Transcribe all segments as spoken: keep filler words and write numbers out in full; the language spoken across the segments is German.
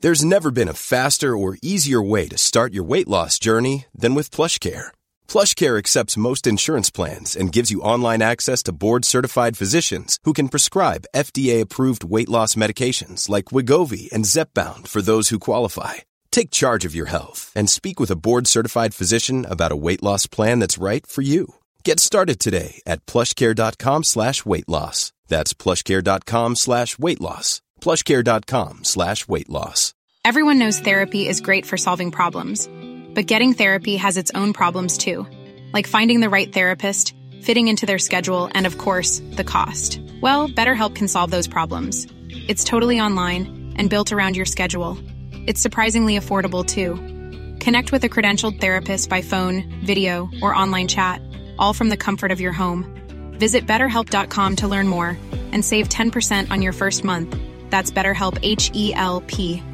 There's never been a faster or easier way to start your weight loss journey than with PlushCare. PlushCare accepts most insurance plans and gives you online access to board-certified physicians who can prescribe F D A-approved weight loss medications like Wegovy and Zepbound for those who qualify. Take charge of your health and speak with a board-certified physician about a weight loss plan that's right for you. Get started today at plushcare.com slash weight loss. That's plushcare.com slash weight loss. plushcare.com slash weight loss. Everyone knows therapy is great for solving problems. But getting therapy has its own problems too. Like finding the right therapist, fitting into their schedule, and of course, the cost. Well, BetterHelp can solve those problems. It's totally online and built around your schedule. It's surprisingly affordable too. Connect with a credentialed therapist by phone, video, or online chat, all from the comfort of your home. Visit better help dot com to learn more and save ten percent on your first month. That's BetterHelp, H E L P.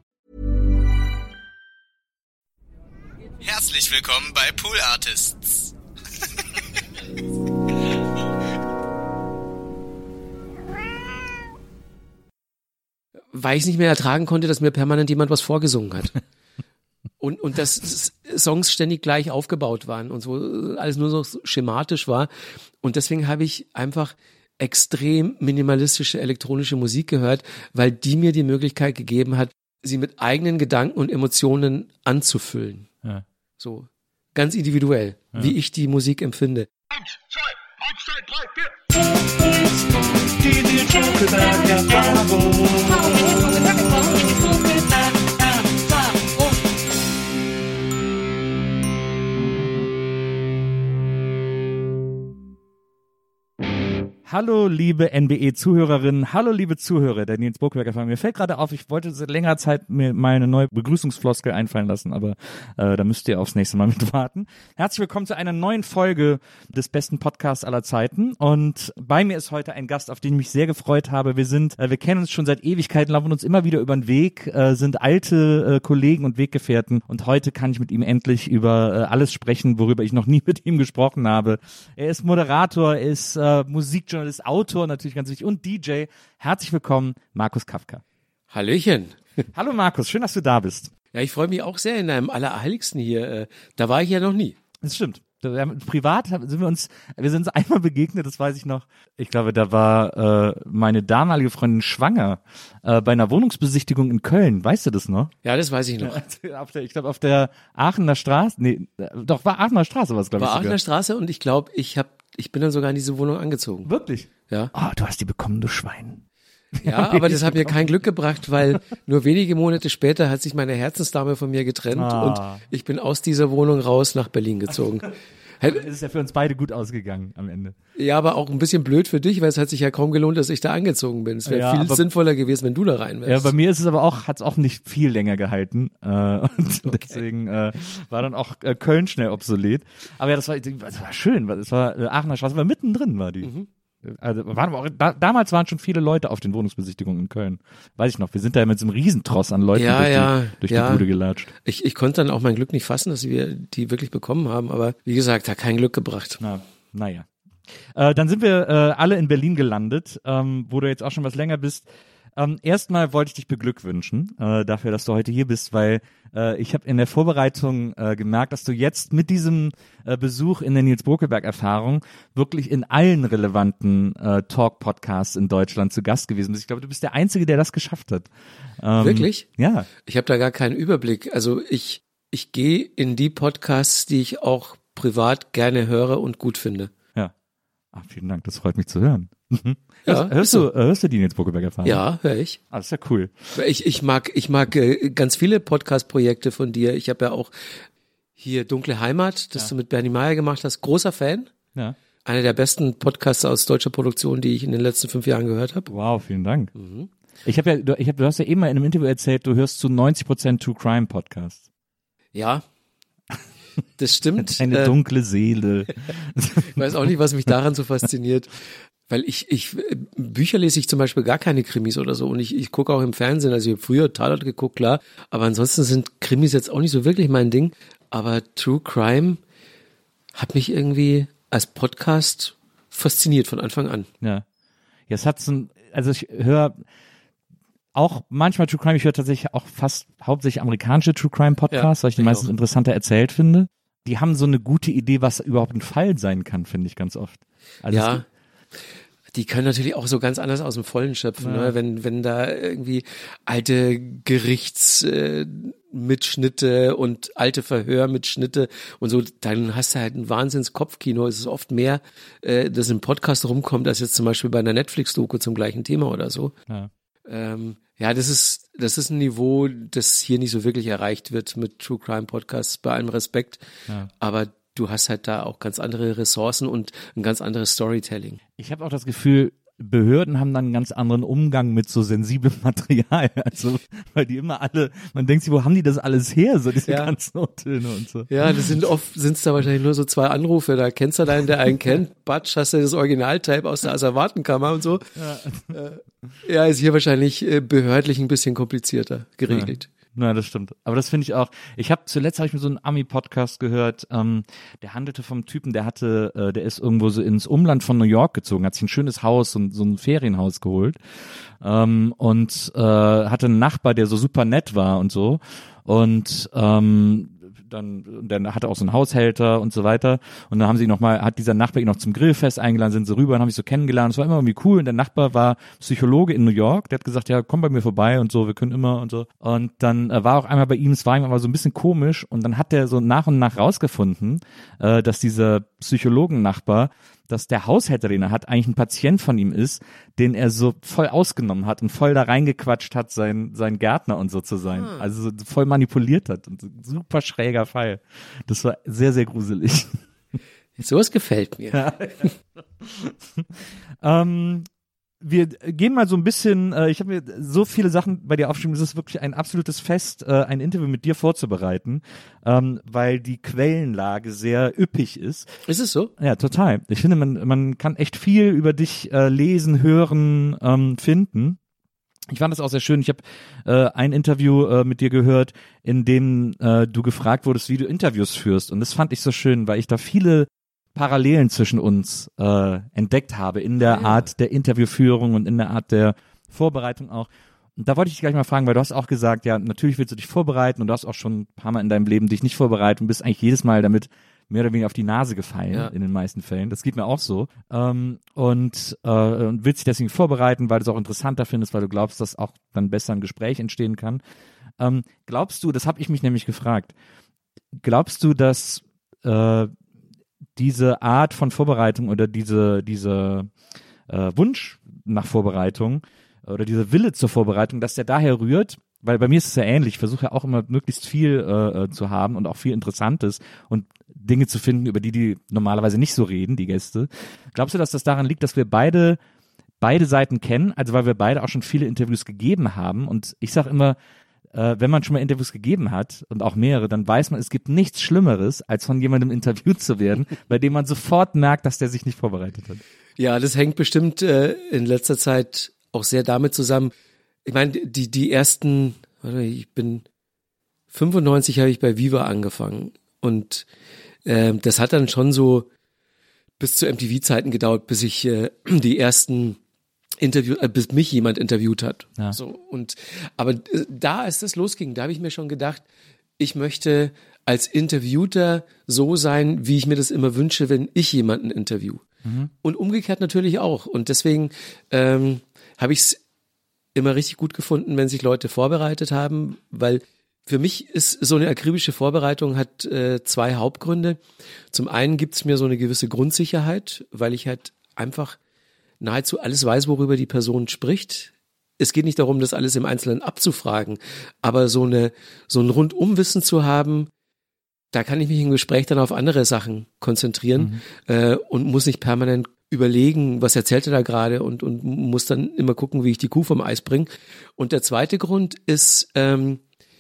Herzlich willkommen bei Pool Artists. Weil ich es nicht mehr ertragen konnte, dass mir permanent jemand was vorgesungen hat. Und, und dass Songs ständig gleich aufgebaut waren und so alles nur so schematisch war. Und deswegen habe ich einfach extrem minimalistische elektronische Musik gehört, weil die mir die Möglichkeit gegeben hat, sie mit eigenen Gedanken und Emotionen anzufüllen. Ja. So, ganz individuell, ja. Wie ich die Musik empfinde. Eins, zwei, eins, zwei, drei, vier. Die Hallo liebe N B E-Zuhörerinnen, hallo liebe Zuhörer der Nils Burkeberg Erfahrung. Mir fällt gerade auf, ich wollte seit längerer Zeit mir mal eine neue Begrüßungsfloskel einfallen lassen, aber äh, da müsst ihr aufs nächste Mal mit warten. Herzlich willkommen zu einer neuen Folge des besten Podcasts aller Zeiten und bei mir ist heute ein Gast, auf den ich mich sehr gefreut habe. Wir sind, äh, wir kennen uns schon seit Ewigkeiten, laufen uns immer wieder über den Weg, äh, sind alte äh, Kollegen und Weggefährten und heute kann ich mit ihm endlich über äh, alles sprechen, worüber ich noch nie mit ihm gesprochen habe. Er ist Moderator, er ist äh, Musikjournalist, ist Autor, natürlich ganz wichtig, und D J. Herzlich willkommen, Markus Kafka. Hallöchen. Hallo Markus, schön, dass du da bist. Ja, ich freue mich auch sehr in deinem Allerheiligsten hier. Da war ich ja noch nie. Das stimmt. Privat sind wir uns, wir sind uns einmal begegnet, das weiß ich noch. Ich glaube, da war äh, meine damalige Freundin schwanger äh, bei einer Wohnungsbesichtigung in Köln. Weißt du das noch? Ja, das weiß ich noch. Auf der, ich glaube, auf der Aachener Straße, nee, doch, war Aachener Straße war es, glaube ich. War Aachener Straße und ich glaube, ich habe Ich bin dann sogar in diese Wohnung angezogen. Wirklich? Ja. Oh, du hast die bekommen, du Schwein. Ja, aber das hat mir kein Glück gebracht, weil nur wenige Monate später hat sich meine Herzensdame von mir getrennt ah. und ich bin aus dieser Wohnung raus nach Berlin gezogen. Es ist ja für uns beide gut ausgegangen am Ende. Ja, aber auch ein bisschen blöd für dich, weil es hat sich ja kaum gelohnt, dass ich da angezogen bin. Es wäre ja, viel aber, sinnvoller gewesen, wenn du da rein wärst. Ja, bei mir ist es aber auch, hat es auch nicht viel länger gehalten. Äh, und okay. Deswegen äh, war dann auch äh, Köln schnell obsolet. Aber ja, das war, das war schön. Das war äh, Aachener Straße, war mittendrin war die. Mhm. Also waren wir auch, da, damals waren schon viele Leute auf den Wohnungsbesichtigungen in Köln. Weiß ich noch, wir sind da mit so einem Riesentross an Leuten ja, durch, ja, die, durch ja. die Bude gelatscht. Ich, ich konnte dann auch mein Glück nicht fassen, dass wir die wirklich bekommen haben, aber wie gesagt, hat kein Glück gebracht. Na, naja. Äh, dann sind wir äh, alle in Berlin gelandet, ähm, wo du jetzt auch schon was länger bist. Ähm, erstmal wollte ich dich beglückwünschen äh, dafür, dass du heute hier bist, weil äh, ich habe in der Vorbereitung äh, gemerkt, dass du jetzt mit diesem äh, Besuch in der Nils Burkeberg-Erfahrung wirklich in allen relevanten äh, Talk-Podcasts in Deutschland zu Gast gewesen bist. Ich glaube, du bist der Einzige, der das geschafft hat. Ähm, Wirklich? Ja. Ich habe da gar keinen Überblick. Also ich, ich gehe in die Podcasts, die ich auch privat gerne höre und gut finde. Ja. Ach, vielen Dank, das freut mich zu hören. Ja, hörst du, hörst du die Nils Burkeberg-Erfahrung? Ja, höre ich. Ah, das ist ja cool. Ich, ich mag, ich mag äh, ganz viele Podcast-Projekte von dir. Ich habe ja auch hier Dunkle Heimat, das ja. du mit Bernie Meyer gemacht hast. Großer Fan. Ja. Einer der besten Podcasts aus deutscher Produktion, die ich in den letzten fünf Jahren gehört habe. Wow, vielen Dank. Mhm. Ich habe ja, du, ich hab, du hast ja eben mal in einem Interview erzählt, du hörst zu neunzig Prozent True Crime Podcasts. Ja. Das stimmt. Eine dunkle Seele. Ich weiß auch nicht, was mich daran so fasziniert. Weil ich, ich, Bücher lese ich zum Beispiel gar keine Krimis oder so und ich, ich gucke auch im Fernsehen, also ich habe früher Tatort geguckt, klar, aber ansonsten sind Krimis jetzt auch nicht so wirklich mein Ding, aber True Crime hat mich irgendwie als Podcast fasziniert von Anfang an. Ja. Ja, es hat so ein, also ich höre auch manchmal True Crime, ich höre tatsächlich auch fast hauptsächlich amerikanische True Crime Podcasts, ja, weil ich die meistens auch interessanter erzählt finde. Die haben so eine gute Idee, was überhaupt ein Fall sein kann, finde ich ganz oft. Also ja. Die können natürlich auch so ganz anders aus dem Vollen schöpfen, ja. ne? Wenn, wenn da irgendwie alte Gerichtsmitschnitte äh, und alte Verhörmitschnitte und so, dann hast du halt ein Wahnsinns-Kopfkino. Es ist oft mehr, äh, das im Podcast rumkommt, als jetzt zum Beispiel bei einer Netflix-Doku zum gleichen Thema oder so. Ja, ähm, ja das ist, das ist ein Niveau, das hier nicht so wirklich erreicht wird mit True Crime Podcasts, bei allem Respekt. Ja. Aber du hast halt da auch ganz andere Ressourcen und ein ganz anderes Storytelling. Ich habe auch das Gefühl, Behörden haben dann einen ganz anderen Umgang mit so sensiblem Material. Also, weil die immer alle, man denkt sich, wo haben die das alles her, so diese ja. ganzen O-Töne und so. Ja, das sind oft, sind es da wahrscheinlich nur so zwei Anrufe, da kennst du einen, der einen kennt, Batsch, hast du das Originaltape aus der Asservatenkammer und so. Ja, äh, ja ist hier wahrscheinlich äh, behördlich ein bisschen komplizierter geregelt. Ja. Na, das stimmt. Aber das finde ich auch. Ich habe zuletzt habe ich mir so einen Ami-Podcast gehört. Ähm, der handelte vom Typen, der hatte, äh, der ist irgendwo so ins Umland von New York gezogen, hat sich ein schönes Haus und so ein Ferienhaus geholt ähm, und äh, hatte einen Nachbar, der so super nett war und so. Und ähm, dann, dann hatte auch so einen Haushälter und so weiter. Und dann haben sie noch mal, hat dieser Nachbar ihn noch zum Grillfest eingeladen, sind sie rüber und haben sich so kennengelernt. Es war immer irgendwie cool. Und der Nachbar war Psychologe in New York. Der hat gesagt, ja, komm bei mir vorbei und so, wir können immer und so. Und dann äh, war auch einmal bei ihm, es war ihm aber so ein bisschen komisch. Und dann hat der so nach und nach rausgefunden, äh, dass dieser Psychologen-Nachbar, dass der Haushälter, den er hat, eigentlich ein Patient von ihm ist, den er so voll ausgenommen hat und voll da reingequatscht hat, sein, sein Gärtner und so zu sein. Hm. Also so voll manipuliert hat. Und so, super schräger Fall. Das war sehr, sehr gruselig. Sowas gefällt mir. Ja. ähm, wir gehen mal so ein bisschen, äh, ich habe mir so viele Sachen bei dir aufgeschrieben, es ist wirklich ein absolutes Fest, äh, ein Interview mit dir vorzubereiten, ähm, weil die Quellenlage sehr üppig ist. Ist es so? Ja, total. Ich finde, man, man kann echt viel über dich äh, lesen, hören, ähm, finden. Ich fand das auch sehr schön. Ich habe äh, ein Interview äh, mit dir gehört, in dem äh, du gefragt wurdest, wie du Interviews führst. Und das fand ich so schön, weil ich da viele Parallelen zwischen uns äh, entdeckt habe in der ja. Art der Interviewführung und in der Art der Vorbereitung auch. Und da wollte ich dich gleich mal fragen, weil du hast auch gesagt, ja, natürlich willst du dich vorbereiten und du hast auch schon ein paar Mal in deinem Leben dich nicht vorbereitet und bist eigentlich jedes Mal damit mehr oder weniger auf die Nase gefallen ja. in den meisten Fällen. Das geht mir auch so. Ähm, und, äh, und willst dich deswegen vorbereiten, weil du es auch interessanter findest, weil du glaubst, dass auch dann besser ein Gespräch entstehen kann. Ähm, glaubst du, das habe ich mich nämlich gefragt, glaubst du, dass äh, diese Art von Vorbereitung oder diese, diese äh, Wunsch nach Vorbereitung oder dieser Wille zur Vorbereitung, dass der daher rührt, weil bei mir ist es ja ähnlich, ich versuche ja auch immer möglichst viel äh, zu haben und auch viel Interessantes und Dinge zu finden, über die die normalerweise nicht so reden, die Gäste. Glaubst du, dass das daran liegt, dass wir beide beide Seiten kennen, also weil wir beide auch schon viele Interviews gegeben haben und ich sage immer, äh, wenn man schon mal Interviews gegeben hat und auch mehrere, dann weiß man, es gibt nichts Schlimmeres, als von jemandem interviewt zu werden, bei dem man sofort merkt, dass der sich nicht vorbereitet hat. Ja, das hängt bestimmt äh, in letzter Zeit auch sehr damit zusammen. Ich meine, die die ersten, warte, ich bin fünfundneunzig habe ich bei Viva angefangen und äh, das hat dann schon so bis zu M T V-Zeiten gedauert, bis ich äh, die ersten Interview, äh, bis mich jemand interviewt hat. Ja. So und aber äh, da, als das losging, da habe ich mir schon gedacht, ich möchte als Interviewter so sein, wie ich mir das immer wünsche, wenn ich jemanden interview. Mhm. Und umgekehrt natürlich auch. Und deswegen ähm, habe ich es immer richtig gut gefunden, wenn sich Leute vorbereitet haben, weil für mich ist so eine akribische Vorbereitung hat äh, zwei Hauptgründe. Zum einen gibt es mir so eine gewisse Grundsicherheit, weil ich halt einfach nahezu alles weiß, worüber die Person spricht. Es geht nicht darum, das alles im Einzelnen abzufragen, aber so eine so ein Rundumwissen zu haben, da kann ich mich im Gespräch dann auf andere Sachen konzentrieren mhm. äh, und muss nicht permanent überlegen, was erzählt er da gerade und und muss dann immer gucken, wie ich die Kuh vom Eis bringe. Und der zweite Grund ist, ähm,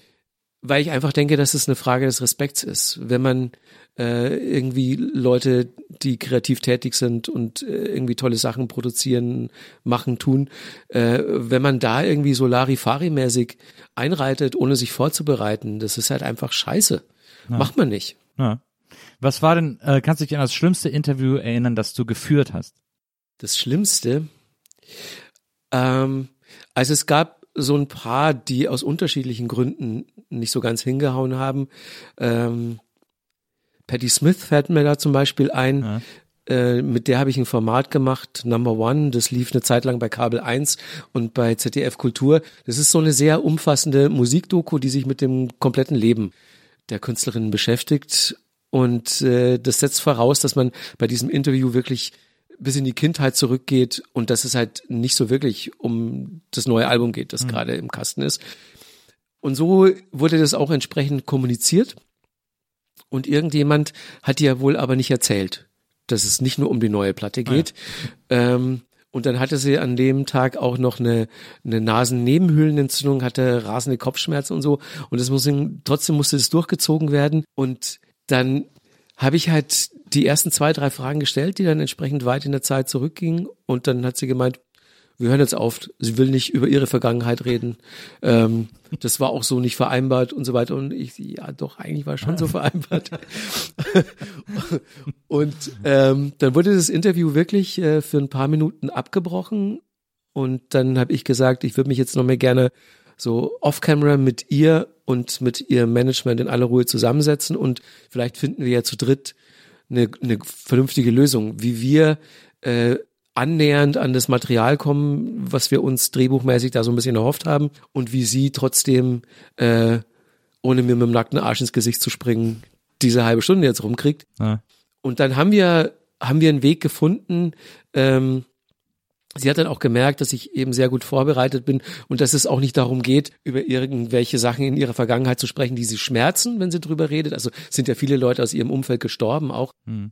weil ich einfach denke, dass es eine Frage des Respekts ist. Wenn man äh, irgendwie Leute, die kreativ tätig sind und äh, irgendwie tolle Sachen produzieren, machen, tun, äh, wenn man da irgendwie so Larifari-mäßig einreitet, ohne sich vorzubereiten, das ist halt einfach scheiße. Ja. Macht man nicht. Ja. Was war denn, äh, kannst du dich an das schlimmste Interview erinnern, das du geführt hast? Das Schlimmste? Ähm, also es gab so ein paar, die aus unterschiedlichen Gründen nicht so ganz hingehauen haben. Ähm, Patti Smith fällt mir da zum Beispiel ein. Ja. Äh, mit der habe ich ein Format gemacht, Number One. Das lief eine Zeit lang bei Kabel eins und bei Z D F Kultur. Das ist so eine sehr umfassende Musikdoku, die sich mit dem kompletten Leben der Künstlerin beschäftigt. Und äh, das setzt voraus, dass man bei diesem Interview wirklich bis in die Kindheit zurückgeht und dass es halt nicht so wirklich um das neue Album geht, das mhm. gerade im Kasten ist. Und so wurde das auch entsprechend kommuniziert. Und irgendjemand hat dir wohl aber nicht erzählt, dass es nicht nur um die neue Platte geht. Ja. Ähm, und dann hatte sie an dem Tag auch noch eine, eine Nasennebenhöhlenentzündung, hatte rasende Kopfschmerzen und so. Und das muss, trotzdem musste das durchgezogen werden. Und dann habe ich halt die ersten zwei, drei Fragen gestellt, die dann entsprechend weit in der Zeit zurückgingen. Und dann hat sie gemeint, wir hören jetzt auf, sie will nicht über ihre Vergangenheit reden. Ähm, das war auch so nicht vereinbart und so weiter. Und ich, ja doch, eigentlich war es schon so vereinbart. Und ähm, dann wurde das Interview wirklich äh, für ein paar Minuten abgebrochen. Und dann habe ich gesagt, ich würde mich jetzt noch mehr gerne so off-camera mit ihr und mit ihrem Management in aller Ruhe zusammensetzen. Und vielleicht finden wir ja zu dritt eine, eine vernünftige Lösung, wie wir äh, annähernd an das Material kommen, was wir uns drehbuchmäßig da so ein bisschen erhofft haben und wie sie trotzdem, äh, ohne mir mit dem nackten Arsch ins Gesicht zu springen, diese halbe Stunde jetzt rumkriegt. Ja. Und dann haben wir, haben wir einen Weg gefunden. Ähm, sie hat dann auch gemerkt, dass ich eben sehr gut vorbereitet bin und dass es auch nicht darum geht, über irgendwelche Sachen in ihrer Vergangenheit zu sprechen, die sie schmerzen, wenn sie drüber redet. Also sind ja viele Leute aus ihrem Umfeld gestorben auch. Hm.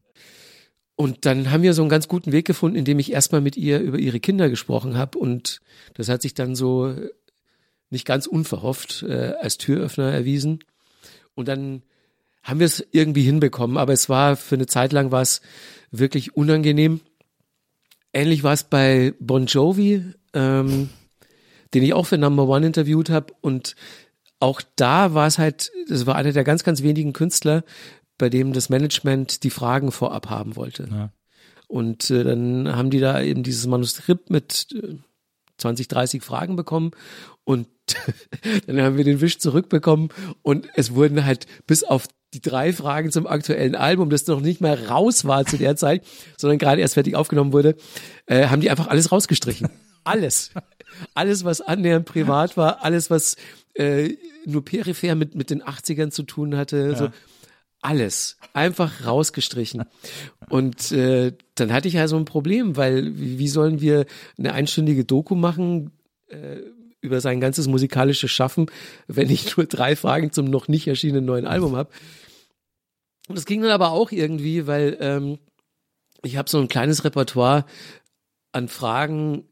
Und dann haben wir so einen ganz guten Weg gefunden, indem ich erstmal mit ihr über ihre Kinder gesprochen habe. Und das hat sich dann so nicht ganz unverhofft äh, als Türöffner erwiesen. Und dann haben wir es irgendwie hinbekommen. Aber es war für eine Zeit lang war es wirklich unangenehm. Ähnlich war es bei Bon Jovi, ähm, den ich auch für Number One interviewt habe. Und auch da war es halt, das war einer der ganz, ganz wenigen Künstler, bei dem das Management die Fragen vorab haben wollte. Ja. Und äh, dann haben die da eben dieses Manuskript mit äh, zwanzig, dreißig Fragen bekommen und dann haben wir den Wisch zurückbekommen und es wurden halt bis auf die drei Fragen zum aktuellen Album, das noch nicht mal raus war zu der Zeit, sondern gerade erst fertig aufgenommen wurde, äh, haben die einfach alles rausgestrichen. Alles. Alles, was annähernd privat war, alles, was äh, nur peripher mit, mit den achtzigern zu tun hatte, ja. so. Alles einfach rausgestrichen. Und äh, dann hatte ich ja so ein Problem, weil wie, wie sollen wir eine einstündige Doku machen äh, über sein ganzes musikalisches Schaffen, wenn ich nur drei Fragen zum noch nicht erschienenen neuen Album habe. Und das ging dann aber auch irgendwie, weil ähm, ich habe so ein kleines Repertoire an Fragen,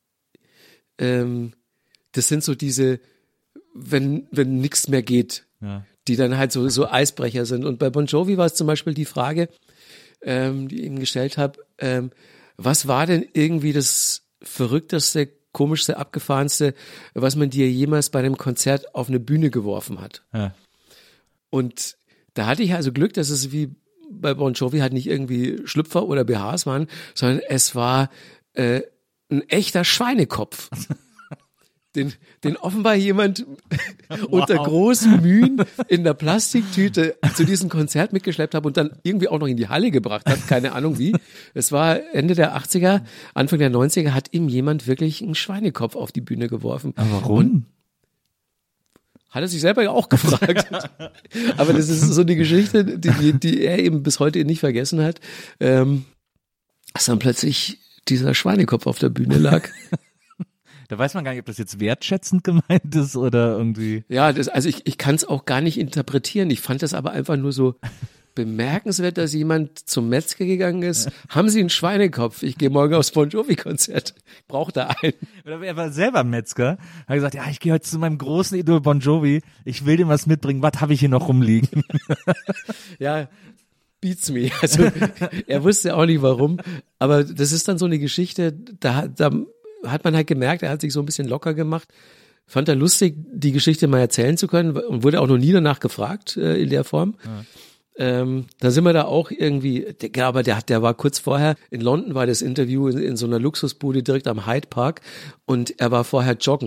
ähm, das sind so diese, wenn, wenn nichts mehr geht. Ja. Die dann halt so, so Eisbrecher sind. Und bei Bon Jovi war es zum Beispiel die Frage, ähm, die ich ihm gestellt habe, ähm, was war denn irgendwie das verrückteste, komischste, abgefahrenste, was man dir jemals bei einem Konzert auf eine Bühne geworfen hat? Ja. Und da hatte ich also Glück, dass es wie bei Bon Jovi halt nicht irgendwie Schlüpfer oder B Hs waren, sondern es war äh, ein echter Schweinekopf. Den, den offenbar jemand wow. unter großen Mühen in der Plastiktüte zu diesem Konzert mitgeschleppt hat und dann irgendwie auch noch in die Halle gebracht hat, keine Ahnung wie. Es war Ende der achtziger, Anfang der neunziger hat ihm jemand wirklich einen Schweinekopf auf die Bühne geworfen. Aber warum? Und hat er sich selber ja auch gefragt. Aber das ist so eine Geschichte, die, die er eben bis heute nicht vergessen hat, ähm, dass dann plötzlich dieser Schweinekopf auf der Bühne lag. Da weiß man gar nicht, ob das jetzt wertschätzend gemeint ist oder irgendwie. Ja, das, also ich, ich kann es auch gar nicht interpretieren. Ich fand das aber einfach nur so bemerkenswert, dass jemand zum Metzger gegangen ist. Ja. Haben Sie einen Schweinekopf? Ich gehe morgen aufs Bon Jovi-Konzert. Ich brauche da einen. Oder er war selber Metzger. Hat gesagt, ja, ich gehe heute zu meinem großen Idol Bon Jovi. Ich will dem was mitbringen. Was habe ich hier noch rumliegen? Ja, beats me. Also er wusste auch nicht warum. Aber das ist dann so eine Geschichte, da, da hat man halt gemerkt, er hat sich so ein bisschen locker gemacht. Fand er lustig, die Geschichte mal erzählen zu können und wurde auch noch nie danach gefragt äh, in der Form. Ja. Ähm, da sind wir da auch irgendwie, der, aber der, der war kurz vorher, in London war das Interview in, in so einer Luxusbude direkt am Hyde Park und er war vorher joggen.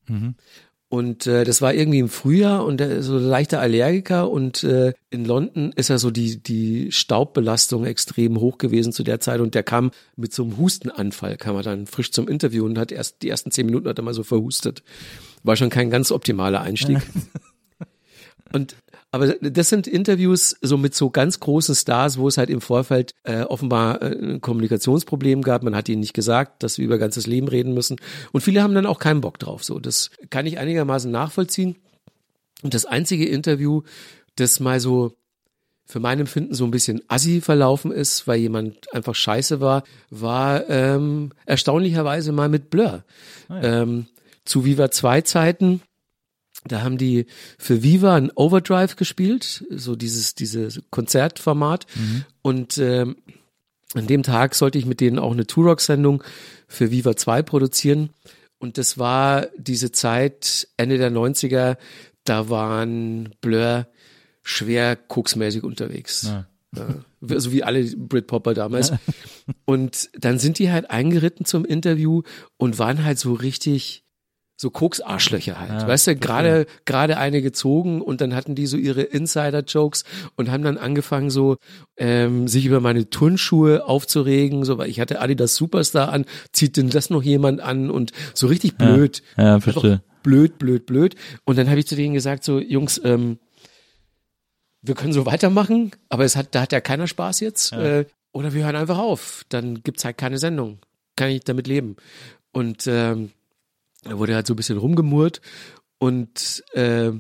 Mhm. Und äh, das war irgendwie im Frühjahr und er ist so ein leichter Allergiker und äh, in London ist ja so die die Staubbelastung extrem hoch gewesen zu der Zeit und der kam mit so einem Hustenanfall, kam er dann frisch zum Interview und hat erst die ersten zehn Minuten hat er mal so verhustet. War schon kein ganz optimaler Einstieg. Und aber das sind Interviews so mit so ganz großen Stars, wo es halt im Vorfeld äh, offenbar äh, ein Kommunikationsproblem gab. Man hat ihnen nicht gesagt, dass wir über ganzes Leben reden müssen. Und viele haben dann auch keinen Bock drauf. So, das kann ich einigermaßen nachvollziehen. Und das einzige Interview, das mal so für mein Empfinden so ein bisschen assi verlaufen ist, weil jemand einfach scheiße war, war ähm, erstaunlicherweise mal mit Blur. Ah, ja. ähm, zu Viva zwei Zeiten. Da haben die für Viva ein Overdrive gespielt, so dieses dieses Konzertformat. Mhm. Und ähm, an dem Tag sollte ich mit denen auch eine Turok-Sendung für Viva zwei produzieren. Und das war diese Zeit, Ende der neunziger, da waren Blur schwer koksmäßig unterwegs. Ja. Ja, so wie alle Britpopper damals. Und dann sind die halt eingeritten zum Interview und waren halt so richtig so Koks-Arschlöcher halt, Ja, weißt du, gerade gerade eine gezogen und dann hatten die so ihre Insider-Jokes und haben dann angefangen so ähm, sich über meine Turnschuhe aufzuregen, so weil ich hatte Adidas Superstar an, zieht denn das noch jemand an und so richtig blöd, Ja, ja, Einfach verstehe. blöd, blöd, blöd und dann habe ich zu denen gesagt so Jungs, ähm, wir können so weitermachen, aber es hat da hat ja keiner Spaß jetzt Ja. äh, oder wir hören einfach auf, dann gibt's halt keine Sendung, kann ich damit leben und ähm, da wurde halt so ein bisschen rumgemurrt und äh,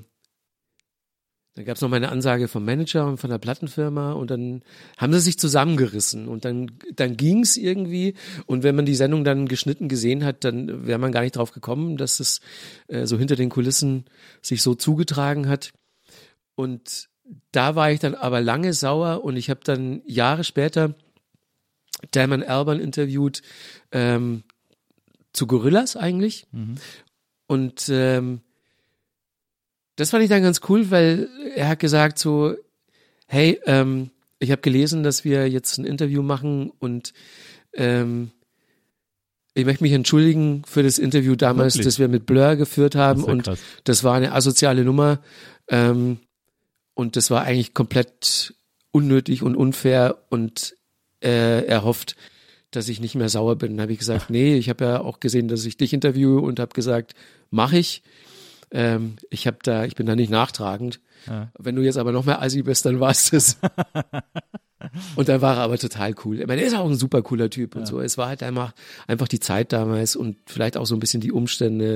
dann gab es noch mal eine Ansage vom Manager und von der Plattenfirma und dann haben sie sich zusammengerissen und dann, dann ging's irgendwie und wenn man die Sendung dann geschnitten gesehen hat, dann wäre man gar nicht drauf gekommen, dass es äh, so hinter den Kulissen sich so zugetragen hat und da war ich dann aber lange sauer und ich habe dann Jahre später Damon Albarn interviewt, ähm, zu Gorillaz eigentlich. Mhm. Und ähm, das fand ich dann ganz cool, weil er hat gesagt so, hey, ähm, ich habe gelesen, dass wir jetzt ein Interview machen und ähm, ich möchte mich entschuldigen für das Interview damals, Wirklich? das wir mit Blur geführt haben Das ist ja und krass. das war eine asoziale Nummer ähm, und das war eigentlich komplett unnötig und unfair und äh, er hofft, dass ich nicht mehr sauer bin. Dann habe ich gesagt, nee, ich habe ja auch gesehen, dass ich dich interviewe und habe gesagt, mache ich. Ähm, ich habe da, ich bin da nicht nachtragend. Ja. Wenn du jetzt aber noch mehr Assi bist, dann war's das. Und dann war er aber total cool. Ich meine, er ist auch ein super cooler Typ und Ja. so. Es war halt einfach, einfach die Zeit damals und vielleicht auch so ein bisschen die Umstände.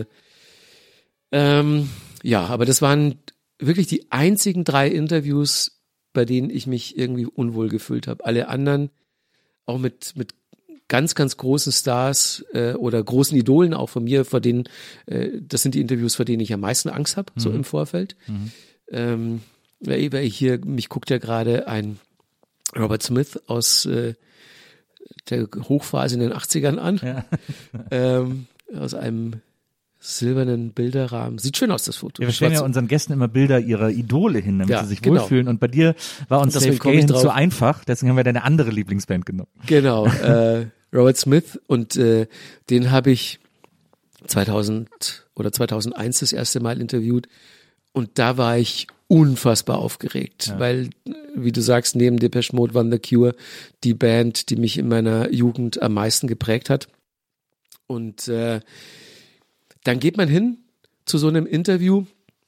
Ähm, ja, aber das waren wirklich die einzigen drei Interviews, bei denen ich mich irgendwie unwohl gefühlt habe. Alle anderen, auch mit, mit ganz, ganz großen Stars äh, oder großen Idolen auch von mir, vor denen, äh, das sind die Interviews, vor denen ich am meisten Angst habe, so Mhm. im Vorfeld. Mhm. Ähm, weil weil ich hier, mich guckt ja gerade ein Robert Smith aus äh, der Hochphase in den achtzigern an, Ja. ähm, aus einem silbernen Bilderrahmen. Sieht schön aus, das Foto. Ja, wir stellen ja Schwarz- unseren Gästen immer Bilder ihrer Idole hin, damit Ja, sie sich genau. wohlfühlen. Und bei dir war uns Deswegen Safe komme ich Gay drauf. zu einfach, deswegen haben wir deine andere Lieblingsband genommen. Genau, äh, Robert Smith und äh, den habe ich zweitausend oder zweitausendeins das erste Mal interviewt und da war ich unfassbar aufgeregt, Ja. weil, wie du sagst, neben Depeche Mode waren The Cure die Band, die mich in meiner Jugend am meisten geprägt hat. Und äh, dann geht man hin zu so einem Interview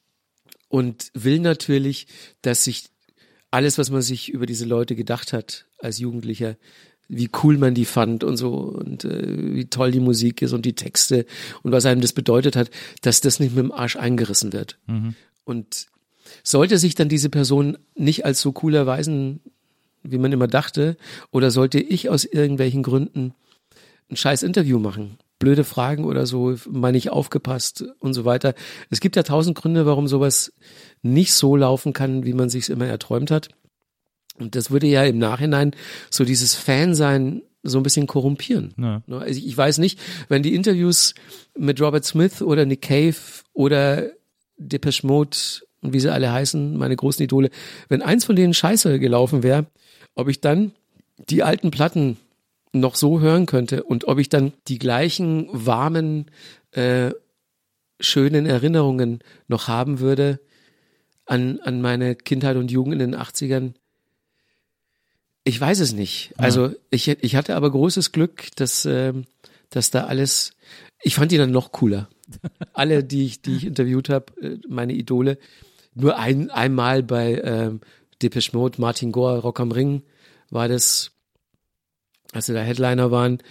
und will natürlich, dass sich alles, was man sich über diese Leute gedacht hat als Jugendlicher, wie cool man die fand und so und äh, wie toll die Musik ist und die Texte und was einem das bedeutet hat, dass das nicht mit dem Arsch eingerissen wird. Mhm. Und sollte sich dann diese Person nicht als so cool erweisen, wie man immer dachte, oder sollte ich aus irgendwelchen Gründen ein scheiß Interview machen, blöde Fragen oder so, mal nicht aufgepasst und so weiter. Es gibt ja tausend Gründe, warum sowas nicht so laufen kann, wie man sich's immer erträumt hat. Und das würde ja im Nachhinein so dieses Fansein so ein bisschen korrumpieren. Ja. Also ich weiß nicht, wenn die Interviews mit Robert Smith oder Nick Cave oder Depeche Mode und wie sie alle heißen, meine großen Idole, wenn eins von denen scheiße gelaufen wäre, ob ich dann die alten Platten noch so hören könnte und ob ich dann die gleichen warmen äh, schönen Erinnerungen noch haben würde an, an meine Kindheit und Jugend in den achtzigern. Ich weiß es nicht. Ja. Also ich, ich hatte aber großes Glück, dass, ähm, dass da alles, ich fand die dann noch cooler. Alle, die ich, die ich interviewt habe, meine Idole, nur ein, einmal bei ähm, Depeche Mode, Martin Gore, Rock am Ring war das, als sie da Headliner waren.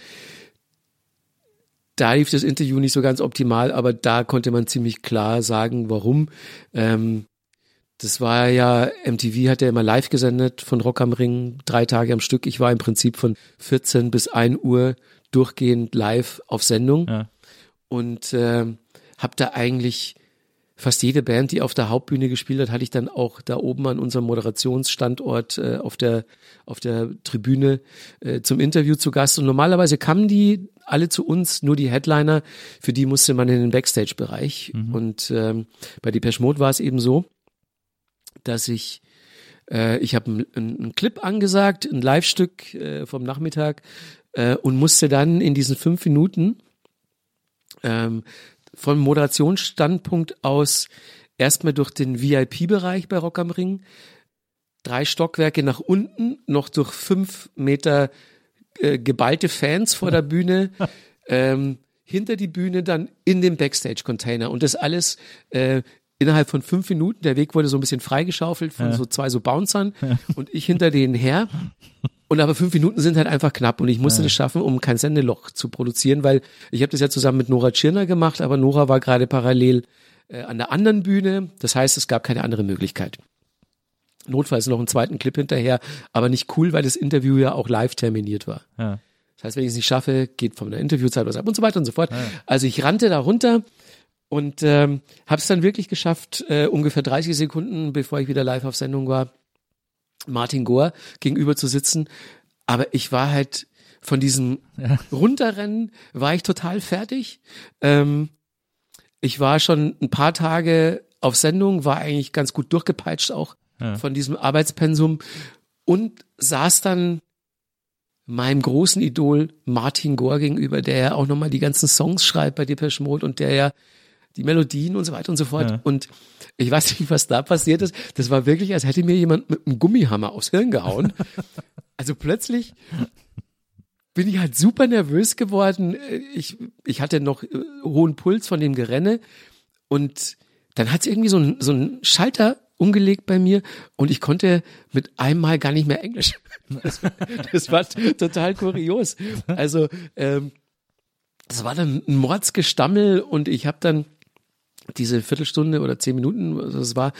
Da lief das Interview nicht so ganz optimal, aber da konnte man ziemlich klar sagen, warum. Ähm, das war ja, M T V hat ja immer live gesendet von Rock am Ring, drei Tage am Stück. Ich war im Prinzip von vierzehn bis ein Uhr durchgehend live auf Sendung. Ja. Und äh, habe da eigentlich fast jede Band, die auf der Hauptbühne gespielt hat, hatte ich dann auch da oben an unserem Moderationsstandort äh, auf der auf der Tribüne äh, zum Interview zu Gast. Und normalerweise kamen die alle zu uns, nur die Headliner, für die musste man in den Backstage-Bereich. Mhm. Und ähm, bei Depeche Mode war es eben so, dass ich äh, ich habe einen ein Clip angesagt, ein Live-Stück äh, vom Nachmittag äh, und musste dann in diesen fünf Minuten ähm, vom Moderationsstandpunkt aus erstmal durch den V I P-Bereich bei Rock am Ring, drei Stockwerke nach unten, noch durch fünf Meter äh, geballte Fans vor der Bühne, ähm, hinter die Bühne dann in den Backstage-Container und das alles äh, innerhalb von fünf Minuten. Der Weg wurde so ein bisschen freigeschaufelt von ja. so zwei so Bouncern ja. und ich hinter denen her. Und aber fünf Minuten sind halt einfach knapp und ich musste ja. das schaffen, um kein Sendeloch zu produzieren, weil ich habe das ja zusammen mit Nora Tschirner gemacht, aber Nora war gerade parallel äh, an der anderen Bühne. Das heißt, es gab keine andere Möglichkeit. Notfalls noch einen zweiten Clip hinterher, aber nicht cool, weil das Interview ja auch live terminiert war. Ja. Das heißt, wenn ich es nicht schaffe, geht von der Interviewzeit was ab und so weiter und so fort. Ja. Also ich rannte da runter und ähm, habe es dann wirklich geschafft, äh, ungefähr dreißig Sekunden, bevor ich wieder live auf Sendung war, Martin Gore gegenüber zu sitzen, aber ich war halt von diesem ja. Runterrennen war ich total fertig. Ähm, ich war schon ein paar Tage auf Sendung, war eigentlich ganz gut durchgepeitscht auch ja. von diesem Arbeitspensum und saß dann meinem großen Idol Martin Gore gegenüber, der ja auch nochmal die ganzen Songs schreibt bei Depeche Mode und der ja die Melodien und so weiter und so fort. Ja. Und ich weiß nicht, was da passiert ist. Das war wirklich, als hätte mir jemand mit einem Gummihammer aufs Hirn gehauen. Also plötzlich bin ich halt super nervös geworden. Ich, ich hatte noch äh, hohen Puls von dem Gerenne. Und dann hat es irgendwie so ein, so ein Schalter umgelegt bei mir und ich konnte mit einem Mal gar nicht mehr Englisch. Das, das war total kurios. Also ähm, das war dann ein Mordsgestammel und ich habe dann diese Viertelstunde oder zehn Minuten, das war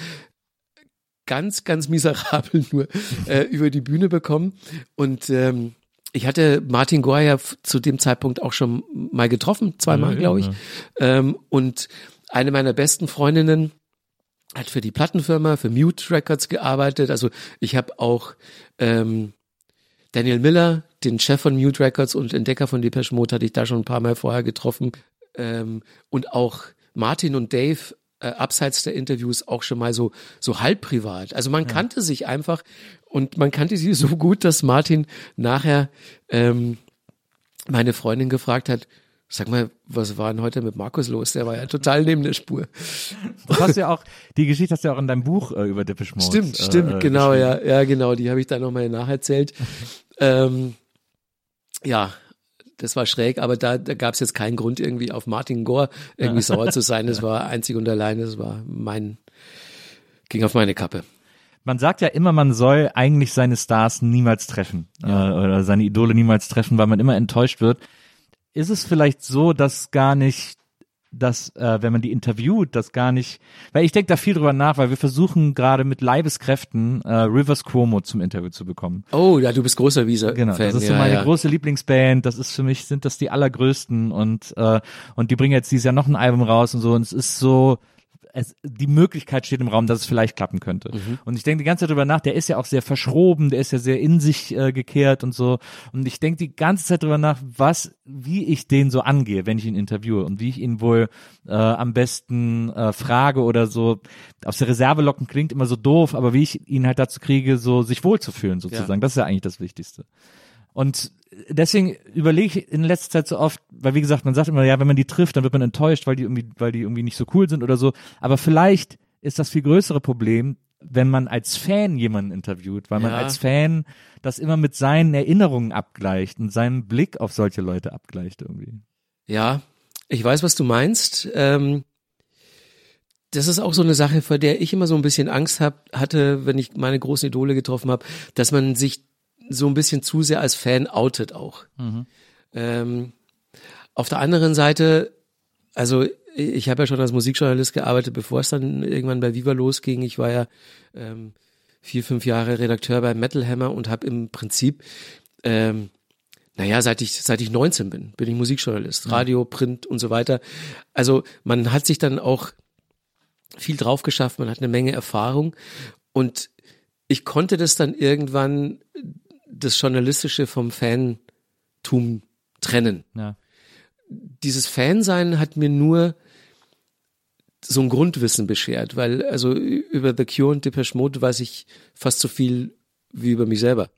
ganz, ganz miserabel nur äh, über die Bühne bekommen. Und ähm, ich hatte Martin Gore ja zu dem Zeitpunkt auch schon mal getroffen, zweimal, ja, glaube ich. Ja. Ähm, und eine meiner besten Freundinnen hat für die Plattenfirma, für Mute Records gearbeitet. Also ich habe auch ähm, Daniel Miller, den Chef von Mute Records und Entdecker von Depeche Mode, hatte ich da schon ein paar Mal vorher getroffen. Ähm, und auch Martin und Dave äh, abseits der Interviews auch schon mal so so halb privat. Also man ja. kannte sich einfach und man kannte sie so gut, dass Martin nachher ähm, meine Freundin gefragt hat, sag mal, was war denn heute mit Markus los? Der war ja total neben der Spur. Das hast du ja auch, die Geschichte hast du ja auch in deinem Buch äh, über Depeche Mode. Stimmt, stimmt, äh, genau, ja, ja, genau, die habe ich dann nochmal nacherzählt. ähm, ja, das war schräg, aber da, da gab es jetzt keinen Grund, irgendwie auf Martin Gore irgendwie ja. sauer zu sein. Das war einzig und allein, das war mein, ging auf meine Kappe. Man sagt ja immer, man soll eigentlich seine Stars niemals treffen ja. äh, oder seine Idole niemals treffen, weil man immer enttäuscht wird. Ist es vielleicht so, dass gar nicht, dass, äh, wenn man die interviewt, das gar nicht, weil ich denke da viel drüber nach, weil wir versuchen gerade mit Leibeskräften äh, Rivers Cuomo zum Interview zu bekommen. Oh, ja, du bist großer Visa-Fan. Genau, das ist so meine ja, ja. große Lieblingsband, das ist für mich, sind das die allergrößten und äh, und die bringen jetzt dieses Jahr noch ein Album raus und so und es ist so, es, die Möglichkeit steht im Raum, dass es vielleicht klappen könnte. Mhm. Und ich denke die ganze Zeit drüber nach, der ist ja auch sehr verschroben, der ist ja sehr in sich äh, gekehrt und so. Und ich denke die ganze Zeit drüber nach, was, wie ich den so angehe, wenn ich ihn interviewe und wie ich ihn wohl äh, am besten äh, frage oder so. Aus der Reserve locken klingt immer so doof, aber wie ich ihn halt dazu kriege, so sich wohlzufühlen sozusagen. Ja. Das ist ja eigentlich das Wichtigste. Und deswegen überlege ich in letzter Zeit so oft, weil wie gesagt, man sagt immer, ja, wenn man die trifft, dann wird man enttäuscht, weil die irgendwie, weil die irgendwie nicht so cool sind oder so. Aber vielleicht ist das viel größere Problem, wenn man als Fan jemanden interviewt, weil man Ja. als Fan das immer mit seinen Erinnerungen abgleicht und seinen Blick auf solche Leute abgleicht irgendwie. Ja, ich weiß, was du meinst. Ähm, das ist auch so eine Sache, vor der ich immer so ein bisschen Angst hab, hatte, wenn ich meine großen Idole getroffen habe, dass man sich so ein bisschen zu sehr als Fan outet auch. Mhm. Ähm, auf der anderen Seite, also ich habe ja schon als Musikjournalist gearbeitet, bevor es dann irgendwann bei Viva losging. Ich war ja ähm, vier, fünf Jahre Redakteur bei Metal Hammer und habe im Prinzip, ähm, naja, seit ich seit ich neunzehn bin, bin ich Musikjournalist, Radio, Print und so weiter. Also man hat sich dann auch viel drauf geschafft, man hat eine Menge Erfahrung und ich konnte das dann irgendwann, das Journalistische vom Fantum trennen. Ja. Dieses Fansein hat mir nur so ein Grundwissen beschert, weil also über The Cure und Depeche Mode weiß ich fast so viel wie über mich selber.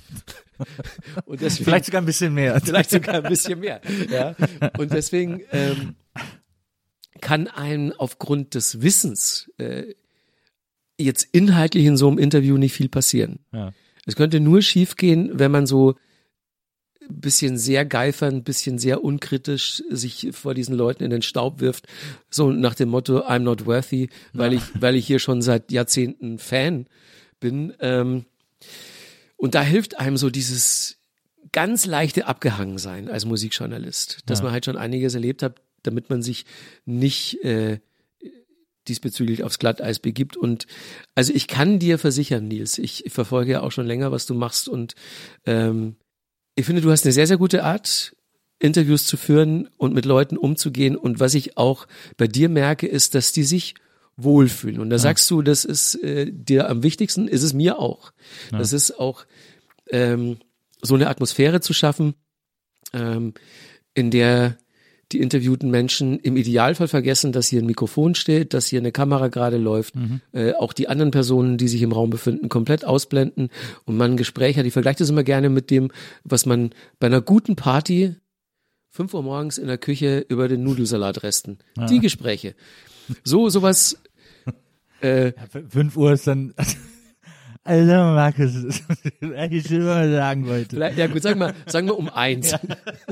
Und deswegen, Vielleicht sogar ein bisschen mehr. vielleicht sogar ein bisschen mehr. Ja. Und deswegen ähm, kann einem aufgrund des Wissens äh, jetzt inhaltlich in so einem Interview nicht viel passieren. Ja. Es könnte nur schiefgehen, wenn man so ein bisschen sehr geifern, ein bisschen sehr unkritisch sich vor diesen Leuten in den Staub wirft, so nach dem Motto I'm not worthy, weil ich weil ich hier schon seit Jahrzehnten Fan bin. Ähm, und da hilft einem so dieses ganz leichte Abgehangensein als Musikjournalist, dass Ja. man halt schon einiges erlebt hat, damit man sich nicht äh, diesbezüglich aufs Glatteis begibt. Und also ich kann dir versichern, Nils, ich verfolge ja auch schon länger, was du machst und ähm, ich finde, du hast eine sehr, sehr gute Art, Interviews zu führen und mit Leuten umzugehen. Und was ich auch bei dir merke, ist, dass die sich wohlfühlen. Und da ja. sagst du, das ist äh, dir am wichtigsten, ist es mir auch. Ja. Das ist auch ähm, so eine Atmosphäre zu schaffen, ähm, in der die interviewten Menschen im Idealfall vergessen, dass hier ein Mikrofon steht, dass hier eine Kamera gerade läuft, mhm. äh, auch die anderen Personen, die sich im Raum befinden, komplett ausblenden und man ein Gespräch hat. Ich vergleiche das immer gerne mit dem, was man bei einer guten Party fünf Uhr morgens in der Küche über den Nudelsalatresten. Ja. Die Gespräche. So, sowas. Äh, ja, fünf Uhr ist dann... Also Markus, was ich schon mal sagen wollte. Ja gut, sagen wir, sagen wir um eins. Ja,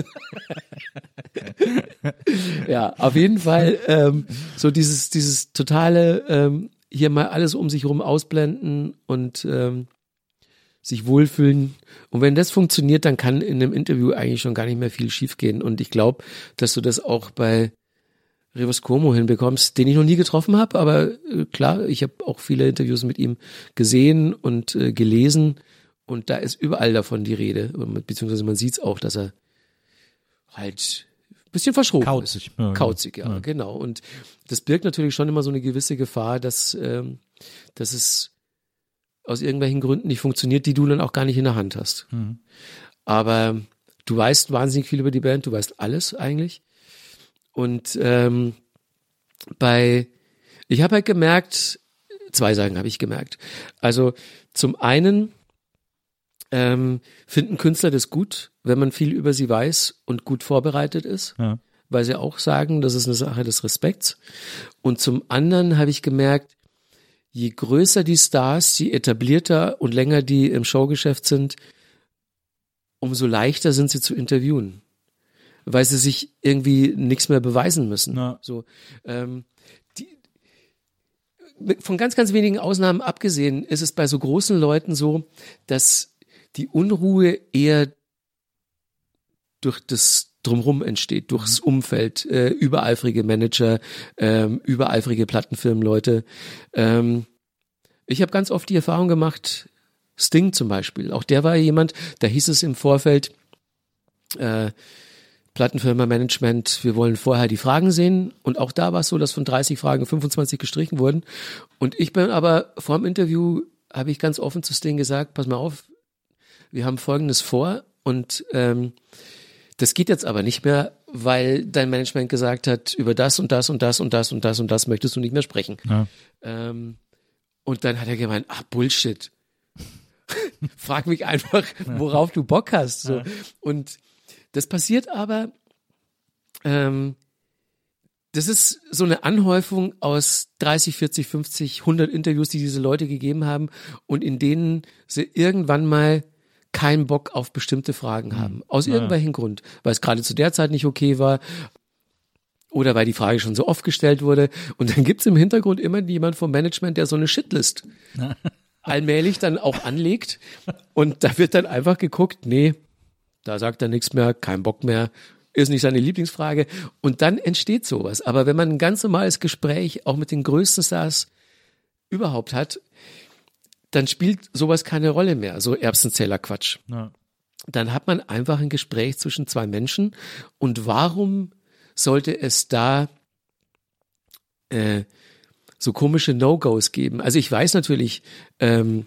ja auf jeden Fall ähm, so dieses dieses totale ähm, hier mal alles um sich rum ausblenden und ähm, sich wohlfühlen. Und wenn das funktioniert, dann kann in einem Interview eigentlich schon gar nicht mehr viel schiefgehen. Und ich glaube, dass du das auch bei Rivers Cuomo hinbekommst, den ich noch nie getroffen habe, aber äh, klar, ich habe auch viele Interviews mit ihm gesehen und äh, gelesen und da ist überall davon die Rede, beziehungsweise man sieht es auch, dass er halt ein bisschen verschroben Kauzig. ist. Ja, Kauzig, ja, ja, genau. Und das birgt natürlich schon immer so eine gewisse Gefahr, dass, ähm, dass es aus irgendwelchen Gründen nicht funktioniert, die du dann auch gar nicht in der Hand hast. Mhm. Aber du weißt wahnsinnig viel über die Band, du weißt alles eigentlich. Und ähm, bei, ich habe halt gemerkt, zwei Sachen habe ich gemerkt. Also zum einen ähm, finden Künstler das gut, wenn man viel über sie weiß und gut vorbereitet ist, ja. weil sie auch sagen, das ist eine Sache des Respekts. Und zum anderen habe ich gemerkt, je größer die Stars, je etablierter und länger die im Showgeschäft sind, umso leichter sind sie zu interviewen. Weil sie sich irgendwie nichts mehr beweisen müssen. Ja. So, ähm, die, von ganz, ganz wenigen Ausnahmen abgesehen ist es bei so großen Leuten so, dass die Unruhe eher durch das Drumherum entsteht, durchs Umfeld, äh, übereifrige Manager, ähm, übereifrige Plattenfirmenleute. Ähm, ich habe ganz oft die Erfahrung gemacht, Sting zum Beispiel, auch der war jemand, da hieß es im Vorfeld, äh, Plattenfirma Management, wir wollen vorher die Fragen sehen und auch da war es so, dass von dreißig Fragen fünfundzwanzig gestrichen wurden und ich bin aber vor dem Interview, habe ich ganz offen zu Sting gesagt, pass mal auf, wir haben Folgendes vor und ähm, das geht jetzt aber nicht mehr, weil dein Management gesagt hat, über das und das und das und das und das und das möchtest du nicht mehr sprechen. Ja. Ähm, und dann hat er gemeint, ach Bullshit. frag mich einfach, worauf du Bock hast. So. Und das passiert aber, ähm, das ist so eine Anhäufung aus dreißig, vierzig, fünfzig, hundert Interviews, die diese Leute gegeben haben und in denen sie irgendwann mal keinen Bock auf bestimmte Fragen haben. Aus ja. irgendwelchen Grund. Weil es gerade zu der Zeit nicht okay war oder weil die Frage schon so oft gestellt wurde. Und dann gibt's im Hintergrund immer jemand vom Management, der so eine Shitlist allmählich dann auch anlegt. Und da wird dann einfach geguckt, nee, da sagt er nichts mehr, kein Bock mehr. Ist nicht seine Lieblingsfrage. Und dann entsteht sowas. Aber wenn man ein ganz normales Gespräch auch mit den größten Stars überhaupt hat, dann spielt sowas keine Rolle mehr, so Erbsenzähler-Quatsch. Ja. Dann hat man einfach ein Gespräch zwischen zwei Menschen. Und warum sollte es da äh, so komische No-Gos geben? Also ich weiß natürlich, ähm,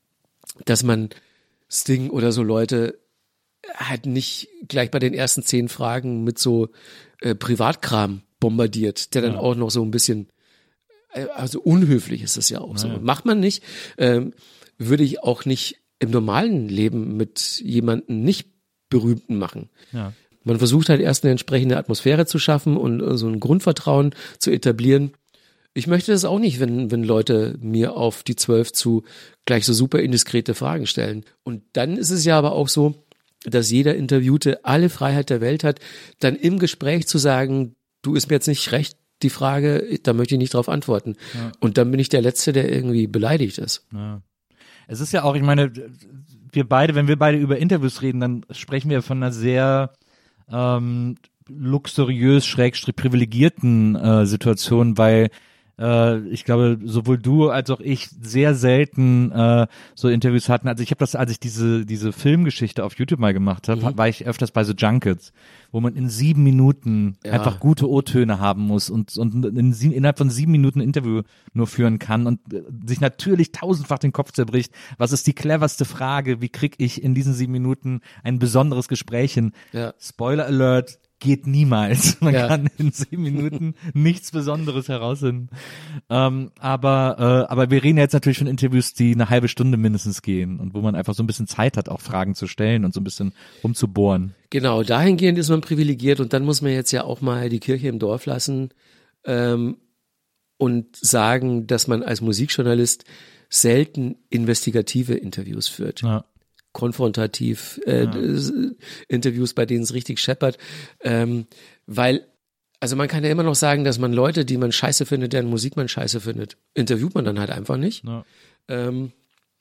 dass man Sting oder so Leute halt nicht gleich bei den ersten zehn Fragen mit so äh, Privatkram bombardiert, der dann ja. auch noch so ein bisschen, äh, also unhöflich ist das ja auch naja. so. Macht man nicht, ähm, würde ich auch nicht im normalen Leben mit jemandem nicht Berühmten machen. Ja. Man versucht halt erst eine entsprechende Atmosphäre zu schaffen und äh, so ein Grundvertrauen zu etablieren. Ich möchte das auch nicht, wenn, wenn Leute mir auf die zwölf zu gleich so super indiskrete Fragen stellen. Und dann ist es ja aber auch so, dass jeder Interviewte alle Freiheit der Welt hat, dann im Gespräch zu sagen, du, ist mir jetzt nicht recht, die Frage, da möchte ich nicht drauf antworten. Ja. Und dann bin ich der Letzte, der irgendwie beleidigt ist. Ja. Es ist ja auch, ich meine, wir beide, wenn wir beide über Interviews reden, dann sprechen wir von einer sehr ähm, luxuriös, schrägstrich privilegierten äh, Situation, weil ich glaube, sowohl du als auch ich sehr selten äh, so Interviews hatten. Also ich habe das, als ich diese diese Filmgeschichte auf YouTube mal gemacht habe, mhm. war ich öfters bei so Junkets, wo man in sieben Minuten ja. einfach gute O-Töne haben muss und und in sieben, innerhalb von sieben Minuten ein Interview nur führen kann und sich natürlich tausendfach den Kopf zerbricht. Was ist die cleverste Frage? Wie krieg ich in diesen sieben Minuten ein besonderes Gespräch hin? Ja. Spoiler Alert. Geht niemals. Man ja. kann in sieben Minuten nichts Besonderes herausfinden. Ähm, aber, äh, aber wir reden jetzt natürlich von Interviews, die eine halbe Stunde mindestens gehen und wo man einfach so ein bisschen Zeit hat, auch Fragen zu stellen und so ein bisschen rumzubohren. Genau, dahingehend ist man privilegiert und dann muss man jetzt ja auch mal die Kirche im Dorf lassen ähm, und sagen, dass man als Musikjournalist selten investigative Interviews führt. Ja. konfrontativ äh, ja. Interviews, bei denen es richtig scheppert, ähm, weil, also man kann ja immer noch sagen, dass man Leute, die man scheiße findet, deren Musik man scheiße findet, interviewt man dann halt einfach nicht. Ja. Ähm,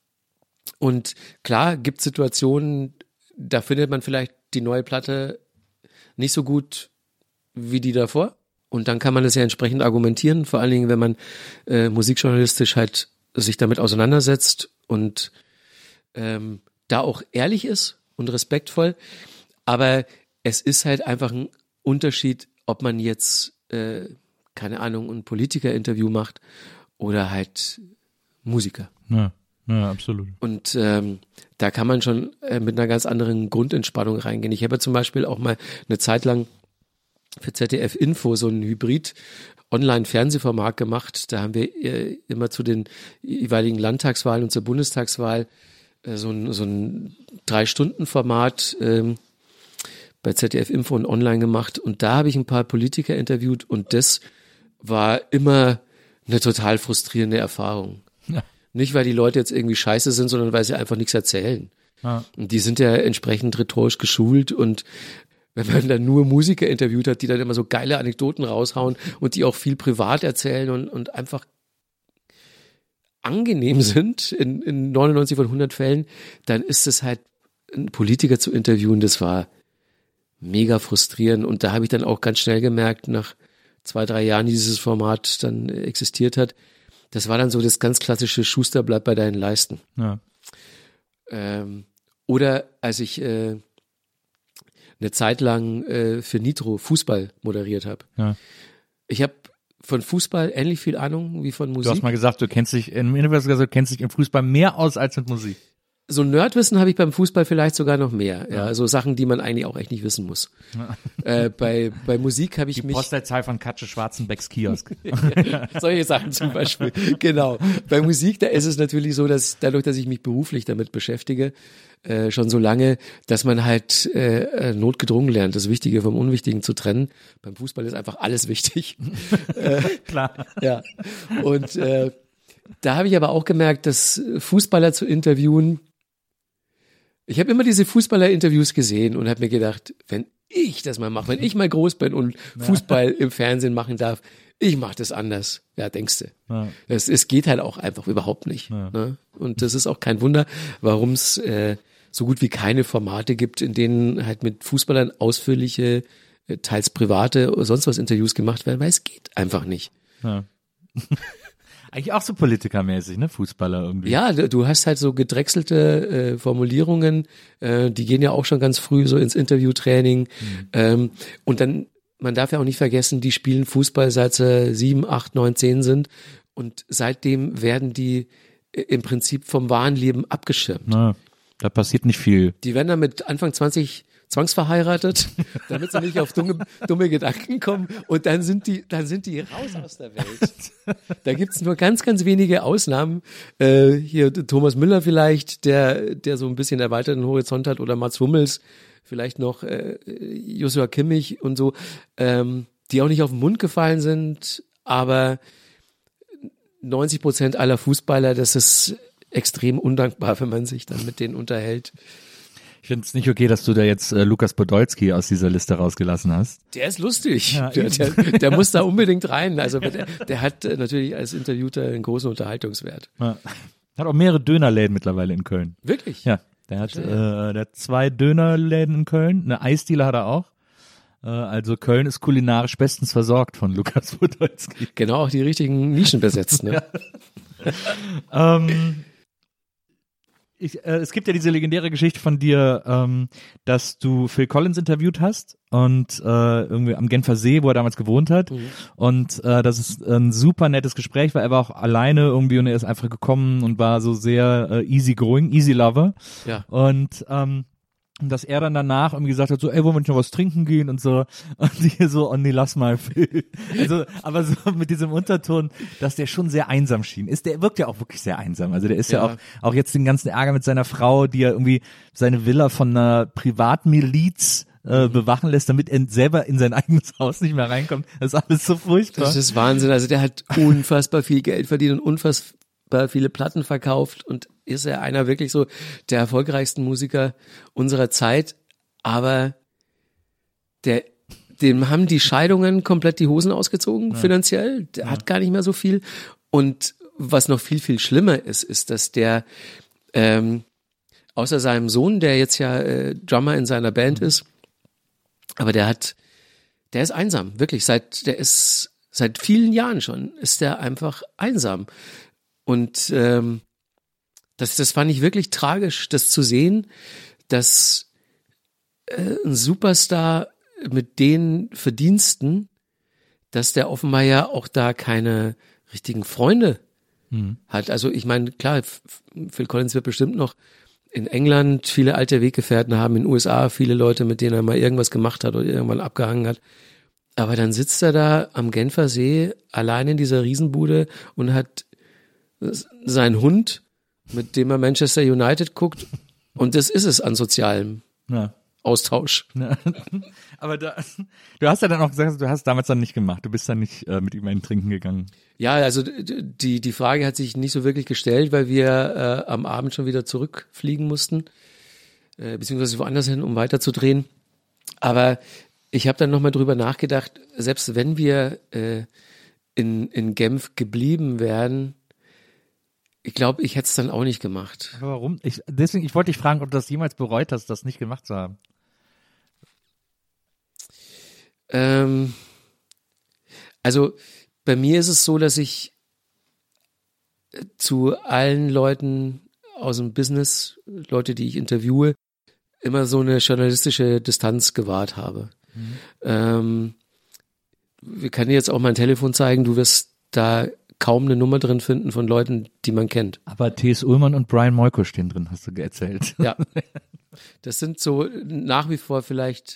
und klar, gibt Situationen, da findet man vielleicht die neue Platte nicht so gut wie die davor und dann kann man das ja entsprechend argumentieren, vor allen Dingen, wenn man äh, musikjournalistisch halt sich damit auseinandersetzt und ähm, da auch ehrlich ist und respektvoll, aber es ist halt einfach ein Unterschied, ob man jetzt, äh, keine Ahnung, ein Politiker-Interview macht oder halt Musiker. Ja, ja, absolut. Und ähm, da kann man schon äh, mit einer ganz anderen Grundentspannung reingehen. Ich habe ja zum Beispiel auch mal eine Zeit lang für Z D F Info so ein Hybrid Online-Fernsehformat gemacht. Da haben wir äh, immer zu den jeweiligen Landtagswahlen und zur Bundestagswahl so ein, so ein Drei-Stunden-Format ähm, bei Z D F Info und online gemacht und da habe ich ein paar Politiker interviewt und das war immer eine total frustrierende Erfahrung. Ja. Nicht, weil die Leute jetzt irgendwie scheiße sind, sondern weil sie einfach nichts erzählen. Ja. Und die sind ja entsprechend rhetorisch geschult und wenn man dann nur Musiker interviewt hat, die dann immer so geile Anekdoten raushauen und die auch viel privat erzählen und, und einfach angenehm sind in, in neunundneunzig von hundert Fällen, dann ist es halt, einen Politiker zu interviewen, das war mega frustrierend und da habe ich dann auch ganz schnell gemerkt, nach zwei, drei Jahren, die dieses Format dann existiert hat, das war dann so das ganz klassische Schuster bleibt bei deinen Leisten. Ja. Ähm, oder als ich äh, eine Zeit lang äh, für Nitro Fußball moderiert habe. Ja. Ich habe von Fußball ähnlich viel Ahnung wie von Musik. Du hast mal gesagt, du kennst dich, im Interview hast du gesagt, du kennst dich im Fußball mehr aus als mit Musik. so Nerdwissen habe ich beim Fußball vielleicht sogar noch mehr. Ja, ja so Sachen, die man eigentlich auch echt nicht wissen muss. Ja. Äh, bei, bei Musik habe ich die mich... Die Postleitzahl von Katze Schwarzenbecks Kiosk. Solche Sachen zum Beispiel. Genau. Bei Musik, da ist es natürlich so, dass dadurch, dass ich mich beruflich damit beschäftige, äh, schon so lange, dass man halt äh, notgedrungen lernt, das Wichtige vom Unwichtigen zu trennen. Beim Fußball ist einfach alles wichtig. äh, Klar. Ja. Und äh, da habe ich aber auch gemerkt, dass Fußballer zu interviewen, ich habe immer diese Fußballer-Interviews gesehen und habe mir gedacht, wenn ich das mal mache, wenn ich mal groß bin und Fußball im Fernsehen machen darf, ich mache das anders. Ja, denkst du. Ja. Es, es geht halt auch einfach überhaupt nicht. Ja. Ne? Und das ist auch kein Wunder, warum es äh, so gut wie keine Formate gibt, in denen halt mit Fußballern ausführliche, äh, teils private oder sonst was Interviews gemacht werden, weil es geht einfach nicht. Ja. Eigentlich auch so politikermäßig, ne, Fußballer irgendwie. Ja, du hast halt so gedrechselte äh, Formulierungen, äh, die gehen ja auch schon ganz früh so ins Interviewtraining. Mhm. Ähm, und dann, man darf ja auch nicht vergessen, die spielen Fußball seit sie sieben, acht, neun, zehn sind und seitdem werden die äh, im Prinzip vom wahren Leben abgeschirmt. Na, da passiert nicht viel. Die werden dann mit Anfang zwanzig zwangsverheiratet, damit sie nicht auf dumme, dumme Gedanken kommen und dann sind die, dann sind die raus aus der Welt. Da gibt's nur ganz, ganz wenige Ausnahmen. Äh, hier Thomas Müller vielleicht, der, der so ein bisschen erweiterten Horizont hat oder Mats Hummels, vielleicht noch äh, Joshua Kimmich und so, ähm, die auch nicht auf den Mund gefallen sind, aber neunzig Prozent aller Fußballer, das ist extrem undankbar, wenn man sich dann mit denen unterhält. Ich finde es nicht okay, dass du da jetzt äh, Lukas Podolski aus dieser Liste rausgelassen hast. Der ist lustig. Ja, der, der, der muss da unbedingt rein. Also der, der hat äh, natürlich als Interviewter einen großen Unterhaltungswert. Ja. Hat auch mehrere Dönerläden mittlerweile in Köln. Wirklich? Ja. Der hat, äh, der hat zwei Dönerläden in Köln. Eine Eisdiele hat er auch. Äh, also Köln ist kulinarisch bestens versorgt von Lukas Podolski. Genau, auch die richtigen Nischen besetzt. Ne? Ja. ähm, Ich, äh, es gibt ja diese legendäre Geschichte von dir, ähm, dass du Phil Collins interviewt hast und äh, irgendwie am Genfer See, wo er damals gewohnt hat. Mhm. Und äh, das ist ein super nettes Gespräch, weil er war auch alleine irgendwie und er ist einfach gekommen und war so sehr äh, easy going, easy lover. Ja. Und ähm, dass er dann danach irgendwie gesagt hat, so, ey, wollen wir nicht noch was trinken gehen und so. Und die so, oh nee, lass mal, Phil. Also, aber so mit diesem Unterton, dass der schon sehr einsam schien. Ist, der wirkt ja auch wirklich sehr einsam. Also der ist ja, ja auch, auch jetzt den ganzen Ärger mit seiner Frau, die ja irgendwie seine Villa von einer Privatmiliz äh, bewachen lässt, damit er selber in sein eigenes Haus nicht mehr reinkommt. Das ist alles so furchtbar. Das ist Wahnsinn. Also der hat unfassbar viel Geld verdient und unfassbar viele Platten verkauft und ist er einer wirklich so der erfolgreichsten Musiker unserer Zeit, aber der, dem haben die Scheidungen komplett die Hosen ausgezogen, ja. Finanziell, der ja. hat gar nicht mehr so viel und was noch viel, viel schlimmer ist, ist, dass der ähm, außer seinem Sohn, der jetzt ja äh, Drummer in seiner Band mhm. ist, aber der hat, der ist einsam, wirklich, seit, der ist, seit vielen Jahren schon, ist der einfach einsam und ähm, Das, das fand ich wirklich tragisch, das zu sehen, dass äh, ein Superstar mit den Verdiensten, dass der offenbar ja auch da keine richtigen Freunde mhm. hat. Also ich meine, klar, Phil Collins wird bestimmt noch in England viele alte Weggefährten haben, in den U S A viele Leute, mit denen er mal irgendwas gemacht hat oder irgendwann abgehangen hat. Aber dann sitzt er da am Genfer See allein in dieser Riesenbude und hat seinen Hund, mit dem er Manchester United guckt. Und das ist es an sozialem ja. Austausch. Ja. Aber da, du hast ja dann auch gesagt, du hast damals dann nicht gemacht. Du bist dann nicht äh, mit ihm einen trinken gegangen. Ja, also die die Frage hat sich nicht so wirklich gestellt, weil wir äh, am Abend schon wieder zurückfliegen mussten, äh, beziehungsweise woanders hin, um weiterzudrehen. Aber ich habe dann nochmal drüber nachgedacht, selbst wenn wir äh, in, in Genf geblieben wären, ich glaube, ich hätte es dann auch nicht gemacht. Aber warum? Ich, deswegen, ich wollte dich fragen, ob du das jemals bereut hast, das nicht gemacht zu haben. Ähm, also bei mir ist es so, dass ich zu allen Leuten aus dem Business, Leute, die ich interviewe, immer so eine journalistische Distanz gewahrt habe. Mhm. Ähm, wir können dir jetzt auch mein Telefon zeigen, du wirst da kaum eine Nummer drin finden von Leuten, die man kennt. Aber T S. Ullmann und Brian Molko stehen drin, hast du erzählt. Ja, das sind so nach wie vor vielleicht,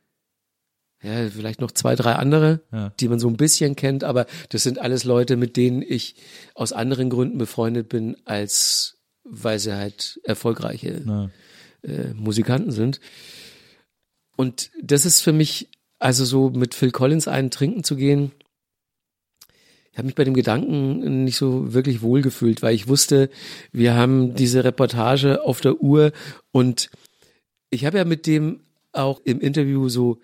ja, vielleicht noch zwei, drei andere, Ja. die man so ein bisschen kennt, aber das sind alles Leute, mit denen ich aus anderen Gründen befreundet bin, als weil sie halt erfolgreiche Ja. äh, Musikanten sind. Und das ist für mich, also so mit Phil Collins einen trinken zu gehen, ich habe mich bei dem Gedanken nicht so wirklich wohlgefühlt, weil ich wusste, wir haben diese Reportage auf der Uhr und ich habe ja mit dem auch im Interview so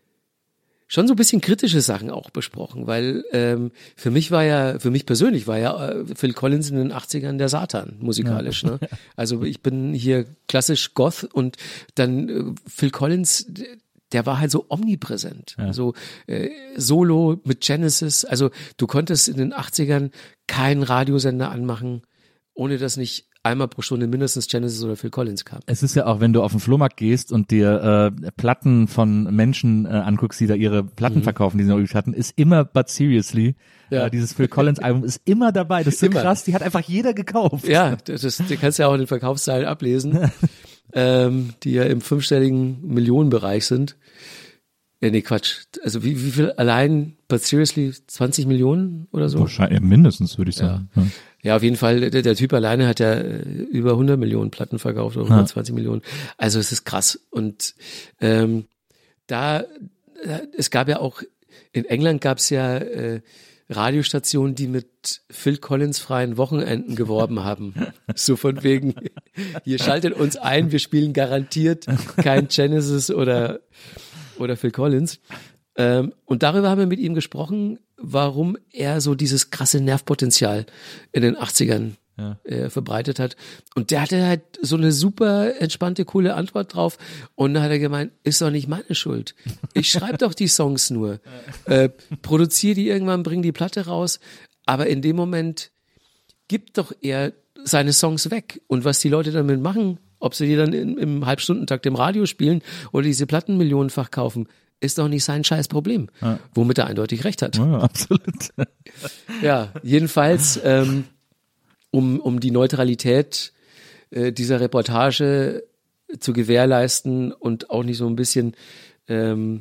schon so ein bisschen kritische Sachen auch besprochen, weil ähm, für mich war ja, für mich persönlich war ja äh, Phil Collins in den achtzigern der Satan musikalisch. Ja. Ne? Also ich bin hier klassisch Goth und dann äh, Phil Collins, der war halt so omnipräsent. Ja. So äh, Solo mit Genesis, also du konntest in den achtzigern keinen Radiosender anmachen, ohne dass nicht einmal pro Stunde mindestens Genesis oder Phil Collins kam. Es ist ja auch, wenn du auf den Flohmarkt gehst und dir äh, Platten von Menschen äh, anguckst, die da ihre Platten mhm. verkaufen, die sie noch übrig hatten, ist immer But Seriously. Ja. Äh, dieses Phil Collins Album ist immer dabei. Das ist so immer. Krass, die hat einfach jeder gekauft. Ja, das, das die kannst du ja auch in den Verkaufszahlen ablesen, ähm, die ja im fünfstelligen Millionenbereich sind. Ja, nee, Quatsch. Also wie, wie viel allein But Seriously zwanzig Millionen oder so? Wahrscheinlich mindestens, würde ich sagen. Ja. Ja. Ja, auf jeden Fall, der, der Typ alleine hat ja über hundert Millionen Platten verkauft, oder hundertzwanzig ja. Millionen. Also es ist krass. Und ähm, da, es gab ja auch, in England gab es ja äh, Radiostationen, die mit Phil Collins freien Wochenenden geworben haben. So von wegen, ihr schaltet uns ein, wir spielen garantiert kein Genesis oder, oder Phil Collins. Ähm, und darüber haben wir mit ihm gesprochen, warum er so dieses krasse Nervpotenzial in den achtzigern ja. äh, verbreitet hat. Und der hatte halt so eine super entspannte, coole Antwort drauf. Und dann hat er gemeint, ist doch nicht meine Schuld. Ich schreibe doch die Songs nur. Äh, produziere die irgendwann, bring die Platte raus. Aber in dem Moment gibt doch er seine Songs weg. Und was die Leute damit machen, ob sie die dann in, im Halbstundentakt im Radio spielen oder diese Platten millionenfach kaufen, ist doch nicht sein scheiß Problem, ja. Womit er eindeutig recht hat. Ja, absolut. Ja, jedenfalls, ähm, um, um die Neutralität äh, dieser Reportage zu gewährleisten und auch nicht so ein bisschen, ähm,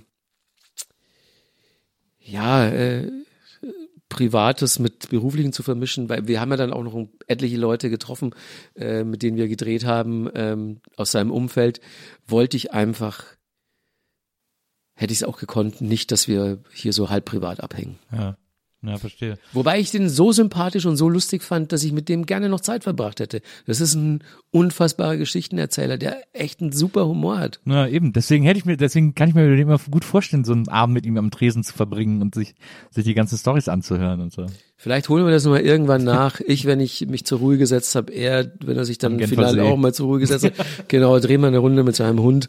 ja, äh, Privates mit Beruflichen zu vermischen, weil wir haben ja dann auch noch etliche Leute getroffen, äh, mit denen wir gedreht haben, ähm, aus seinem Umfeld, wollte ich einfach hätte ich es auch gekonnt, nicht, dass wir hier so halb privat abhängen. Ja, ja, verstehe. Wobei ich den so sympathisch und so lustig fand, dass ich mit dem gerne noch Zeit verbracht hätte. Das ist ein unfassbarer Geschichtenerzähler, der echt einen super Humor hat. Na eben, deswegen hätte ich mir, deswegen kann ich mir immer gut vorstellen, so einen Abend mit ihm am Tresen zu verbringen und sich, sich die ganzen Storys anzuhören und so. Vielleicht holen wir das nochmal irgendwann nach. Ich, wenn ich mich zur Ruhe gesetzt habe, er, wenn er sich dann final auch mal zur Ruhe gesetzt hat. Genau, drehen wir eine Runde mit seinem Hund.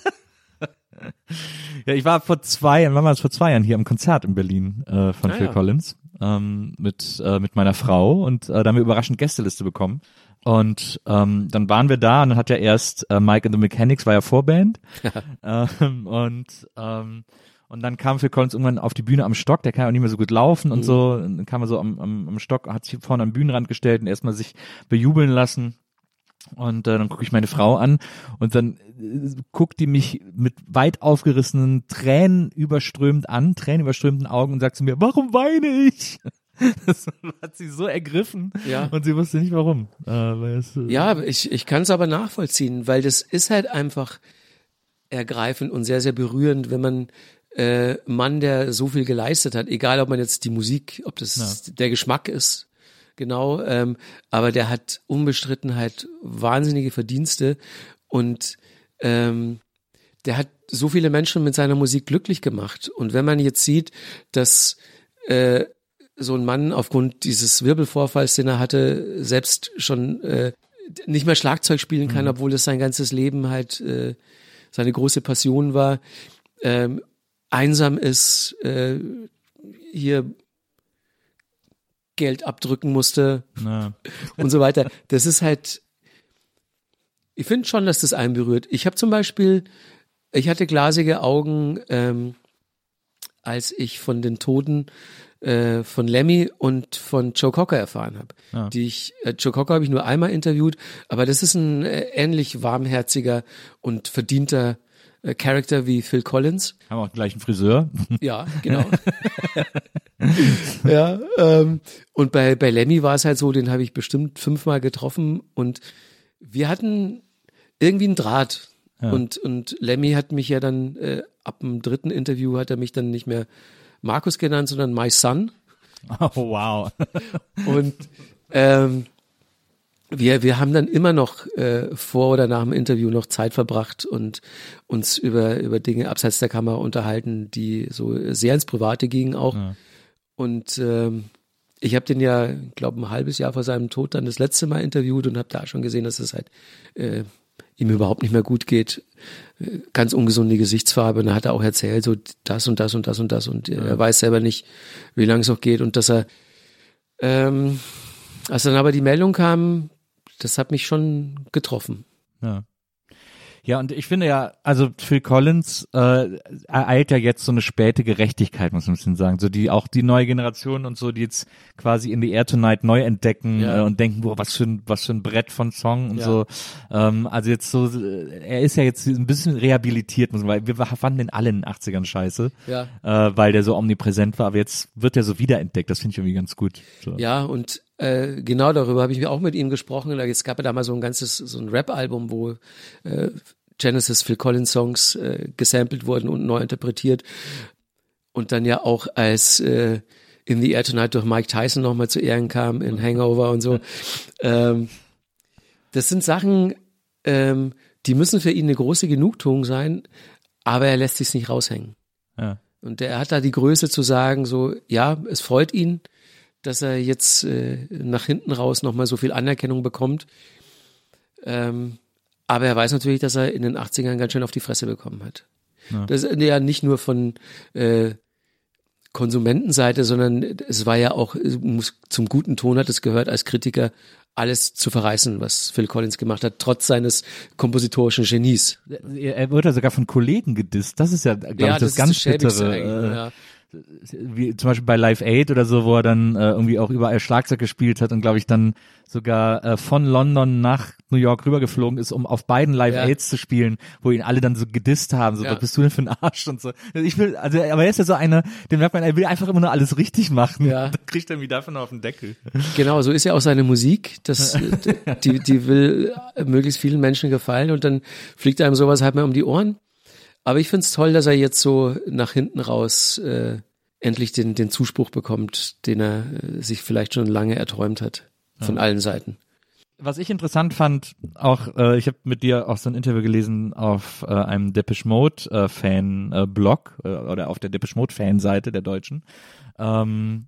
Ja, ich war vor zwei Jahren, wann war das vor zwei Jahren hier am Konzert in Berlin äh, von ah, Phil ja. Collins ähm, mit äh, mit meiner Frau und äh, da haben wir überraschend Gästeliste bekommen und ähm, dann waren wir da und dann hat ja erst äh, Mike and the Mechanics war ja Vorband ähm, und ähm, und dann kam Phil Collins irgendwann auf die Bühne am Stock, der kann ja auch nicht mehr so gut laufen und mhm. so, und dann kam er so am, am, am Stock, hat sich vorne am Bühnenrand gestellt und erstmal sich bejubeln lassen. Und äh, dann gucke ich meine Frau an und dann äh, guckt die mich mit weit aufgerissenen Tränen überströmt an, tränenüberströmten Augen und sagt zu mir, warum weine ich? Das hat sie so ergriffen ja. und sie wusste nicht warum. Äh, weil es, äh ja, ich, ich kann es aber nachvollziehen, weil das ist halt einfach ergreifend und sehr, sehr berührend, wenn man äh, Mann, der so viel geleistet hat, egal ob man jetzt die Musik, ob das ja. der Geschmack ist, genau, ähm, aber der hat unbestritten halt wahnsinnige Verdienste und ähm, der hat so viele Menschen mit seiner Musik glücklich gemacht. Und wenn man jetzt sieht, dass äh, so ein Mann aufgrund dieses Wirbelvorfalls, den er hatte, selbst schon äh, nicht mehr Schlagzeug spielen kann, mhm. obwohl das sein ganzes Leben halt äh, seine große Passion war, ähm, einsam ist, äh, hier Geld abdrücken musste ja. und so weiter. Das ist halt, ich finde schon, dass das einen berührt. Ich habe zum Beispiel, ich hatte glasige Augen, ähm, als ich von den Toten äh, von Lemmy und von Joe Cocker erfahren habe. Ja. Die ich, äh, Joe Cocker habe ich nur einmal interviewt, aber das ist ein äh, ähnlich warmherziger und verdienter äh, Charakter wie Phil Collins. Haben auch gleich einen Friseur. Ja, genau. ja, ähm, und bei, bei Lemmy war es halt so, den habe ich bestimmt fünfmal getroffen und wir hatten irgendwie einen Draht. Ja. Und, und Lemmy hat mich ja dann, äh, ab dem dritten Interview hat er mich dann nicht mehr Markus genannt, sondern My Son. Oh, wow. Und ähm, wir, wir haben dann immer noch äh, vor oder nach dem Interview noch Zeit verbracht und uns über, über Dinge abseits der Kamera unterhalten, die so sehr ins Private gingen auch. Ja. Und ähm, ich habe den ja, glaube ein halbes Jahr vor seinem Tod dann das letzte Mal interviewt und habe da schon gesehen, dass es halt äh, ihm überhaupt nicht mehr gut geht. Ganz ungesunde Gesichtsfarbe. Und da hat er auch erzählt, so das und das und das und das. Und ja. er weiß selber nicht, wie lange es noch geht. Und dass er, ähm, als dann aber die Meldung kam, das hat mich schon getroffen. Ja. Ja, und ich finde ja, also Phil Collins äh, ereilt ja jetzt so eine späte Gerechtigkeit, muss man ein bisschen sagen. So die auch die neue Generation und so, die jetzt quasi in The Air Tonight neu entdecken ja. äh, und denken, boah, was für ein was für ein Brett von Song und ja. so. Ähm, also jetzt so, er ist ja jetzt ein bisschen rehabilitiert, muss man, weil wir fanden den alle in den achtzigern scheiße, ja. äh, weil der so omnipräsent war. Aber jetzt wird er so wiederentdeckt. Das finde ich irgendwie ganz gut. So. Ja, und Äh, genau darüber habe ich auch mit ihm gesprochen. Es gab ja da mal so ein ganzes, so ein Rap-Album, wo äh, Genesis Phil Collins Songs äh, gesampelt wurden und neu interpretiert. Und dann ja auch als äh, In the Air Tonight durch Mike Tyson nochmal zu Ehren kam, in Hangover und so. Ähm, das sind Sachen, ähm, die müssen für ihn eine große Genugtuung sein, aber er lässt sich's nicht raushängen. Ja. Und er hat da die Größe zu sagen, so, ja, es freut ihn, dass er jetzt äh, nach hinten raus nochmal so viel Anerkennung bekommt. Ähm, aber er weiß natürlich, dass er in den achtzigern ganz schön auf die Fresse bekommen hat. Ja. Das ist ja nicht nur von äh, Konsumentenseite, sondern es war ja auch, muss, zum guten Ton hat es gehört, als Kritiker alles zu verreißen, was Phil Collins gemacht hat, trotz seines kompositorischen Genies. Er wird ja sogar von Kollegen gedisst. Das ist ja, glaube ja, ich, das, das ganz bittere. Äh, ja. Wie zum Beispiel bei Live Aid oder so, wo er dann äh, irgendwie auch überall Schlagzeug gespielt hat und glaube ich dann sogar äh, von London nach New York rübergeflogen ist, um auf beiden Live ja. Aids zu spielen, wo ihn alle dann so gedisst haben, so, ja. was bist du denn für ein Arsch und so. Ich will, also, aber er ist ja so einer, den merkt man, er will einfach immer nur alles richtig machen. Ja. Da kriegt er mich davon auf den Deckel. Genau, so ist ja auch seine Musik, das, die, die will möglichst vielen Menschen gefallen und dann fliegt einem sowas halt mal um die Ohren. Aber ich find's toll, dass er jetzt so nach hinten raus äh, endlich den, den Zuspruch bekommt, den er äh, sich vielleicht schon lange erträumt hat, von ja. allen Seiten. Was ich interessant fand, auch äh, ich habe mit dir auch so ein Interview gelesen auf äh, einem Depeche Mode äh, Fan äh, Blog äh, oder auf der Depeche Mode Fanseite der Deutschen. Ähm,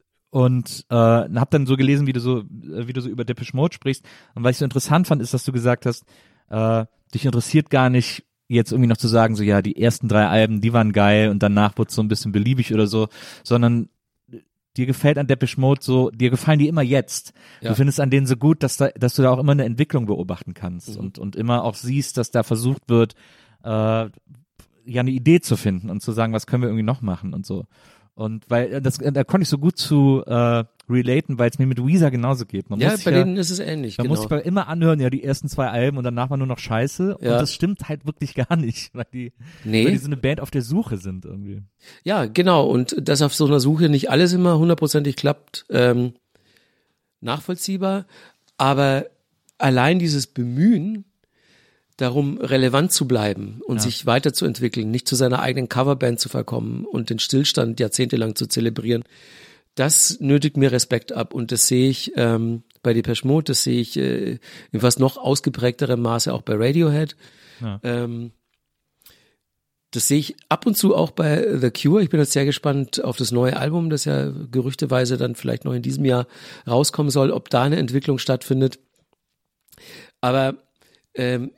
und äh, habe dann so gelesen, wie du so wie du so über Depeche Mode sprichst. Und was ich so interessant fand, ist, dass du gesagt hast, äh, dich interessiert gar nicht jetzt irgendwie noch zu sagen, so ja, die ersten drei Alben, die waren geil und danach wurde es so ein bisschen beliebig oder so, sondern dir gefällt an Depeche Mode so, dir gefallen die immer jetzt. Ja. Du findest an denen so gut, dass da, dass du da auch immer eine Entwicklung beobachten kannst mhm. und und immer auch siehst, dass da versucht wird, äh, ja eine Idee zu finden und zu sagen, was können wir irgendwie noch machen und so. Und weil das, da konnte ich so gut zu äh, relaten, weil es mir mit Weezer genauso geht. Man ja, muss bei ja, denen ist es ähnlich. Man genau. muss sich immer anhören, ja, die ersten zwei Alben und danach war nur noch Scheiße. Ja. Und das stimmt halt wirklich gar nicht, weil die, nee. weil die so eine Band auf der Suche sind irgendwie. Ja, genau. Und dass auf so einer Suche nicht alles immer hundertprozentig klappt, ähm, nachvollziehbar. Aber allein dieses Bemühen, darum relevant zu bleiben und ja. sich weiterzuentwickeln, nicht zu seiner eigenen Coverband zu verkommen und den Stillstand jahrzehntelang zu zelebrieren, das nötigt mir Respekt ab und das sehe ich ähm, bei Depeche Mode, das sehe ich äh, in fast noch ausgeprägterem Maße auch bei Radiohead. Ja. Ähm, das sehe ich ab und zu auch bei The Cure. Ich bin jetzt sehr gespannt auf das neue Album, das ja gerüchteweise dann vielleicht noch in diesem Jahr rauskommen soll, ob da eine Entwicklung stattfindet. Aber ähm,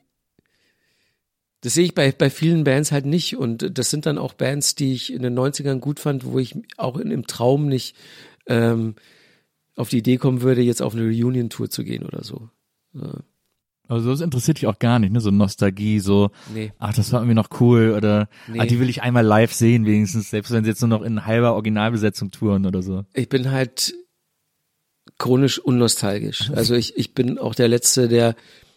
das sehe ich bei, bei vielen Bands halt nicht und das sind dann auch Bands, die ich in den neunzigern gut fand, wo ich auch in, im Traum nicht ähm, auf die Idee kommen würde, jetzt auf eine Reunion-Tour zu gehen oder so. Ja. Also das interessiert dich auch gar nicht, ne? So Nostalgie, so, Nee. ach, das war irgendwie noch cool oder Nee. ah, die will ich einmal live sehen, wenigstens, selbst wenn sie jetzt nur noch in halber Originalbesetzung touren oder so. Ich bin halt chronisch unnostalgisch. Also ich, ich bin auch der Letzte, der,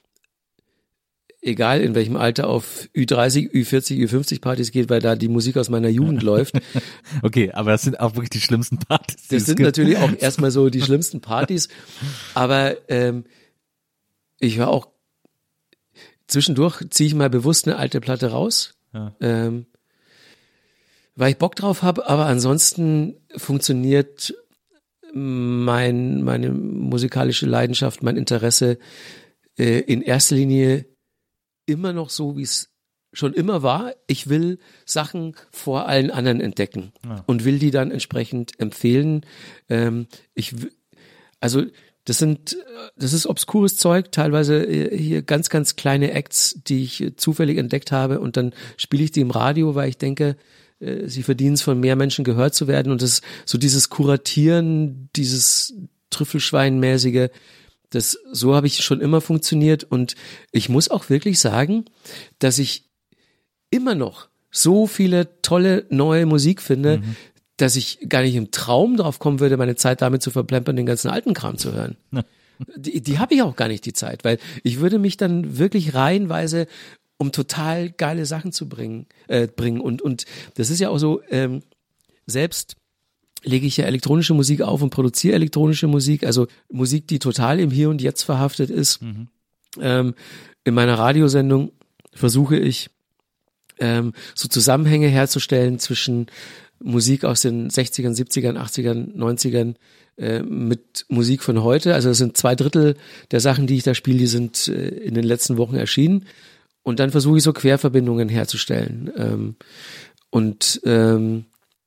egal in welchem Alter, auf Ü dreißig, Ü vierzig, Ü fünfzig Partys geht, weil da die Musik aus meiner Jugend läuft. Okay, aber das sind auch wirklich die schlimmsten Partys. die Das es sind gibt. natürlich auch erstmal so die schlimmsten Partys. Aber ähm, ich war auch zwischendurch, ziehe ich mal bewusst eine alte Platte raus, Ja. ähm, weil ich Bock drauf habe. Aber ansonsten funktioniert mein meine musikalische Leidenschaft, mein Interesse äh, in erster Linie immer noch so, wie es schon immer war. Ich will Sachen vor allen anderen entdecken Ja. und will die dann entsprechend empfehlen. Ähm, ich, w- also das sind, das ist obskures Zeug, teilweise äh, hier ganz, ganz kleine Acts, die ich äh, zufällig entdeckt habe und dann spiele ich die im Radio, weil ich denke, äh, sie verdienen es, von mehr Menschen gehört zu werden und das so dieses Kuratieren, dieses Trüffelschweinmäßige, das, so habe ich schon immer funktioniert und ich muss auch wirklich sagen, dass ich immer noch so viele tolle neue Musik finde, Mhm. dass ich gar nicht im Traum drauf kommen würde, meine Zeit damit zu verplempern, den ganzen alten Kram zu hören. Die, die habe ich auch gar nicht, die Zeit, weil ich würde mich dann wirklich reihenweise um total geile Sachen zu bringen, äh, bringen und, und das ist ja auch so, ähm, selbst lege ich ja elektronische Musik auf und produziere elektronische Musik, also Musik, die total im Hier und Jetzt verhaftet ist. Mhm. Ähm, in meiner Radiosendung versuche ich, ähm, so Zusammenhänge herzustellen zwischen Musik aus den sechzigern, siebzigern, achtzigern, neunzigern äh, mit Musik von heute. Also es sind zwei Drittel der Sachen, die ich da spiele, die sind äh, in den letzten Wochen erschienen. Und dann versuche ich so Querverbindungen herzustellen. Ähm, und ähm,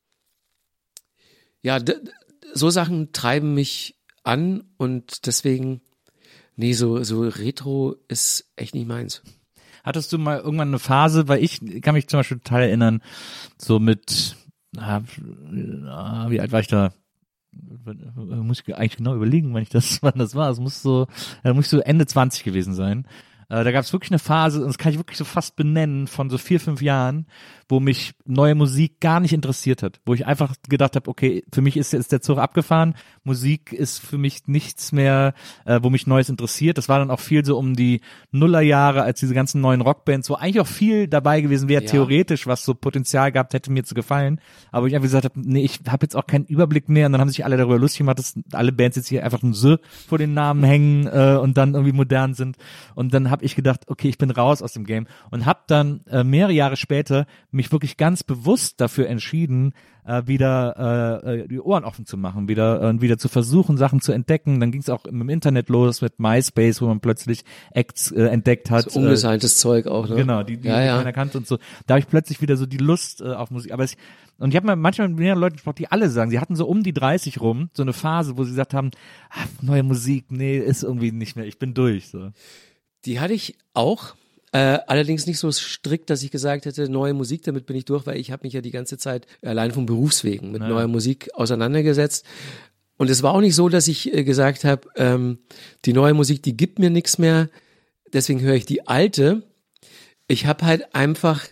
ja, d- d- so Sachen treiben mich an und deswegen, nee, so, so Retro ist echt nicht meins. Hattest du mal irgendwann eine Phase, weil ich kann mich zum Beispiel total erinnern, so mit, ah, ah, wie alt war ich da? Muss ich eigentlich genau überlegen, wann ich das, wann das war. Es muss so, da muss ich so Ende zwanzig gewesen sein. Äh, da gab es wirklich eine Phase, und das kann ich wirklich so fast benennen, von so vier, fünf Jahren, wo mich neue Musik gar nicht interessiert hat. Wo ich einfach gedacht habe, okay, für mich ist jetzt der Zug abgefahren, Musik ist für mich nichts mehr, äh, wo mich Neues interessiert. Das war dann auch viel so um die Nullerjahre, als diese ganzen neuen Rockbands, wo eigentlich auch viel dabei gewesen wäre, Ja. theoretisch, was so Potenzial gehabt hätte, mir zu gefallen. Aber ich einfach gesagt habe, nee, ich habe jetzt auch keinen Überblick mehr. Und dann haben sich alle darüber lustig gemacht, dass alle Bands jetzt hier einfach ein S vor den Namen hängen äh, und dann irgendwie modern sind. Und dann habe ich gedacht, okay, ich bin raus aus dem Game und habe dann äh, mehrere Jahre später mich wirklich ganz bewusst dafür entschieden, äh, wieder äh, die Ohren offen zu machen, wieder äh, wieder zu versuchen, Sachen zu entdecken. Dann ging es auch im Internet los mit MySpace, wo man plötzlich Acts äh, entdeckt hat. So ungesigntes äh, Zeug auch, ne? Genau, die, die ja, ja. keiner kannte und so. Da habe ich plötzlich wieder so die Lust äh, auf Musik. Aber ich, und ich habe mal manchmal mit mehreren Leuten gesprochen, die alle sagen, sie hatten so um die dreißig rum, so eine Phase, wo sie gesagt haben, ah, neue Musik, nee, ist irgendwie nicht mehr, ich bin durch. So. Die hatte ich auch, äh, allerdings nicht so strikt, dass ich gesagt hätte, neue Musik, damit bin ich durch, weil ich habe mich ja die ganze Zeit allein vom Berufswegen mit Naja. neuer Musik auseinandergesetzt. Und es war auch nicht so, dass ich äh, gesagt habe, ähm, die neue Musik, die gibt mir nichts mehr, deswegen höre ich die alte. Ich habe halt einfach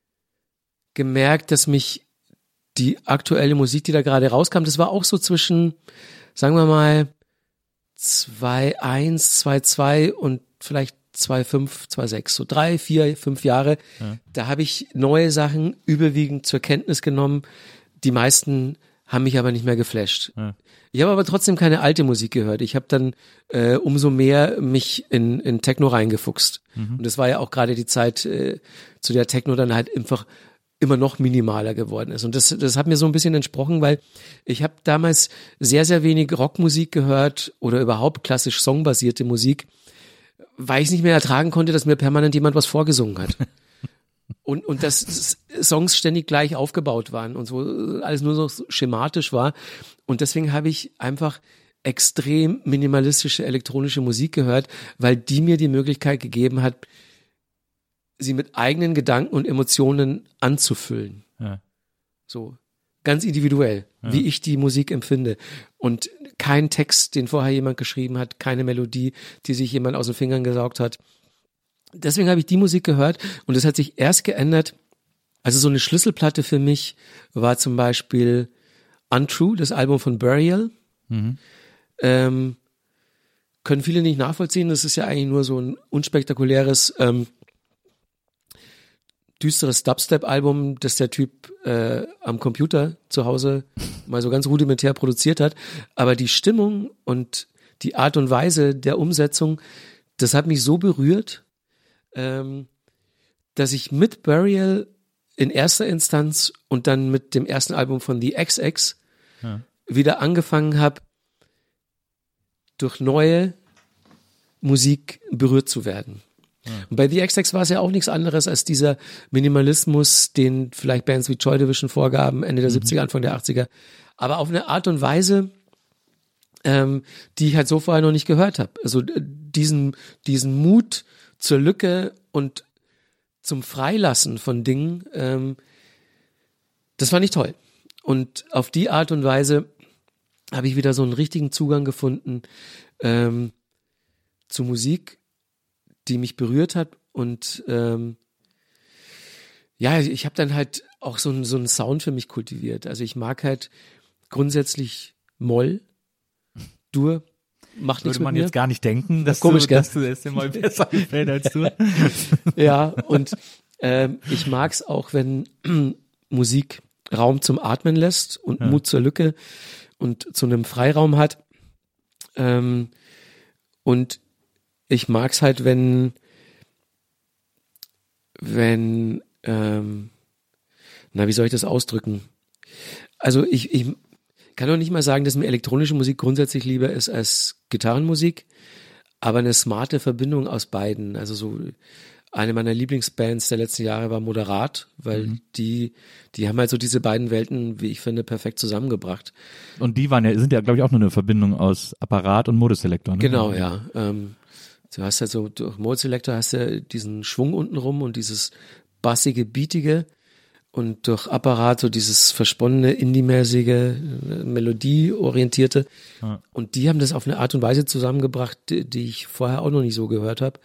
gemerkt, dass mich die aktuelle Musik, die da gerade rauskam, das war auch so zwischen, sagen wir mal, zwei Komma eins, zwei Komma zwei und vielleicht zwei Komma fünf, zwei Komma sechs, so drei, vier, fünf Jahre. Ja. Da habe ich neue Sachen überwiegend zur Kenntnis genommen. Die meisten haben mich aber nicht mehr geflasht. Ja. Ich habe aber trotzdem keine alte Musik gehört. Ich habe dann äh, umso mehr mich in, in Techno reingefuchst. Mhm. Und das war ja auch gerade die Zeit, äh, zu der Techno dann halt einfach immer noch minimaler geworden ist. Und das, das hat mir so ein bisschen entsprochen, weil ich habe damals sehr, sehr wenig Rockmusik gehört oder überhaupt klassisch songbasierte Musik, weil ich es nicht mehr ertragen konnte, dass mir permanent jemand was vorgesungen hat. Und, und dass Songs ständig gleich aufgebaut waren und so alles nur so schematisch war. Und deswegen habe ich einfach extrem minimalistische elektronische Musik gehört, weil die mir die Möglichkeit gegeben hat, sie mit eigenen Gedanken und Emotionen anzufüllen. Ja. So ganz individuell, Ja. wie ich die Musik empfinde. Und kein Text, den vorher jemand geschrieben hat, keine Melodie, die sich jemand aus den Fingern gesaugt hat. deswegen habe ich die Musik gehört und das hat sich erst geändert. Also so eine Schlüsselplatte für mich war zum Beispiel Untrue, das Album von Burial. Mhm. Ähm, können viele nicht nachvollziehen. Das ist ja eigentlich nur so ein unspektakuläres, ähm, düsteres Dubstep-Album, das der Typ äh, am Computer zu Hause mal so ganz rudimentär produziert hat. Aber die Stimmung und die Art und Weise der Umsetzung, das hat mich so berührt, ähm, dass ich mit Burial in erster Instanz und dann mit dem ersten Album von The X X ja. wieder angefangen habe, durch neue Musik berührt zu werden. Ja. Und bei The X X war es ja auch nichts anderes als dieser Minimalismus, den vielleicht Bands wie Joy Division vorgaben, Ende der mhm. siebziger, Anfang der achtziger. Aber auf eine Art und Weise, ähm, die ich halt so vorher noch nicht gehört habe. Also diesen, diesen Mut zur Lücke und zum Freilassen von Dingen, ähm, das fand ich toll. Und auf die Art und Weise habe ich wieder so einen richtigen Zugang gefunden ähm, zu Musik, die mich berührt hat. Und ähm, ja, ich habe dann halt auch so, ein, so einen Sound für mich kultiviert. Also ich mag halt grundsätzlich Moll, Dur, macht nichts mit mir. Würde man jetzt gar nicht denken, dass, Komisch, du, dass du es dir mal besser gefällt als du. Ja, und ähm, ich mag es auch, wenn Musik Raum zum Atmen lässt und ja. Mut zur Lücke und zu einem Freiraum hat. Ähm, und ich mag es halt, wenn, wenn, ähm, na, wie soll ich das ausdrücken? Also ich, ich kann doch nicht mal sagen, dass mir elektronische Musik grundsätzlich lieber ist als Gitarrenmusik, aber eine smarte Verbindung aus beiden. Also so eine meiner Lieblingsbands der letzten Jahre war Moderat, weil mhm. die, die haben halt so diese beiden Welten, wie ich finde, perfekt zusammengebracht. Und die waren ja, sind ja, glaube ich, auch nur eine Verbindung aus Apparat und Modeselektor, ne? Genau, ja. Ähm, du hast halt so, durch Modeselektor hast du diesen Schwung unten rum und dieses bassige, beatige und durch Apparat so dieses versponnene, indie-mäßige, melodieorientierte. Ja. Und die haben das auf eine Art und Weise zusammengebracht, die, die ich vorher auch noch nicht so gehört habe.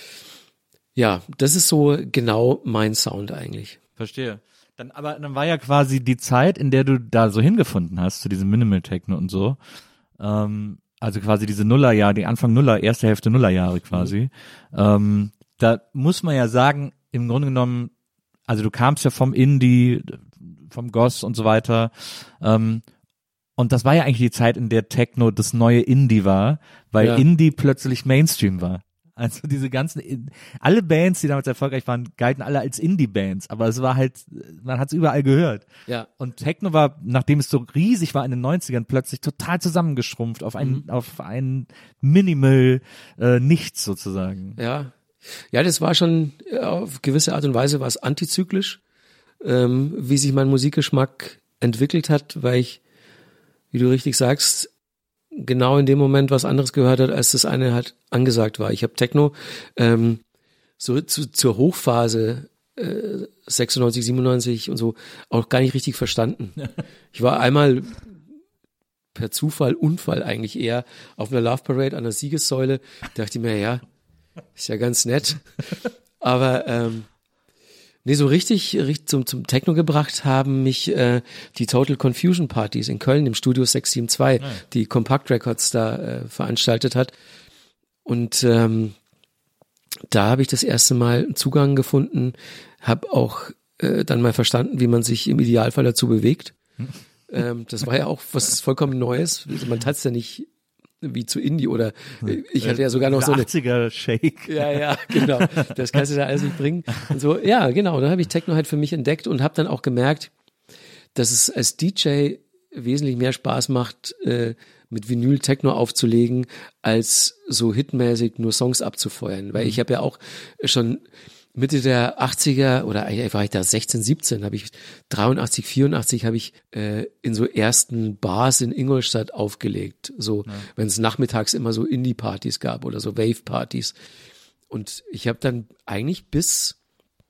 Ja, das ist so genau mein Sound eigentlich. Verstehe. Dann, aber dann war ja quasi die Zeit, in der du da so hingefunden hast, zu diesem Minimal Techno und so, ähm, also quasi diese Nullerjahre, die Anfang Nuller, erste Hälfte Nullerjahre quasi, mhm. ähm, da muss man ja sagen, im Grunde genommen, also du kamst ja vom Indie, vom Goss und so weiter, ähm, und das war ja eigentlich die Zeit, in der Techno das neue Indie war, weil ja. Indie plötzlich Mainstream war. Also diese ganzen, alle Bands, die damals erfolgreich waren, galten alle als Indie-Bands, aber es war halt, man hat es überall gehört. Ja. Und Techno war, nachdem es so riesig war in den neunzigern, plötzlich total zusammengeschrumpft auf ein, mhm. auf ein Minimal äh, Nichts sozusagen. Ja. Ja, das war schon, auf gewisse Art und Weise war es antizyklisch, ähm, wie sich mein Musikgeschmack entwickelt hat, weil ich, wie du richtig sagst, genau in dem Moment was anderes gehört hat, als das eine halt angesagt war. Ich habe Techno ähm, so zu, zur Hochphase äh, sechsundneunzig, siebenundneunzig und so auch gar nicht richtig verstanden. Ich war einmal per Zufall, Unfall eigentlich eher auf einer Love Parade an der Siegessäule. Dachte ich mir, ja, ist ja ganz nett. Aber ähm, nee, so richtig, richtig zum, zum Techno gebracht haben mich äh, die Total Confusion Partys in Köln im Studio sechs sieben zwei, ja. die Compact Records da äh, veranstaltet hat. Und ähm, da habe ich das erste Mal einen Zugang gefunden, habe auch äh, dann mal verstanden, wie man sich im Idealfall dazu bewegt. Hm. Ähm, das war ja auch was vollkommen Neues. Man tanzt ja nicht wie zu Indie oder ich hatte ja sogar noch so eine achtziger Shake. Ja, ja, genau. Das kannst du da alles nicht bringen. Und so, ja, genau. Da habe ich Techno halt für mich entdeckt und habe dann auch gemerkt, dass es als D J wesentlich mehr Spaß macht, äh, mit Vinyl Techno aufzulegen, als so hitmäßig nur Songs abzufeuern. Weil ich habe ja auch schon Mitte der achtziger oder eigentlich war ich da sechzehn, siebzehn, habe ich dreiundachtzig, vierundachtzig habe ich äh, in so ersten Bars in Ingolstadt aufgelegt. So, ja. Wenn es nachmittags immer so Indie-Partys gab oder so Wave-Partys. Und ich habe dann eigentlich bis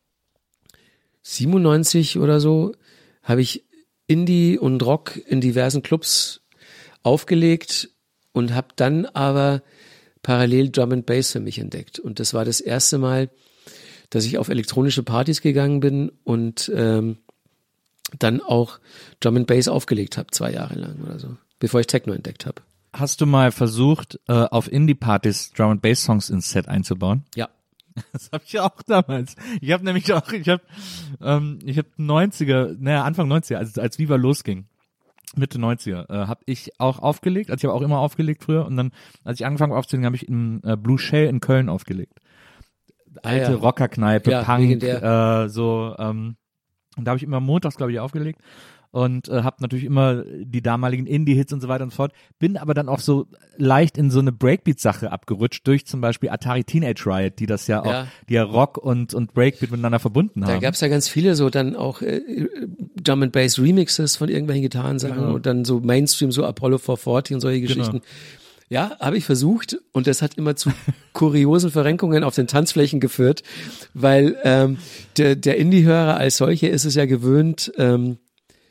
siebenundneunzig oder so habe ich Indie und Rock in diversen Clubs aufgelegt und habe dann aber parallel Drum and Bass für mich entdeckt. Und das war das erste Mal, dass ich auf elektronische Partys gegangen bin und ähm, dann auch Drum and Bass aufgelegt habe, zwei Jahre lang oder so, bevor ich Techno entdeckt habe. Hast du mal versucht, äh, auf Indie-Partys Drum and Bass Songs ins Set einzubauen? Ja. Das habe ich auch damals. Ich habe nämlich auch, ich habe, ähm, ich habe neunziger, naja Anfang neunziger, als als Viva losging, Mitte neunziger, äh, habe ich auch aufgelegt. Also ich habe auch immer aufgelegt früher. Und dann, als ich angefangen habe aufzulegen, habe ich in äh, Blue Shell in Köln aufgelegt. Alte Ah, ja. Rockerkneipe, Ja, Punk, äh, so. Ähm, und da habe ich immer montags, glaube ich, aufgelegt. Und äh, habe natürlich immer die damaligen Indie-Hits und so weiter und so fort. Bin aber dann auch so leicht in so eine Breakbeat-Sache abgerutscht durch zum Beispiel Atari Teenage Riot, die das ja auch, Ja. die ja Rock und und Breakbeat miteinander verbunden haben. Da gab's ja ganz viele so dann auch äh, Drum and Bass Remixes von irgendwelchen Gitarrensachen Genau. und dann so Mainstream, so Apollo vier vierzig und solche Geschichten. Genau. Ja, habe ich versucht und das hat immer zu kuriosen Verrenkungen auf den Tanzflächen geführt, weil ähm, der, der Indie-Hörer als solche ist es ja gewöhnt, ähm,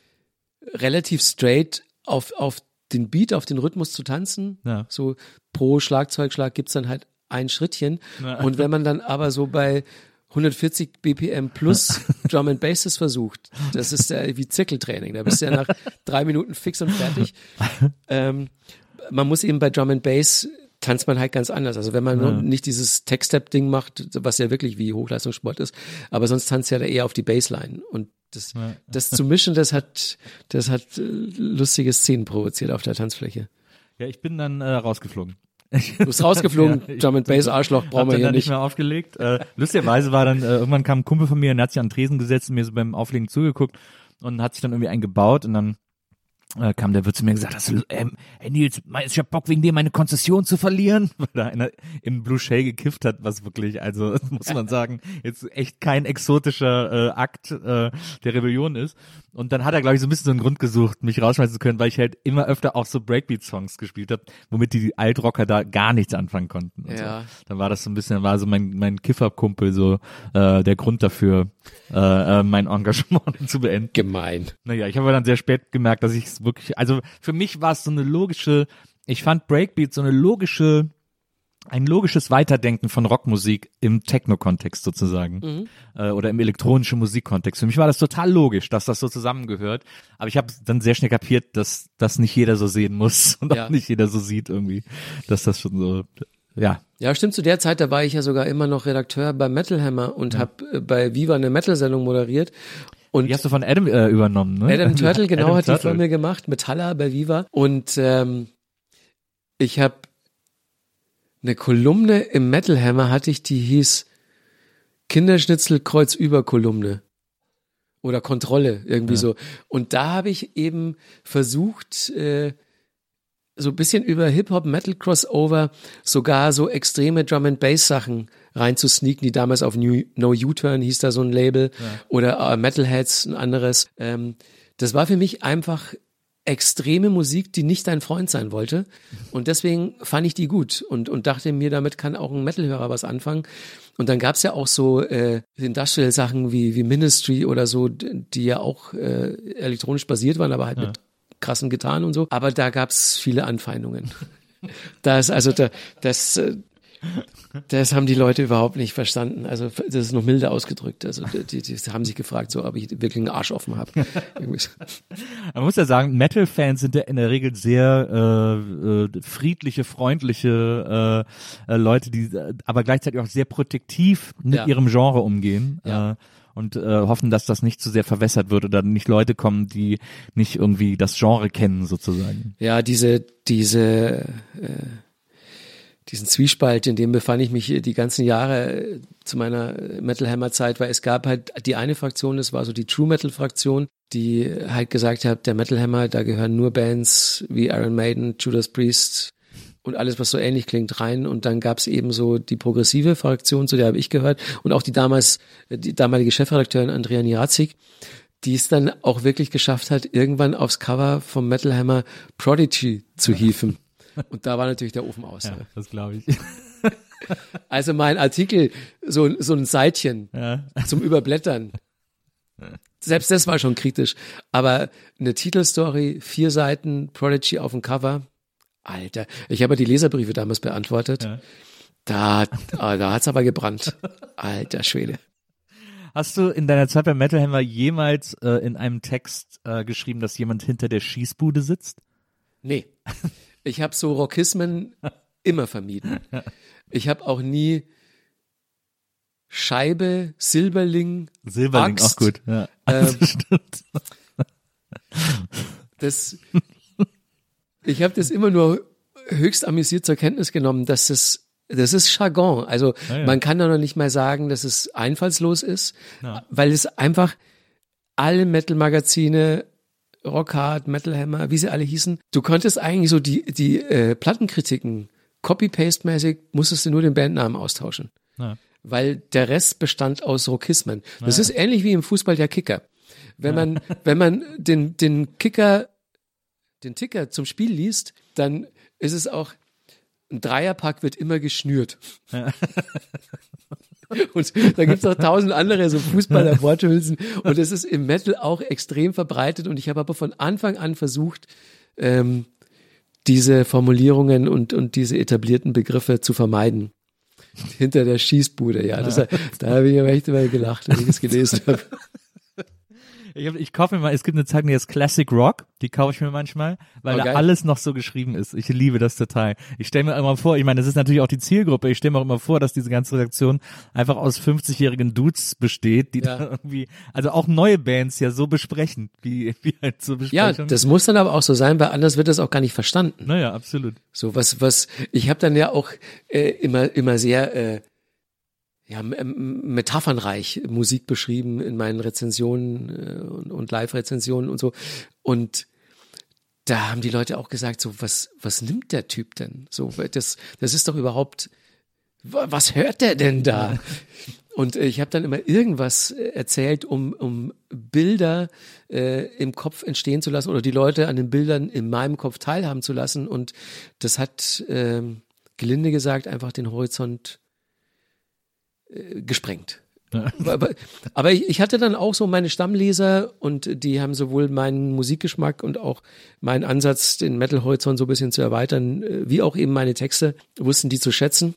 relativ straight auf, auf den Beat, auf den Rhythmus zu tanzen. Ja. So pro Schlagzeugschlag gibt's dann halt ein Schrittchen. Ja. Und wenn man dann aber so bei hundertvierzig B P M plus Drum and Basses versucht, das ist ja wie Zirkeltraining. Da bist du ja nach drei Minuten fix und fertig. Ähm, man muss eben bei Drum and Bass tanzt man halt ganz anders. Also wenn man Ja. nicht dieses Tech-Step-Ding macht, was ja wirklich wie Hochleistungssport ist, aber sonst tanzt ja da eher auf die Bassline. Und das, Ja. das zu mischen, das hat, das hat äh, lustige Szenen provoziert auf der Tanzfläche. Ja, ich bin dann äh, rausgeflogen. Du bist rausgeflogen, Ja, ich- Drum and Bass, Arschloch, Hab brauchen wir dann hier da nicht. mehr aufgelegt. Äh, lustigerweise war dann, äh, irgendwann kam ein Kumpel von mir und der hat sich an den Tresen gesetzt und mir so beim Auflegen zugeguckt und hat sich dann irgendwie einen gebaut und dann äh, kam der Wirt zu mir und gesagt, hast du, ähm, hey Nils, meinst du, ich hab Bock wegen dir meine Konzession zu verlieren? Weil da einer im Blue Shell gekifft hat, was wirklich, also muss man sagen, jetzt echt kein exotischer äh, Akt äh, der Rebellion ist. Und dann hat er, glaube ich, so ein bisschen so einen Grund gesucht, mich rausschmeißen zu können, weil ich halt immer öfter auch so Breakbeat-Songs gespielt habe, womit die Altrocker da gar nichts anfangen konnten. Und Ja. so. Dann war das so ein bisschen, war so mein mein Kifferkumpel so äh, der Grund dafür, äh, äh, mein Engagement zu beenden. Gemein. Naja, ich habe dann sehr spät gemerkt, dass ich es wirklich, also für mich war es so eine logische, ich fand Breakbeat so eine logische, ein logisches Weiterdenken von Rockmusik im Techno-Kontext sozusagen Mhm. äh, oder im elektronischen Musikkontext. Für mich war das total logisch, dass das so zusammengehört. Aber ich habe dann sehr schnell kapiert, dass das nicht jeder so sehen muss und Ja. auch nicht jeder so sieht irgendwie, dass das schon so, ja. Ja, stimmt. Zu der Zeit, da war ich ja sogar immer noch Redakteur bei Metal Hammer und ja. habe äh, bei Viva eine Metal-Sendung moderiert. Und Die hast du von Adam äh, übernommen, ne? Adam Turtle, genau, Adam hat die Turtle. von mir gemacht, Metalla bei Viva. Und ähm, ich habe eine Kolumne im Metal Hammer hatte ich, die hieß Kinderschnitzel Kreuzüber Kolumne oder Kontrolle, irgendwie Ja. so. Und da habe ich eben versucht, äh, so ein bisschen über Hip-Hop-Metal-Crossover sogar so extreme Drum-and-Bass-Sachen reinzusneaken, die damals auf New, No U-Turn hieß da so ein Label oder äh, Metalheads, ein anderes. Ähm, das war für mich einfach extreme Musik, die nicht dein Freund sein wollte. Und deswegen fand ich die gut und, und dachte mir, damit kann auch ein Metal-Hörer was anfangen. Und dann gab's ja auch so äh, Industrial-Sachen wie, wie Ministry oder so, die ja auch äh, elektronisch basiert waren, aber halt Ja. mit krassen Gitarren und so. Aber da gab's viele Anfeindungen. Das, also da, das, äh, das haben die Leute überhaupt nicht verstanden. Also das ist noch milder ausgedrückt. Also die, die haben sich gefragt, so ob ich wirklich einen Arsch offen habe. Man muss ja sagen, Metal-Fans sind ja in der Regel sehr äh, äh, friedliche, freundliche äh, äh, Leute, die äh, aber gleichzeitig auch sehr protektiv mit Ja. ihrem Genre umgehen. Ja. Äh, und äh, hoffen, dass das nicht zu sehr verwässert wird oder nicht Leute kommen, die nicht irgendwie das Genre kennen sozusagen. Ja, diese, diese, äh, diesen Zwiespalt, in dem befand ich mich die ganzen Jahre äh, zu meiner Metal Hammer Zeit, weil es gab halt die eine Fraktion, das war so die True Metal Fraktion, die halt gesagt hat, der Metal Hammer, da gehören nur Bands wie Iron Maiden, Judas Priest und alles, was so ähnlich klingt, rein. Und dann gab's eben so die progressive Fraktion, zu der habe ich gehört, und auch die damals, die damalige Chefredakteurin Andrea Nirazik, die es dann auch wirklich geschafft hat, irgendwann aufs Cover vom Metal Hammer Prodigy zu hieven. Und da war natürlich der Ofen aus. Ja, Ne? das glaube ich. Also mein Artikel, so, so ein Seitchen Ja. zum Überblättern. Selbst das war schon kritisch. Aber eine Titelstory, vier Seiten, Prodigy auf dem Cover, Alter, ich habe die Leserbriefe damals beantwortet. Ja. Da, da hat's aber gebrannt. Alter Schwede. Hast du in deiner Zeit bei Metal Hammer jemals äh, in einem Text äh, geschrieben, dass jemand hinter der Schießbude sitzt? Nee. Ich habe so Rockismen immer vermieden. Ich habe auch nie Scheibe, Silberling, Silberling, Axt, auch gut. Ja. Ähm, das stimmt. Das, ich habe das immer nur höchst amüsiert zur Kenntnis genommen, dass das, das ist Jargon. Also ja, ja. man kann da noch nicht mal sagen, dass es einfallslos ist, Ja. weil es einfach alle Metal-Magazine, Rockhard, Metal Hammer, wie sie alle hießen, du konntest eigentlich so die, die äh, Plattenkritiken Copy-Paste-mäßig, musstest du nur den Bandnamen austauschen. Ja. Weil der Rest bestand aus Rockismen. Das ja. ist ähnlich wie im Fußball der Kicker. Wenn man, ja. wenn man den, den Kicker, den Ticker zum Spiel liest, dann ist es auch, ein Dreierpack wird immer geschnürt. Ja. Und da gibt's auch tausend andere so Fußballer-Worthülsen. Und es ist im Metal auch extrem verbreitet. Und ich habe aber von Anfang an versucht, ähm, diese Formulierungen und, und diese etablierten Begriffe zu vermeiden. Hinter der Schießbude, ja. Das, da habe ich aber echt immer gelacht, wenn ich das gelesen habe. Ich, hab, ich kaufe mir mal, es gibt eine Zeitung, die heißt Classic Rock, die kaufe ich mir manchmal, weil oh, da alles noch so geschrieben ist. Ich liebe das total. Ich stelle mir immer vor, ich meine, das ist natürlich auch die Zielgruppe, ich stelle mir auch immer vor, dass diese ganze Redaktion einfach aus fünfzigjährigen Dudes besteht, die ja. da irgendwie, also auch neue Bands ja so besprechen, wie, wie halt so besprechen. Ja, das muss dann aber auch so sein, weil anders wird das auch gar nicht verstanden. Naja, absolut. So was, was, ich habe dann ja auch äh, immer, immer sehr, äh, ja, metaphernreich Musik beschrieben in meinen Rezensionen äh, und, und Live-Rezensionen und so. Und da haben die Leute auch gesagt, so, was, was nimmt der Typ denn? So, das, das ist doch überhaupt, was hört der denn da? Und ich habe dann immer irgendwas erzählt, um, um Bilder äh, im Kopf entstehen zu lassen oder die Leute an den Bildern in meinem Kopf teilhaben zu lassen. Und das hat, äh, gelinde gesagt, einfach den Horizont gesprengt. Ja. Aber, aber ich, ich hatte dann auch so meine Stammleser und die haben sowohl meinen Musikgeschmack und auch meinen Ansatz, den Metal-Horizont so ein bisschen zu erweitern, wie auch eben meine Texte, wussten die zu schätzen.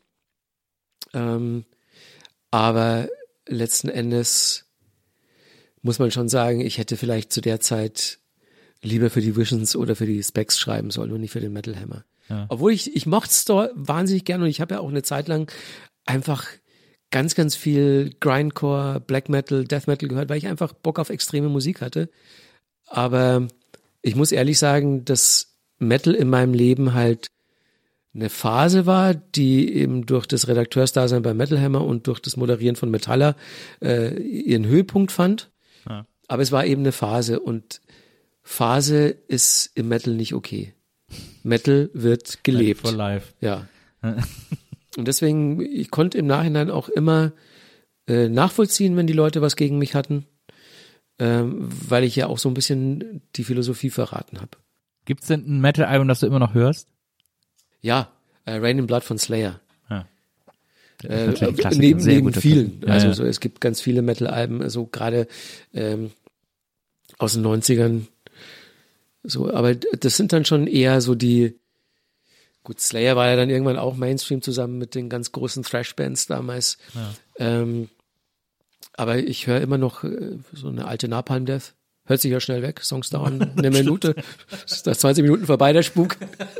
Ähm, aber letzten Endes muss man schon sagen, ich hätte vielleicht zu der Zeit lieber für die Visions oder für die Specs schreiben sollen und nicht für den Metal Hammer. Ja. Obwohl ich, ich mochte es doch wahnsinnig gern und ich habe ja auch eine Zeit lang einfach ganz, ganz viel Grindcore, Black Metal, Death Metal gehört, weil ich einfach Bock auf extreme Musik hatte. Aber ich muss ehrlich sagen, dass Metal in meinem Leben halt eine Phase war, die eben durch das Redakteursdasein bei Metal Hammer und durch das Moderieren von Metaller äh, ihren Höhepunkt fand. Ja. Aber es war eben eine Phase und Phase ist im Metal nicht okay. Metal wird gelebt. For life. Ja. Und deswegen, ich konnte im Nachhinein auch immer äh, nachvollziehen, wenn die Leute was gegen mich hatten, ähm, weil ich ja auch so ein bisschen die Philosophie verraten habe. Gibt's denn ein Metal-Album, das du immer noch hörst? Ja, äh, Rain in Blood von Slayer. Ja. Äh, neben neben vielen. Ja, also ja. So, es gibt ganz viele Metal-Alben, also gerade ähm, aus den neunzigern. So, aber das sind dann schon eher so die. Gut, Slayer war ja dann irgendwann auch Mainstream zusammen mit den ganz großen Thrash-Bands damals. Ja. Ähm, aber ich höre immer noch äh, so eine alte Napalm Death. Hört sich ja schnell weg. Songs dauern eine Minute. Ist das zwanzig Minuten vorbei, der Spuk.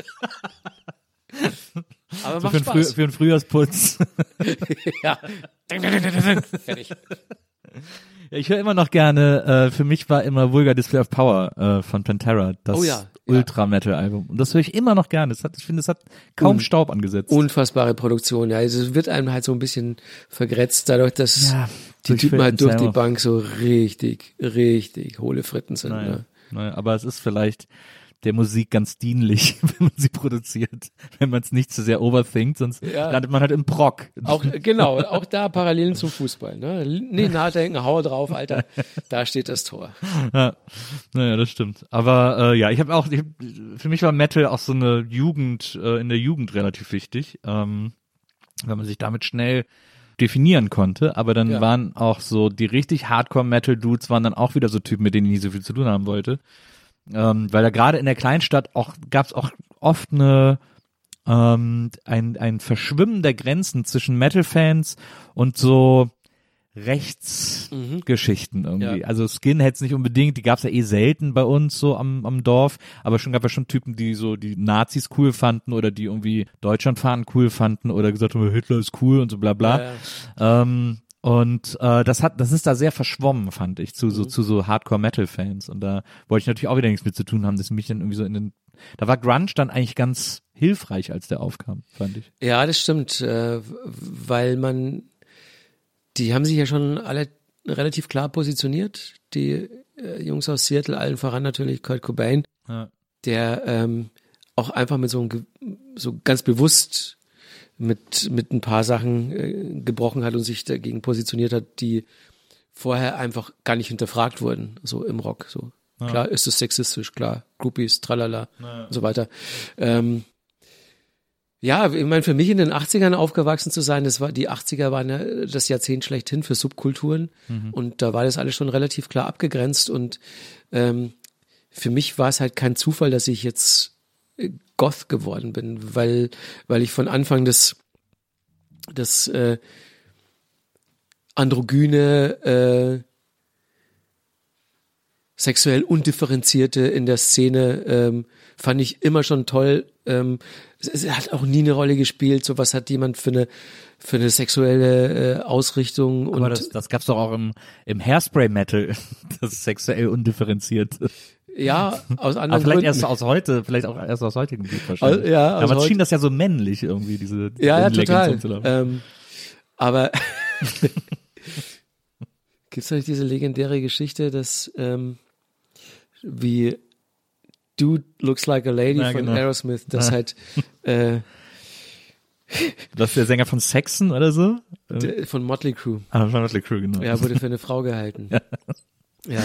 Aber so macht für, Spaß. Früh, für einen Frühjahrsputz. Ja. Fertig. Ja, ich höre immer noch gerne, äh, für mich war immer Vulgar Display of Power äh, von Pantera, das oh ja, Ultra-Metal-Album. Und das höre ich immer noch gerne. Das hat, ich finde, es hat kaum Un- Staub angesetzt. Unfassbare Produktion, ja. Also es wird einem halt so ein bisschen vergrätzt, dadurch, dass ja, die Typen halt durch die Bank so richtig, richtig hohle Fritten sind. Naja, ne? naja, aber es ist vielleicht der Musik ganz dienlich, wenn man sie produziert, wenn man es nicht zu sehr overthinkt, sonst ja. landet man halt im Prog. Auch, genau, auch da Parallelen zum Fußball. Ne? Nicht nachdenken, hau drauf, Alter, da steht das Tor. Ja, naja, das stimmt. Aber äh, ja, ich habe auch, ich hab, für mich war Metal auch so eine Jugend, äh, in der Jugend relativ wichtig, ähm, weil man sich damit schnell definieren konnte, aber dann ja. waren auch so die richtig Hardcore-Metal-Dudes waren dann auch wieder so Typen, mit denen ich nie so viel zu tun haben wollte. Ähm, weil da gerade in der Kleinstadt auch gab es auch oft eine ähm, ein ein Verschwimmen der Grenzen zwischen Metal-Fans und so Rechtsgeschichten irgendwie. Ja. Also Skinheads nicht unbedingt, die gab's ja eh selten bei uns so am am Dorf, aber schon gab es schon Typen, die so die Nazis cool fanden oder die irgendwie Deutschlandfahnen cool fanden oder gesagt haben, Hitler ist cool und so bla bla. Ja, ja. Ähm, und äh, das hat, das ist da sehr verschwommen, fand ich, zu so Mhm. zu so Hardcore-Metal-Fans. Und da wollte ich natürlich auch wieder nichts mit zu tun haben, dass mich dann irgendwie so in den, da war Grunge dann eigentlich ganz hilfreich, als der aufkam, fand ich. Ja, das stimmt, äh, weil man, die haben sich ja schon alle relativ klar positioniert, die äh, Jungs aus Seattle, allen voran natürlich Kurt Cobain, Ja. der ähm, auch einfach mit so einem, Ge- so ganz bewusst mit mit ein paar Sachen äh, gebrochen hat und sich dagegen positioniert hat, die vorher einfach gar nicht hinterfragt wurden, so im Rock. So Ja. klar ist es sexistisch, klar Groupies, tralala Ja. und so weiter. Ähm, ja, ich meine, für mich in den achtzigern aufgewachsen zu sein, das war die achtziger waren ja das Jahrzehnt schlechthin für Subkulturen und da war das alles schon relativ klar abgegrenzt und ähm, für mich war es halt kein Zufall, dass ich jetzt äh, Goth geworden bin, weil weil ich von Anfang des das äh, androgyne äh, sexuell undifferenzierte in der Szene ähm, fand ich immer schon toll. Ähm, es, es hat auch nie eine Rolle gespielt, so was hat jemand für eine für eine sexuelle äh, Ausrichtung und Aber das, das gab's doch auch im, im Hairspray-Metal, das ist sexuell undifferenziert. ja, aus Aber anderen vielleicht Gründen. erst aus heute, vielleicht auch erst aus heutigem Gebiet wahrscheinlich. Au- ja, aus Damals heut- schien das ja so männlich irgendwie, diese Ja, ja, Leggings total. und so. Ähm, aber gibt's da nicht diese legendäre Geschichte, dass ähm, wie Dude Looks Like a Lady Ja, von genau. Aerosmith, das Ja. halt äh, Das ist der Sänger von Saxon oder so? der, von Motley Crue, Ah, von Motley Crue, genau. ja, wurde für eine Frau gehalten. Ja.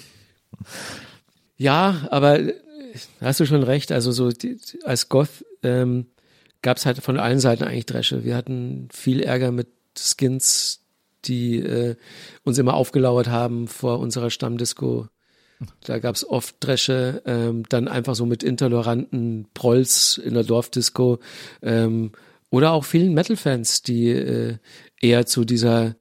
Ja, aber äh, hast du schon recht, also so die, als Goth ähm, gab's halt von allen Seiten eigentlich Dresche. Wir hatten viel Ärger mit Skins, die äh, uns immer aufgelauert haben vor unserer Stammdisco. Da gab's oft Dresche, ähm, dann einfach so mit intoleranten Prolls in der Dorfdisco ähm, oder auch vielen Metal-Fans, die äh, eher zu dieser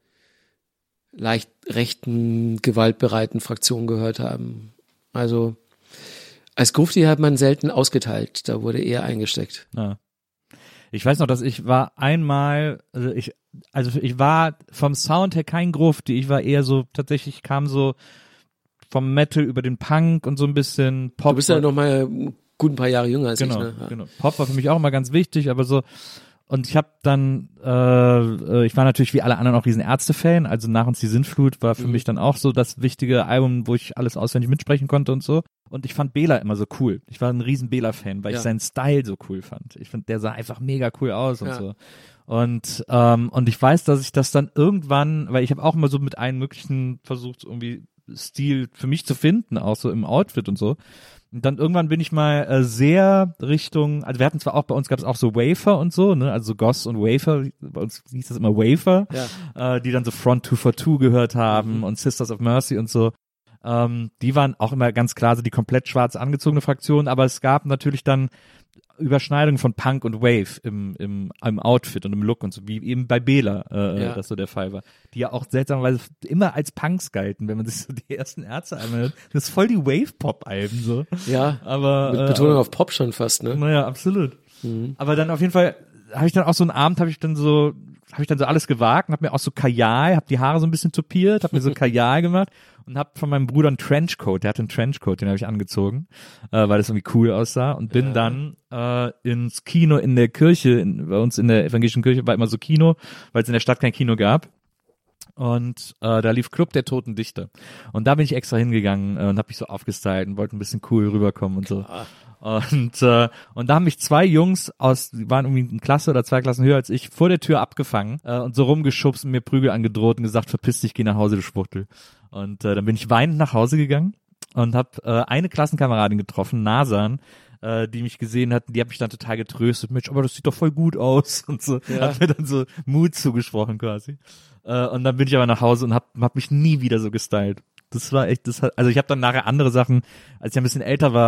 leicht rechten, gewaltbereiten Fraktion gehört haben. Also als Grufti hat man selten ausgeteilt, da wurde eher eingesteckt. Ja. Ich weiß noch, dass ich war einmal, also ich, also ich war vom Sound her kein Grufti, ich war eher so, tatsächlich kam so vom Metal über den Punk und so ein bisschen Pop. Du bist ja noch mal gut ein paar Jahre jünger als genau, ich. Ne? Ja. genau. Pop war für mich auch immer ganz wichtig, aber so, und ich habe dann, äh, ich war natürlich wie alle anderen auch riesen Ärzte-Fan, also Nach uns die Sintflut war für Mhm. mich dann auch so das wichtige Album, wo ich alles auswendig mitsprechen konnte und so. Und ich fand Bela immer so cool. Ich war ein riesen Bela-Fan, weil Ja. ich seinen Style so cool fand. Ich fand, der sah einfach mega cool aus und Ja. so. Und ähm, und ich weiß, dass ich das dann irgendwann, weil ich habe auch immer so mit allen möglichen versucht, irgendwie Stil für mich zu finden, auch so im Outfit und so. Und dann irgendwann bin ich mal äh, sehr Richtung, also wir hatten zwar auch, bei uns gab es auch so Wafer und so, ne, also Goss und Wafer, bei uns hieß das immer Wafer, Ja. äh, die dann so Front two for two gehört haben Mhm. und Sisters of Mercy und so. Ähm, die waren auch immer ganz klar so die komplett schwarz angezogene Fraktion, aber es gab natürlich dann Überschneidungen von Punk und Wave im, im, im Outfit und im Look und so, wie eben bei Bela äh, Ja. das so der Fall war. Die ja auch seltsamerweise immer als Punks galten, wenn man sich so die ersten Ärzte einmal hört. Das ist voll die Wave-Pop-Alben so. Ja, Aber mit äh, Betonung auf Pop schon fast, ne? naja, absolut. Mhm. Aber dann auf jeden Fall habe ich dann auch so einen Abend, habe ich dann so, habe ich dann so alles gewagt und habe mir auch so Kajal, habe die Haare so ein bisschen topiert, habe mir so Kajal gemacht und habe von meinem Bruder einen Trenchcoat, der hatte einen Trenchcoat, den habe ich angezogen, äh, weil das irgendwie cool aussah und bin Ja. dann äh, ins Kino in der Kirche, in, bei uns in der evangelischen Kirche war immer so Kino, weil es in der Stadt kein Kino gab. Und äh, da lief Club der Toten Dichter. Und da bin ich extra hingegangen äh, und habe mich so aufgestylt und wollte ein bisschen cool rüberkommen und so. Und äh, und da haben mich zwei Jungs aus, die waren irgendwie eine Klasse oder zwei Klassen höher als ich, vor der Tür abgefangen äh, und so rumgeschubst und mir Prügel angedroht und gesagt, verpiss dich, geh nach Hause, du Schwuchtel. Und äh, dann bin ich weinend nach Hause gegangen und habe äh, eine Klassenkameradin getroffen, Nasan, äh, die mich gesehen hatten, die hat mich dann total getröstet, Mensch, aber das sieht doch voll gut aus und so, Ja. hat mir dann so Mut zugesprochen quasi. Äh, und dann bin ich aber nach Hause und hab, hab mich nie wieder so gestylt. Das war echt, das hat, also ich habe dann nachher andere Sachen, als ich ein bisschen älter war,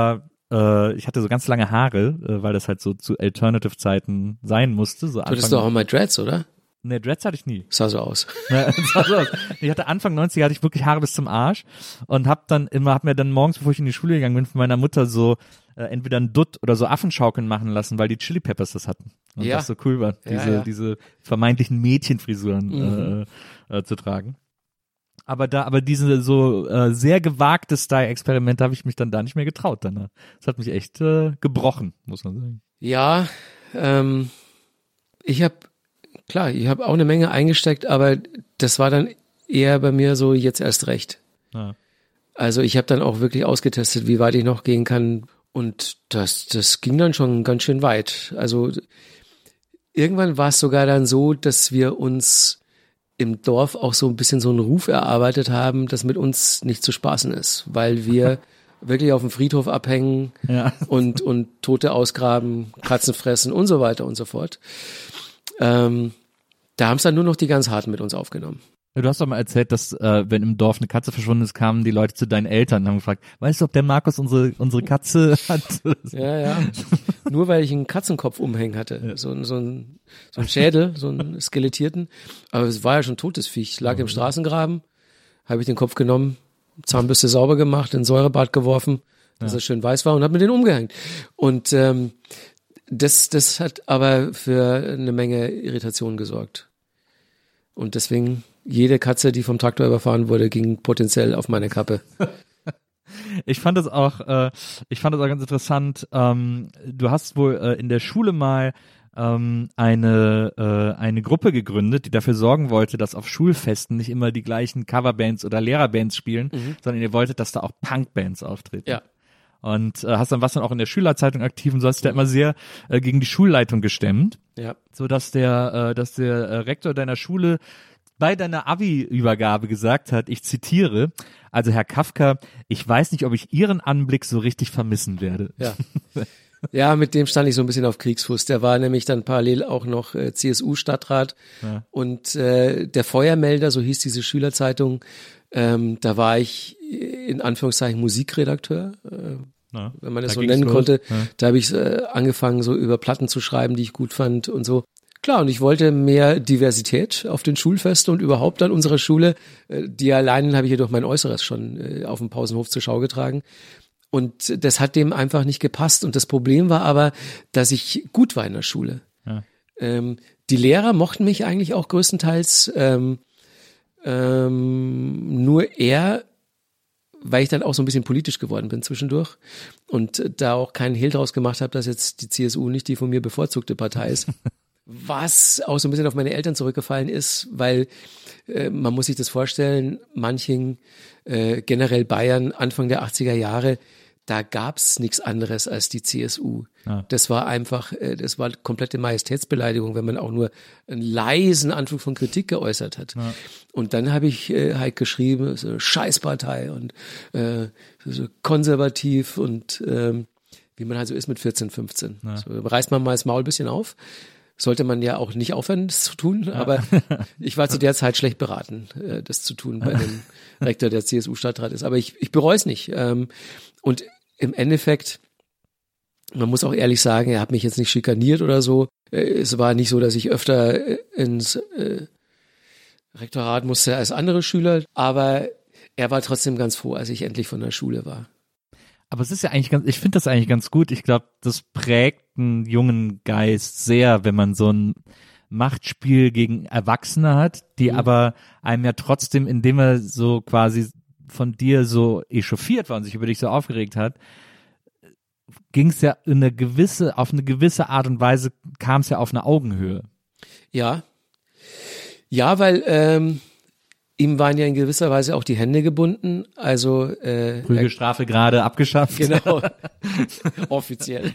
äh, ich hatte so ganz lange Haare, äh, weil das halt so zu Alternative-Zeiten sein musste. So Du hattest doch auch mal Dreads, oder? Ne, Dreads hatte ich nie. Sah so aus. Ja, das sah so aus. Ich hatte Anfang neunziger hatte ich wirklich Haare bis zum Arsch und hab dann immer, hab mir dann morgens, bevor ich in die Schule gegangen bin, von meiner Mutter so äh, entweder ein Dutt oder so Affenschaukeln machen lassen, weil die Chili Peppers das hatten. Und Ja. das so cool war, diese, Ja, ja. diese vermeintlichen Mädchenfrisuren Mhm. äh, äh, zu tragen. Aber da, aber diese so äh, sehr gewagte Style-Experimente habe ich mich dann da nicht mehr getraut danach. Das hat mich echt äh, gebrochen, muss man sagen. Ja, ähm, ich habe, klar, ich habe auch eine Menge eingesteckt, aber das war dann eher bei mir so jetzt erst recht. Ja. Also ich habe dann auch wirklich ausgetestet, wie weit ich noch gehen kann und das, das ging dann schon ganz schön weit. Also irgendwann war es sogar dann so, dass wir uns im Dorf auch so ein bisschen so einen Ruf erarbeitet haben, dass mit uns nicht zu spaßen ist, weil wir wirklich auf dem Friedhof abhängen Ja. und, und Tote ausgraben, Katzen fressen und so weiter und so fort. Ähm, da haben es dann nur noch die ganz Harten mit uns aufgenommen. Ja, du hast doch mal erzählt, dass äh, wenn im Dorf eine Katze verschwunden ist, kamen die Leute zu deinen Eltern und haben gefragt, weißt du, ob der Markus unsere unsere Katze hat? Ja, ja. Nur weil ich einen Katzenkopf umhängen hatte. So, ein- so, ein, so ein Schädel, so einen skelettierten. Aber es war ja schon totes Viech. Ich lag im Straßengraben, habe ich den Kopf genommen, Zahnbürste sauber gemacht, in Säurebad geworfen, dass er schön weiß war und habe mir den umgehängt. Und ähm, das, das hat aber für eine Menge Irritation gesorgt. Und deswegen, jede Katze, die vom Traktor überfahren wurde, ging potenziell auf meine Kappe. Ich fand das auch, äh, ich fand das auch ganz interessant. Ähm, du hast wohl äh, in der Schule mal ähm, eine äh, eine Gruppe gegründet, die dafür sorgen wollte, dass auf Schulfesten nicht immer die gleichen Coverbands oder Lehrerbands spielen, sondern ihr wolltet, dass da auch Punkbands auftreten. Ja. Und äh, hast dann was dann auch in der Schülerzeitung aktiv und so hast dich da immer sehr äh, gegen die Schulleitung gestemmt, Ja. so dass der äh, dass der äh, Rektor deiner Schule bei deiner Abi-Übergabe gesagt hat, ich zitiere, also Herr Kafka, ich weiß nicht, ob ich Ihren Anblick so richtig vermissen werde. Ja. Ja, mit dem stand ich so ein bisschen auf Kriegsfuß. Der war nämlich dann parallel auch noch äh, C S U-Stadtrat Ja. und äh, der Feuermelder, so hieß diese Schülerzeitung, ähm, da war ich in Anführungszeichen Musikredakteur, äh, Ja. wenn man das Da so ging's nennen los. konnte. Ja. Da habe ich äh, angefangen, so über Platten zu schreiben, die ich gut fand und so. Klar, und ich wollte mehr Diversität auf den Schulfesten und überhaupt an unserer Schule. Äh, die alleinen habe ich jedoch mein Äußeres schon äh, auf dem Pausenhof zur Schau getragen. Und das hat dem einfach nicht gepasst. Und das Problem war aber, dass ich gut war in der Schule. Ja. Ähm, die Lehrer mochten mich eigentlich auch größtenteils ähm, ähm, nur eher, weil ich dann auch so ein bisschen politisch geworden bin zwischendurch und da auch keinen Hehl draus gemacht habe, dass jetzt die C S U nicht die von mir bevorzugte Partei ist. Was auch so ein bisschen auf meine Eltern zurückgefallen ist, weil äh, man muss sich das vorstellen, Manching, äh, generell Bayern, Anfang der achtziger Jahre, da gab's nichts anderes als die C S U. Ja. Das war einfach, äh, das war komplette Majestätsbeleidigung, wenn man auch nur einen leisen Anflug von Kritik geäußert hat. Ja. Und dann habe ich äh, halt geschrieben, so eine Scheißpartei und äh, so konservativ und ähm, wie man halt so ist mit vierzehn, fünfzehn. Ja. So, reißt man mal das Maul ein bisschen auf. Sollte man ja auch nicht aufhören, das zu tun, aber ich war zu der Zeit schlecht beraten, äh, das zu tun bei dem Rektor, der C S U-Stadtrat ist. Aber ich, ich bereue es nicht. Ähm, Und im Endeffekt, man muss auch ehrlich sagen, er hat mich jetzt nicht schikaniert oder so. Äh, Es war nicht so, dass ich öfter äh, ins äh, Rektorat musste als andere Schüler, aber er war trotzdem ganz froh, als ich endlich von der Schule war. Aber es ist ja eigentlich ganz, ich finde das eigentlich ganz gut. Ich glaube, das prägt einen jungen Geist sehr, wenn man so ein Machtspiel gegen Erwachsene hat, die Mhm. aber einem ja trotzdem, indem er so quasi von dir so echauffiert war und sich über dich so aufgeregt hat, ging es ja in eine gewisse, auf eine gewisse Art und Weise kam es ja auf eine Augenhöhe. Ja, ja, weil ähm, ihm waren ja in gewisser Weise auch die Hände gebunden. Also äh, Prügelstrafe gerade abgeschafft. Genau. Offiziell.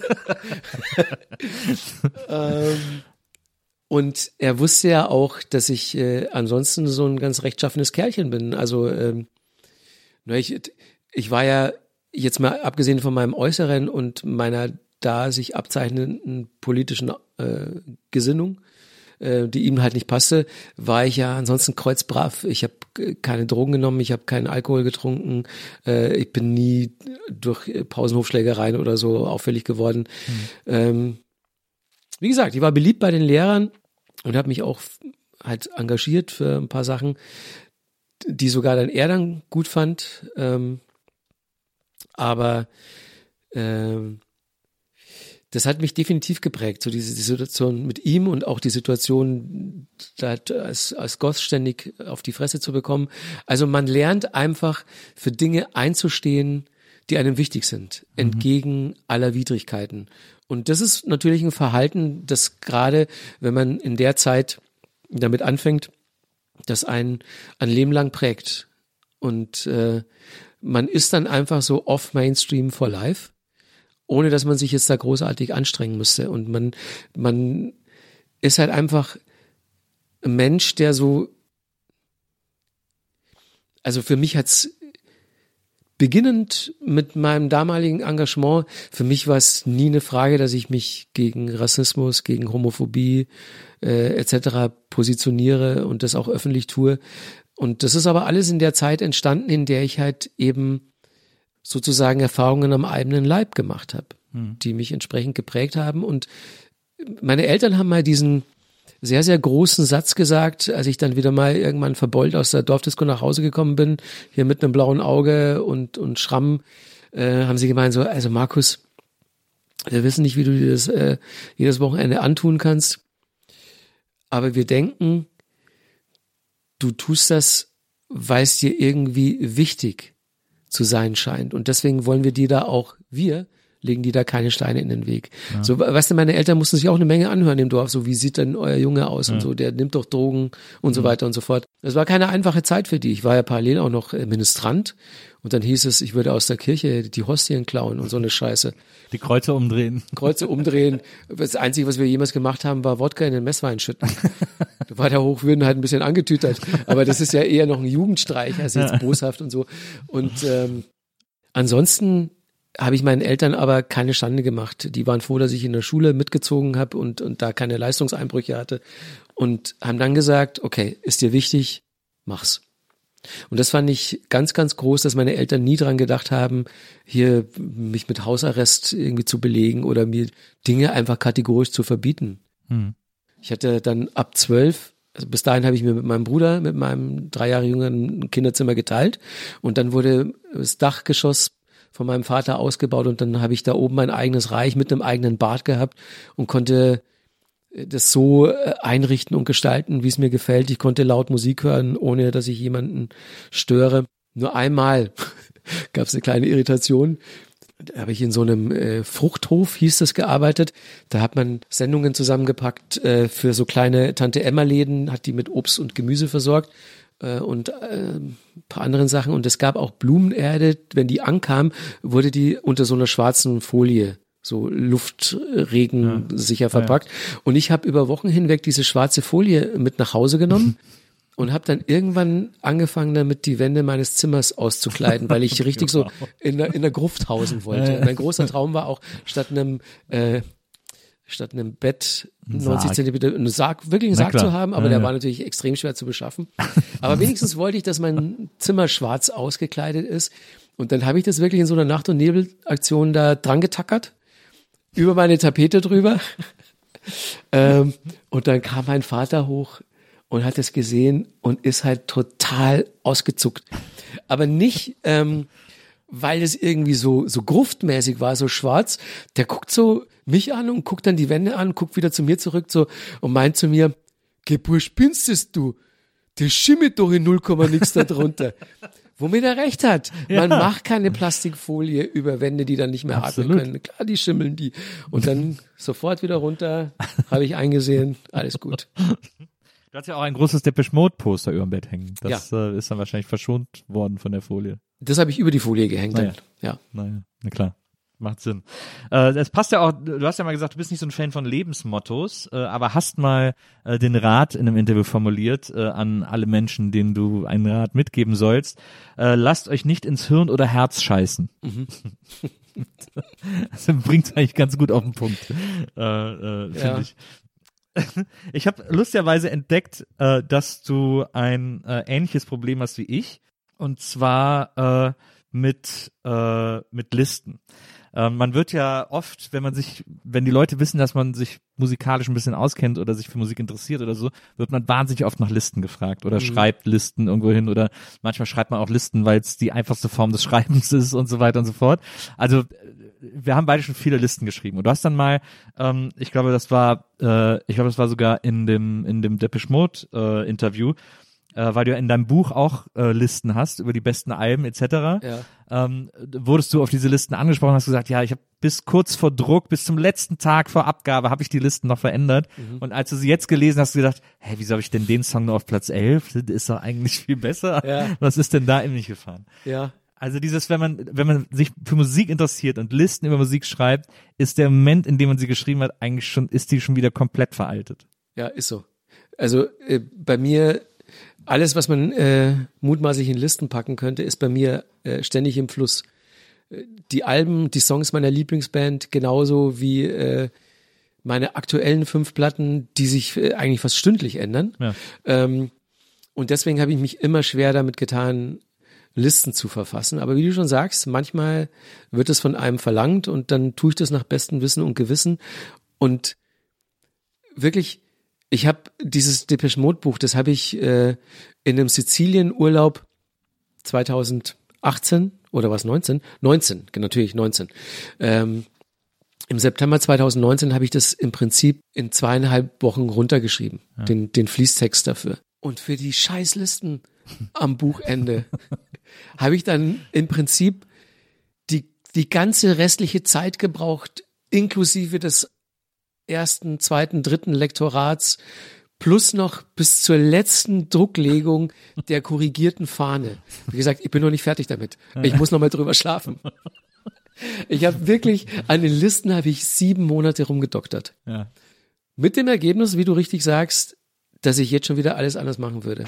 ähm, und er wusste ja auch, dass ich äh, ansonsten so ein ganz rechtschaffenes Kerlchen bin. Also ähm, na, ich, ich war ja jetzt mal abgesehen von meinem Äußeren und meiner da sich abzeichnenden politischen äh, Gesinnung, äh, die ihm halt nicht passte, war ich ja ansonsten kreuzbrav. Ich habe keine Drogen genommen, ich habe keinen Alkohol getrunken, äh, ich bin nie durch Pausenhofschlägereien oder so auffällig geworden. Mhm. Ähm, wie gesagt, ich war beliebt bei den Lehrern und habe mich auch halt engagiert für ein paar Sachen, die sogar dann er dann gut fand. Ähm, aber ähm, das hat mich definitiv geprägt, so diese die Situation mit ihm und auch die Situation, da als, als Goth ständig auf die Fresse zu bekommen. Also man lernt einfach für Dinge einzustehen, die einem wichtig sind, mhm. entgegen aller Widrigkeiten. Und das ist natürlich ein Verhalten, das gerade, wenn man in der Zeit damit anfängt, das einen ein Leben lang prägt. Und äh, man ist dann einfach so off Mainstream for life, ohne dass man sich jetzt da großartig anstrengen müsste. Und man, man ist halt einfach ein Mensch, der so, also für mich hat's beginnend mit meinem damaligen Engagement, für mich war es nie eine Frage, dass ich mich gegen Rassismus, gegen Homophobie äh, et cetera positioniere und das auch öffentlich tue. Und das ist aber alles in der Zeit entstanden, in der ich halt eben sozusagen Erfahrungen am eigenen Leib gemacht habe, hm. die mich entsprechend geprägt haben. Und meine Eltern haben mal diesen sehr, sehr großen Satz gesagt, als ich dann wieder mal irgendwann verbeult aus der Dorfdisco nach Hause gekommen bin, hier mit einem blauen Auge und, und Schramm, äh, haben sie gemeint so, also Markus, wir wissen nicht, wie du dir das äh, jedes Wochenende antun kannst, aber wir denken, du tust das, weil es dir irgendwie wichtig zu sein scheint. Und deswegen wollen wir dir da auch, wir legen die da keine Steine in den Weg. Ja. So, weißt du, meine Eltern mussten sich auch eine Menge anhören im Dorf, so wie sieht denn euer Junge aus ja. und so, der nimmt doch Drogen und mhm. so weiter und so fort. Es war keine einfache Zeit für die. Ich war ja parallel auch noch Ministrant und dann hieß es, ich würde aus der Kirche die Hostien klauen und so eine Scheiße. Die Kreuze umdrehen. Kreuze umdrehen. Das Einzige, was wir jemals gemacht haben, war Wodka in den Messwein schütten. Da war der Hochwürden halt ein bisschen angetütert. Aber das ist ja eher noch ein Jugendstreich, als jetzt boshaft und so. Und ähm, ansonsten habe ich meinen Eltern aber keine Schande gemacht. Die waren froh, dass ich in der Schule mitgezogen habe und, und da keine Leistungseinbrüche hatte und haben dann gesagt, okay, ist dir wichtig, mach's. Und das fand ich ganz, ganz groß, dass meine Eltern nie dran gedacht haben, hier mich mit Hausarrest irgendwie zu belegen oder mir Dinge einfach kategorisch zu verbieten. Hm. Ich hatte dann ab zwölf, also bis dahin habe ich mir mit meinem Bruder, mit meinem drei Jahre jüngeren Kinderzimmer geteilt und dann wurde das Dachgeschoss von meinem Vater ausgebaut und dann habe ich da oben mein eigenes Reich mit einem eigenen Bad gehabt und konnte das so einrichten und gestalten, wie es mir gefällt. Ich konnte laut Musik hören, ohne dass ich jemanden störe. Nur einmal gab es eine kleine Irritation. Da habe ich in so einem äh, Fruchthof, hieß das, gearbeitet. Da hat man Sendungen zusammengepackt äh, für so kleine Tante-Emma-Läden, hat die mit Obst und Gemüse versorgt. Und äh, ein paar anderen Sachen. Und es gab auch Blumenerde, wenn die ankam, wurde die unter so einer schwarzen Folie, so Luftregen ja. sicher verpackt. Ja. Und ich habe über Wochen hinweg diese schwarze Folie mit nach Hause genommen und habe dann irgendwann angefangen damit, die Wände meines Zimmers auszukleiden, weil ich richtig so in der, in der Gruft hausen wollte. Ja. Mein großer Traum war auch, statt einem äh, statt einem Bett neunzig Zentimeter, einen Sarg, wirklich einen Sarg zu haben, aber ja, der ja. war natürlich extrem schwer zu beschaffen. Aber wenigstens wollte ich, dass mein Zimmer schwarz ausgekleidet ist. Und dann habe ich das wirklich in so einer Nacht- und Nebelaktion da dran getackert, über meine Tapete drüber. ähm, und dann kam mein Vater hoch und hat es gesehen und ist halt total ausgezuckt. Aber nicht, ähm, weil es irgendwie so so gruftmäßig war, so schwarz. Der guckt so mich an und guckt dann die Wände an, guckt wieder zu mir zurück so und meint zu mir, Gebur, spinnst du? Der schimmelt doch in null Komma nix da drunter. Womit er recht hat. Man ja. macht keine Plastikfolie über Wände, die dann nicht mehr Absolut. atmen können. Klar, die schimmeln die. Und dann sofort wieder runter, habe ich eingesehen, alles gut. Du hast ja auch ein großes Depeche Mode Poster über dem Bett hängen. Das ja. äh, ist dann wahrscheinlich verschont worden von der Folie. Das habe ich über die Folie gehängt. Naja. Dann. Ja. Naja, na klar. Macht Sinn. Äh, es passt ja auch, du hast ja mal gesagt, du bist nicht so ein Fan von Lebensmottos, äh, aber hast mal äh, den Rat in einem Interview formuliert äh, an alle Menschen, denen du einen Rat mitgeben sollst. Äh, lasst euch nicht ins Hirn oder Herz scheißen. Mhm. Das bringt es eigentlich ganz gut auf den Punkt, äh, äh, finde ja. ich. ich habe lustigerweise entdeckt, äh, dass du ein äh, ähnliches Problem hast wie ich. Und zwar äh, mit, äh, mit Listen. Ähm, man wird ja oft, wenn man sich, wenn die Leute wissen, dass man sich musikalisch ein bisschen auskennt oder sich für Musik interessiert oder so, wird man wahnsinnig oft nach Listen gefragt oder mhm. schreibt Listen irgendwo hin oder manchmal schreibt man auch Listen, weil es die einfachste Form des Schreibens ist und so weiter und so fort. Also wir haben beide schon viele Listen geschrieben. Und du hast dann mal, ähm, ich glaube, das war, äh, ich glaube, das war sogar in dem in dem Depeche Mode äh, Interview, äh, weil du ja in deinem Buch auch äh, Listen hast über die besten Alben et cetera. Ja. Ähm, wurdest du auf diese Listen angesprochen, hast gesagt, ja, ich habe bis kurz vor Druck, bis zum letzten Tag vor Abgabe, habe ich die Listen noch verändert. Mhm. Und als du sie jetzt gelesen hast, hast du gedacht, hä, wieso habe ich denn den Song nur auf Platz elf? Das ist doch eigentlich viel besser. Ja. Was ist denn da in mich gefahren? Ja. Also dieses, wenn man, wenn man sich für Musik interessiert und Listen über Musik schreibt, ist der Moment, in dem man sie geschrieben hat, eigentlich schon, ist die schon wieder komplett veraltet. Ja, ist so. Also äh, bei mir, alles, was man äh, mutmaßlich in Listen packen könnte, ist bei mir äh, ständig im Fluss. Die Alben, die Songs meiner Lieblingsband, genauso wie äh, meine aktuellen fünf Platten, die sich äh, eigentlich fast stündlich ändern. Ja. Ähm, und deswegen habe ich mich immer schwer damit getan, Listen zu verfassen. Aber wie du schon sagst, manchmal wird es von einem verlangt und dann tue ich das nach bestem Wissen und Gewissen. Und wirklich, ich habe dieses Depeche Mode Buch, das habe ich äh, in einem Sizilien-Urlaub zweitausendachtzehn oder was, neunzehn? neunzehn, natürlich neunzehn. Ähm, Im September zweitausendneunzehn habe ich das im Prinzip in zweieinhalb Wochen runtergeschrieben, ja. den, den Fließtext dafür. Und für die Scheißlisten am Buchende habe ich dann im Prinzip die, die ganze restliche Zeit gebraucht, inklusive des ersten, zweiten, dritten Lektorats, plus noch bis zur letzten Drucklegung der korrigierten Fahne. Wie gesagt, ich bin noch nicht fertig damit. Ich muss noch mal drüber schlafen. Ich habe wirklich, an den Listen habe ich sieben Monate rumgedoktert. Ja. Mit dem Ergebnis, wie du richtig sagst, dass ich jetzt schon wieder alles anders machen würde.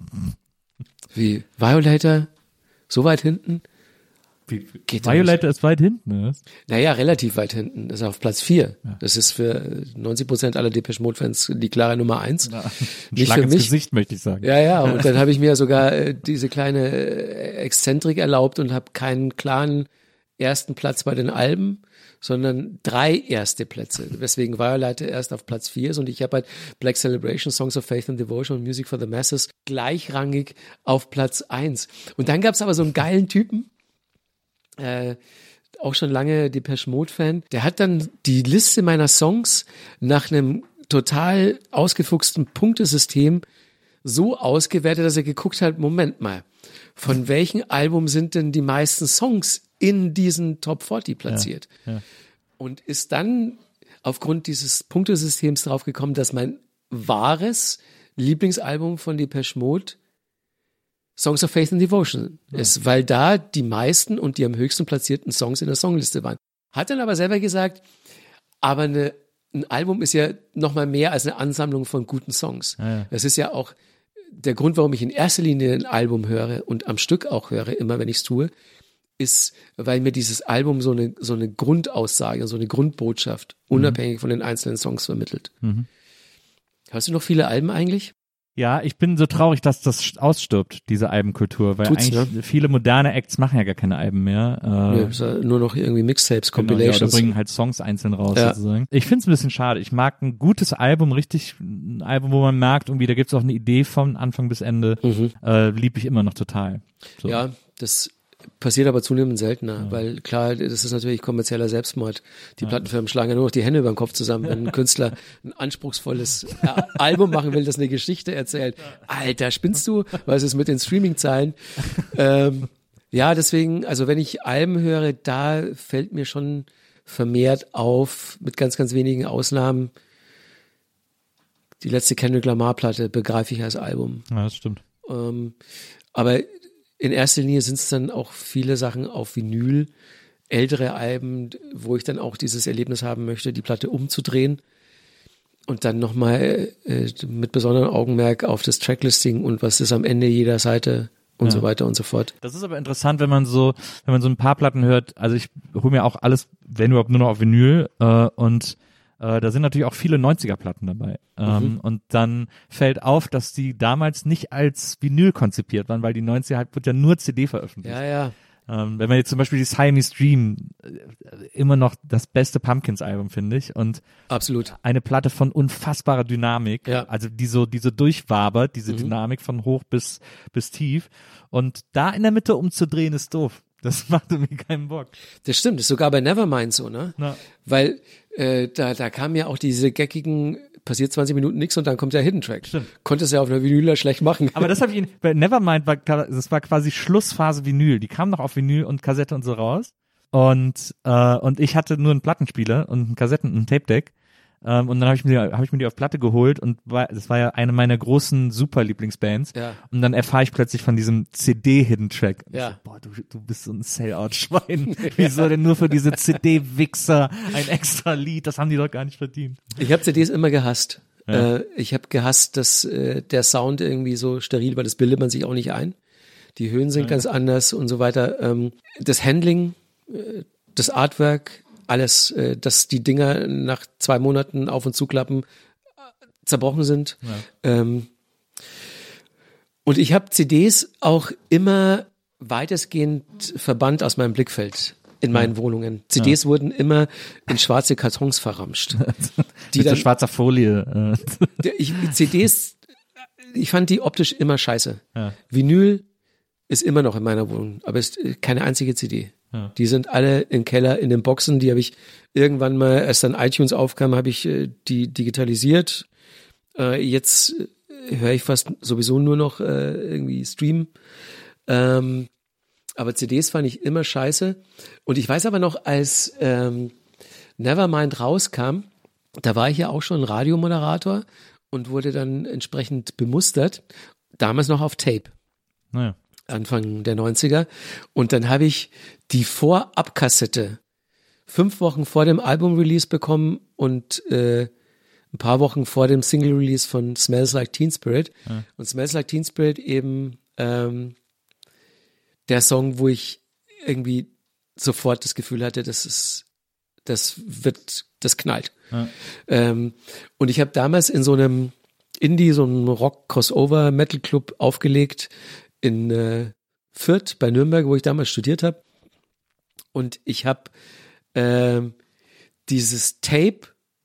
Wie Violator, so weit hinten. Wie, Geht Violator ist weit hinten, oder? Naja, relativ weit hinten. Das ist auf Platz vier. Ja. Das ist für neunzig Prozent aller Depeche Mode Fans die klare Nummer eins. Ja, ein Schlag ins Gesicht, möchte ich sagen. Ja, ja. Und dann habe ich mir sogar äh, diese kleine äh, Exzentrik erlaubt und habe keinen klaren ersten Platz bei den Alben, sondern drei erste Plätze, weswegen Violator erst auf Platz vier ist und ich habe halt Black Celebration, Songs of Faith and Devotion und Music for the Masses gleichrangig auf Platz eins. Und dann gab's aber so einen geilen Typen, äh, auch schon lange Depeche Mode Fan, der hat dann die Liste meiner Songs nach einem total ausgefuchsten Punktesystem so ausgewertet, dass er geguckt hat, Moment mal, von welchem Album sind denn die meisten Songs in diesen Top vierzig platziert. Ja, ja. Und ist dann aufgrund dieses Punktesystems drauf gekommen, dass mein wahres Lieblingsalbum von Depeche Mode Songs of Faith and Devotion ja. ist, weil da die meisten und die am höchsten platzierten Songs in der Songliste waren. Hat dann aber selber gesagt, aber eine, ein Album ist ja noch mal mehr als eine Ansammlung von guten Songs. Ja, ja. Das ist ja auch der Grund, warum ich in erster Linie ein Album höre und am Stück auch höre, immer wenn ich es tue, ist, weil mir dieses Album so eine, so eine Grundaussage, so eine Grundbotschaft, unabhängig mhm. von den einzelnen Songs vermittelt. Mhm. Hörst du noch viele Alben eigentlich? Ja, ich bin so traurig, dass das ausstirbt, diese Albenkultur, weil Tut's, eigentlich ne? viele moderne Acts machen ja gar keine Alben mehr. Äh, ja, ist ja nur noch irgendwie Mixtapes, Compilations. Genau, ja, oder bringen halt Songs einzeln raus, ja. sozusagen. Ich find's ein bisschen schade. Ich mag ein gutes Album, richtig, ein Album, wo man merkt, irgendwie, da gibt's auch eine Idee von Anfang bis Ende, mhm. äh, lieb ich immer noch total. So. Ja, das passiert aber zunehmend seltener, ja. weil klar, das ist natürlich kommerzieller Selbstmord. Die ja. Plattenfirmen schlagen ja nur noch die Hände über den Kopf zusammen, wenn ein Künstler ein anspruchsvolles äh, Album machen will, das eine Geschichte erzählt. Alter, spinnst du? Was ist mit den Streaming-Zahlen? ähm, ja, deswegen, also wenn ich Alben höre, da fällt mir schon vermehrt auf, mit ganz, ganz wenigen Ausnahmen, die letzte Kendrick Lamar-Platte begreife ich als Album. Ja, das stimmt. Ähm, aber in erster Linie sind es dann auch viele Sachen auf Vinyl, ältere Alben, wo ich dann auch dieses Erlebnis haben möchte, die Platte umzudrehen und dann nochmal äh, mit besonderem Augenmerk auf das Tracklisting und was ist am Ende jeder Seite und ja. so weiter und so fort. Das ist aber interessant, wenn man so, wenn man so ein paar Platten hört, also ich hole mir auch alles, wenn überhaupt, nur noch auf Vinyl äh, und Äh, da sind natürlich auch viele neunziger-Platten dabei. Ähm, Mhm. Und dann fällt auf, dass die damals nicht als Vinyl konzipiert waren, weil die neunziger halt wird ja nur C D veröffentlicht. Ja, ja. Ähm, wenn man jetzt zum Beispiel die Siamese Dream, äh, immer noch das beste Pumpkins-Album, finde ich. Und Absolut. eine Platte von unfassbarer Dynamik. Ja. Also die so, die so durchwabert, diese Mhm. Dynamik von hoch bis, bis tief. Und da in der Mitte umzudrehen ist doof. Das macht irgendwie keinen Bock. Das stimmt, das ist sogar bei Nevermind so, ne? Na. Weil äh, da, da kamen ja auch diese geckigen, passiert zwanzig Minuten nichts und dann kommt der Hidden Track. Stimmt. Konntest ja auf einer Vinyl schlecht machen. Aber das habe ich, bei Nevermind war, das war quasi Schlussphase Vinyl. Die kamen noch auf Vinyl und Kassette und so raus. Und, äh, und ich hatte nur einen Plattenspieler und einen Kassetten- und ein Tape-Deck. Ähm, und dann habe ich mir, habe ich mir die auf Platte geholt und war, das war ja eine meiner großen super Lieblingsbands. Ja. Und dann erfahre ich plötzlich von diesem C D-Hidden Track. Und Ja. ich so, boah, du, du bist so ein Sellout-Schwein. Wieso denn nur für diese C D-Wichser ein extra Lied? Das haben die doch gar nicht verdient. Ich habe C Ds immer gehasst. Ja. Äh, ich habe gehasst, dass äh, der Sound irgendwie so steril war, das bildet man sich auch nicht ein. Die Höhen sind Ja. ganz anders und so weiter. Ähm, das Handling, äh, das Artwork, alles, äh, dass die Dinger nach zwei Monaten auf und zuklappen, äh, zerbrochen sind. Ja. Ähm, und ich habe C Ds auch immer weitestgehend verbannt aus meinem Blickfeld in meinen Wohnungen. C Ds ja. wurden immer in schwarze Kartons verramscht. Die Mit dann, so schwarzer Folie. Äh. Ich, C Ds, ich fand die optisch immer scheiße. Ja. Vinyl ist immer noch in meiner Wohnung, aber ist keine einzige C D. Ja. Die sind alle im Keller in den Boxen, die habe ich irgendwann mal, als dann iTunes aufkam, habe ich äh, die digitalisiert. Äh, jetzt äh, höre ich fast sowieso nur noch äh, irgendwie Stream. Ähm, aber C Ds fand ich immer scheiße. Und ich weiß aber noch, als ähm, Nevermind rauskam, da war ich ja auch schon Radiomoderator und wurde dann entsprechend bemustert. Damals noch auf Tape. Naja. Anfang der neunziger. Und dann habe ich die Vorabkassette fünf Wochen vor dem Album-Release bekommen und äh, ein paar Wochen vor dem Single-Release von Smells Like Teen Spirit. Ja. Und Smells Like Teen Spirit eben ähm, der Song, wo ich irgendwie sofort das Gefühl hatte, das ist, das wird, das knallt. Ja. Ähm, und ich habe damals in so einem Indie, so einem Rock-Crossover-Metal-Club aufgelegt, in äh, Fürth bei Nürnberg, wo ich damals studiert habe. Und ich habe äh, dieses Tape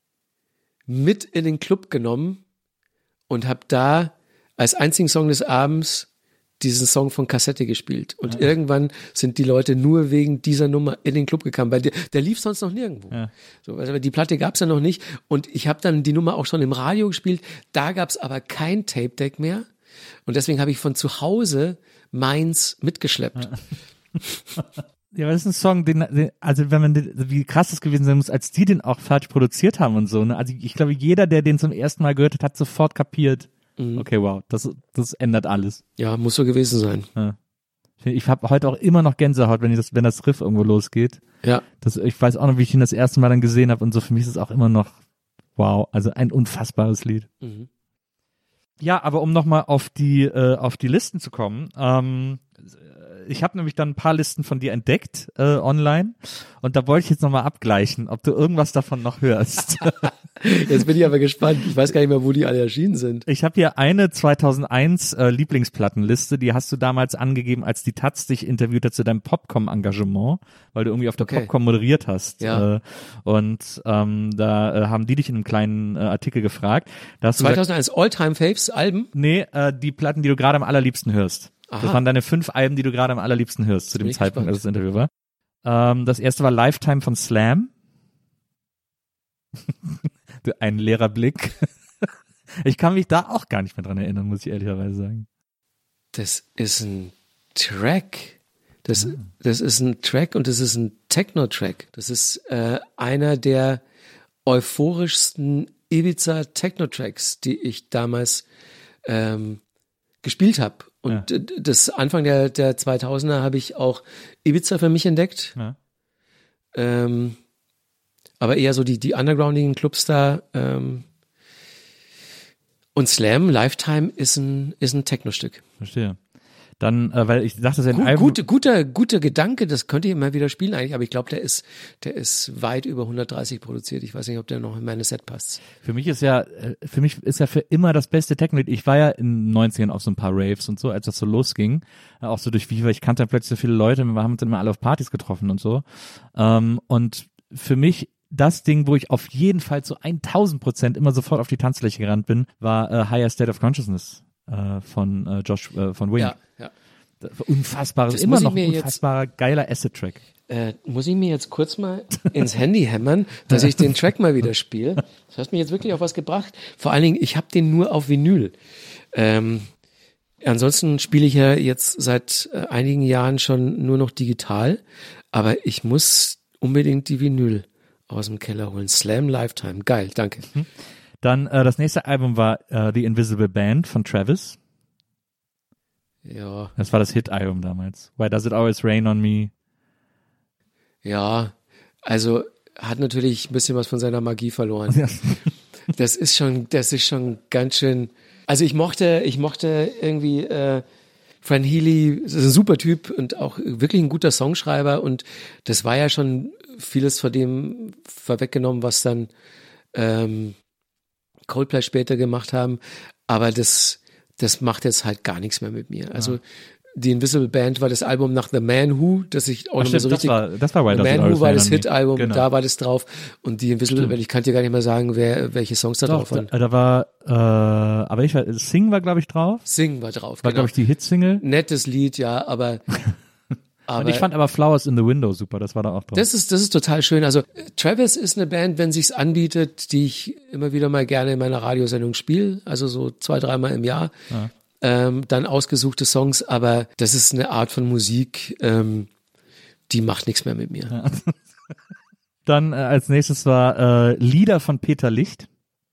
mit in den Club genommen und habe da als einzigen Song des Abends diesen Song von Kassette gespielt. Und ja. irgendwann sind die Leute nur wegen dieser Nummer in den Club gekommen, weil der, der lief sonst noch nirgendwo. Ja. So, also die Platte gab's ja noch nicht. Und ich habe dann die Nummer auch schon im Radio gespielt. Da gab's aber kein Tape-Deck mehr. Und deswegen habe ich von zu Hause meins mitgeschleppt. Ja, ja, aber das ist ein Song, den, den also wenn man, den, wie krass das gewesen sein muss, als die den auch falsch produziert haben und so, ne? Also ich glaube, jeder, der den zum ersten Mal gehört hat, hat sofort kapiert, mhm. okay, wow, das, das ändert alles. Ja, muss so gewesen sein. Ja. Ich habe heute auch immer noch Gänsehaut, wenn ich das, wenn das Riff irgendwo losgeht. Ja. Das, ich weiß auch noch, wie ich ihn das erste Mal dann gesehen habe und so, für mich ist es auch immer noch, wow, also ein unfassbares Lied. Mhm. Ja, aber um nochmal auf die äh, auf die Listen zu kommen, ähm, ich habe nämlich dann ein paar Listen von dir entdeckt äh, online und da wollte ich jetzt nochmal abgleichen, ob du irgendwas davon noch hörst. Jetzt bin ich aber gespannt. Ich weiß gar nicht mehr, wo die alle erschienen sind. Ich habe hier eine zweitausendeins äh, Lieblingsplattenliste, die hast du damals angegeben, als die Taz dich interviewt hat zu deinem Popcom-Engagement, weil du irgendwie auf der okay. Popcom moderiert hast. Ja. Äh, und ähm, da äh, haben die dich in einem kleinen äh, Artikel gefragt. Da hast zweitausendeins All-Time-Faves, Alben? Nee, äh, die Platten, die du gerade am allerliebsten hörst. Aha. Das waren deine fünf Alben, die du gerade am allerliebsten hörst, zu dem Bin Zeitpunkt, gespannt. als das Interview war. Ähm, das erste war Lifetime von Slam. Ein leerer Blick. Ich kann mich da auch gar nicht mehr dran erinnern, muss ich ehrlicherweise sagen. Das ist ein Track. Das, ah. das ist ein Track und das ist ein Techno-Track. Das ist äh, einer der euphorischsten Ibiza-Techno-Tracks, die ich damals ähm, gespielt habe. Und ja. das Anfang der, der zweitausender habe ich auch Ibiza für mich entdeckt. Ja. Ähm, aber eher so die, die undergroundigen Clubs da. Ähm, und Slam, Lifetime ist ein, ist ein Techno-Stück. Verstehe. Dann, äh, weil ich dachte, sein Gut, Album... gute, guter, guter Gedanke, das könnte ich immer wieder spielen eigentlich, aber ich glaube, der ist, der ist weit über hundertdreißig produziert. Ich weiß nicht, ob der noch in meine Set passt. Für mich ist ja, äh, für mich ist ja für immer das beste Techno. Ich war ja in den neunzigern auf so ein paar Raves und so, als das so losging. Äh, auch so durch Viva. Ich kannte dann plötzlich so viele Leute, wir haben uns dann immer alle auf Partys getroffen und so. Ähm, und für mich das Ding, wo ich auf jeden Fall zu tausend Prozent immer sofort auf die Tanzfläche gerannt bin, war äh, Higher State of Consciousness äh, von äh, Josh, äh, von Wing. Ja, ja. Unfassbares, Das immer muss ich noch mir unfassbarer, geiler Acid-Track. Äh, muss ich mir jetzt kurz mal ins Handy hämmern, dass ich den Track mal wieder spiele. Das hat mich jetzt wirklich auf was gebracht. Vor allen Dingen, ich habe den nur auf Vinyl. Ähm, ansonsten spiele ich ja jetzt seit äh, einigen Jahren schon nur noch digital, aber ich muss unbedingt die Vinyl aus dem Keller holen. Slam Lifetime, geil, danke. Dann äh, das nächste Album war äh, The Invisible Band von Travis. Ja. Das war das Hit-Album damals. Why Does It Always Rain on Me? Ja, also hat natürlich ein bisschen was von seiner Magie verloren. Ja. Das ist schon, das ist schon ganz schön. Also ich mochte, ich mochte irgendwie äh, Fran Healy, ist ein super Typ und auch wirklich ein guter Songschreiber und das war ja schon vieles von dem vorweggenommen, was dann ähm, Coldplay später gemacht haben. Aber das Das macht jetzt halt gar nichts mehr mit mir. Also ja. Die Invisible Band war das Album nach The Man Who, das ich auch noch mal so das richtig... War, das war Why The Does It Man Who Always war Rain das on Me. Hit-Album, Genau. Da war das drauf. Und die Invisible Band, ich kann dir gar nicht mehr sagen, wer welche Songs da Doch, drauf waren. Da, da war, äh, aber ich war, Sing war, glaube ich, drauf. Sing war drauf, War, genau. glaube ich, die Hitsingle. Nettes Lied, ja, aber... aber Und ich fand aber Flowers in the Window super, das war da auch drauf. Das ist, das ist total schön. Also Travis ist eine Band, wenn sich's anbietet, die ich immer wieder mal gerne in meiner Radiosendung spiele, also so zwei, dreimal im Jahr. Ja. Ähm, dann ausgesuchte Songs, aber das ist eine Art von Musik, ähm, die macht nichts mehr mit mir. Ja. Dann äh, als nächstes war äh, Lieder von Peter Licht.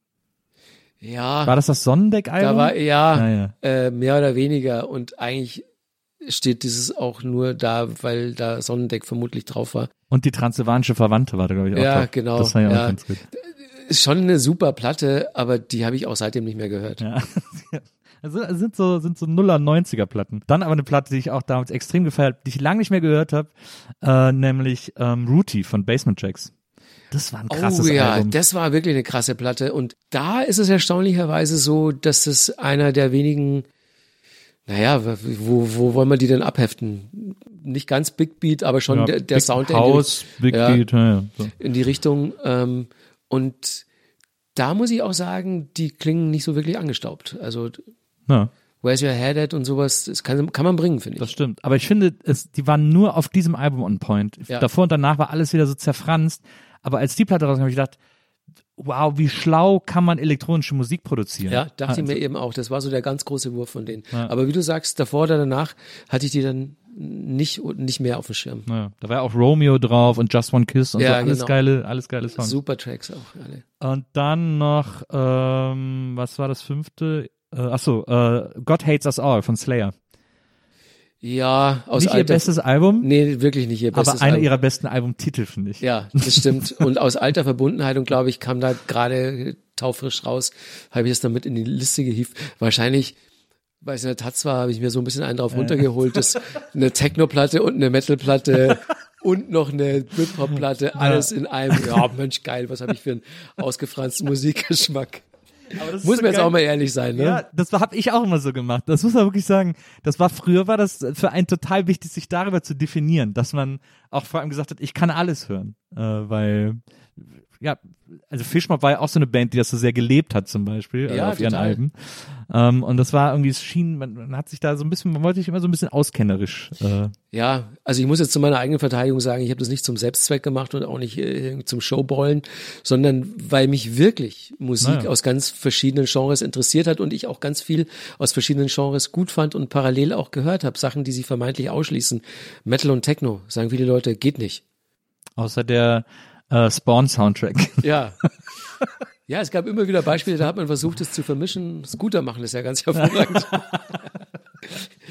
Ja. War das das Sonnendeck-Album? Da war, ja, ja, ja. Äh, mehr oder weniger und eigentlich steht dieses auch nur da, weil da Sonnendeck vermutlich drauf war. Und die transsilvanische Verwandte war da, glaube ich, auch Ja, drauf. genau. Das war ja, ja auch ganz gut. Ist schon eine super Platte, aber die habe ich auch seitdem nicht mehr gehört. Ja. Also sind so sind so Nuller neunziger Platten. Dann aber eine Platte, die ich auch damals extrem gefeiert habe, die ich lange nicht mehr gehört habe, äh, nämlich ähm, Rooty von Basement Jaxx. Das war ein krasses Oh ja, Album. das war wirklich eine krasse Platte. Und da ist es erstaunlicherweise so, dass es einer der wenigen, naja, wo, wo wollen wir die denn abheften? Nicht ganz Big Beat, aber schon ja, der, der Big Sound, der House, in die, Big ja, Beat, ja, ja, so. in die Richtung. Ähm, und da muss ich auch sagen, die klingen nicht so wirklich angestaubt. Also Ja. Where's Your Head At und sowas, das kann, kann man bringen, finde ich. Das stimmt. Aber ich finde, es, die waren nur auf diesem Album on point. Ja. Davor und danach war alles wieder so zerfranst. Aber als die Platte rauskam, habe ich gedacht, wow, wie schlau kann man elektronische Musik produzieren? Ja, dachte also, ich mir eben auch. Das war so der ganz große Wurf von denen. Ja. Aber wie du sagst, davor oder danach hatte ich die dann nicht, nicht mehr auf dem Schirm. Ja, da war ja auch Romeo drauf und Just One Kiss und Ja, so. Alles genau. geile, alles geile Songs. Super Tracks auch alle. Und dann noch, ähm, was war das fünfte? Äh, achso, äh, God Hates Us All von Slayer. Ja, aus Nicht ihr alter, bestes Album, Nee, wirklich nicht ihr bestes aber einer Album. ihrer besten Albumtitel, finde ich. Ja, das stimmt. Und aus alter Verbundenheit und glaube ich, kam da gerade taufrisch raus, habe ich es damit in die Liste gehievt. Wahrscheinlich, weil es in der Taz war, habe ich mir so ein bisschen einen drauf runtergeholt, dass eine Techno-Platte und eine Metal-Platte und noch eine Britpop-Platte, alles in einem. Ja, Mensch, geil, was habe ich für einen ausgefransten Musikgeschmack. Aber das ist Muss so man jetzt geil. auch mal ehrlich sein, ne? Ja, das habe ich auch immer so gemacht. Das muss man wirklich sagen. Das war früher war das für einen total wichtig, sich darüber zu definieren, dass man auch vor allem gesagt hat, ich kann alles hören, äh, weil ja, also Fishmob war ja auch so eine Band, die das so sehr gelebt hat zum Beispiel äh, Ja, auf ihren total. Alben. Ähm, und das war irgendwie, es schien, man, man hat sich da so ein bisschen, man wollte sich immer so ein bisschen auskennerisch. Äh, Ja, also ich muss jetzt zu meiner eigenen Verteidigung sagen, ich habe das nicht zum Selbstzweck gemacht und auch nicht äh, zum Showballen, sondern weil mich wirklich Musik Naja. aus ganz verschiedenen Genres interessiert hat und ich auch ganz viel aus verschiedenen Genres gut fand und parallel auch gehört habe. Sachen, die sie vermeintlich ausschließen. Metal und Techno, sagen viele Leute, geht nicht. außer der äh, Spawn-Soundtrack. Ja. Ja, es gab immer wieder Beispiele, da hat man versucht, es zu vermischen. Scooter machen das ja ganz hervorragend.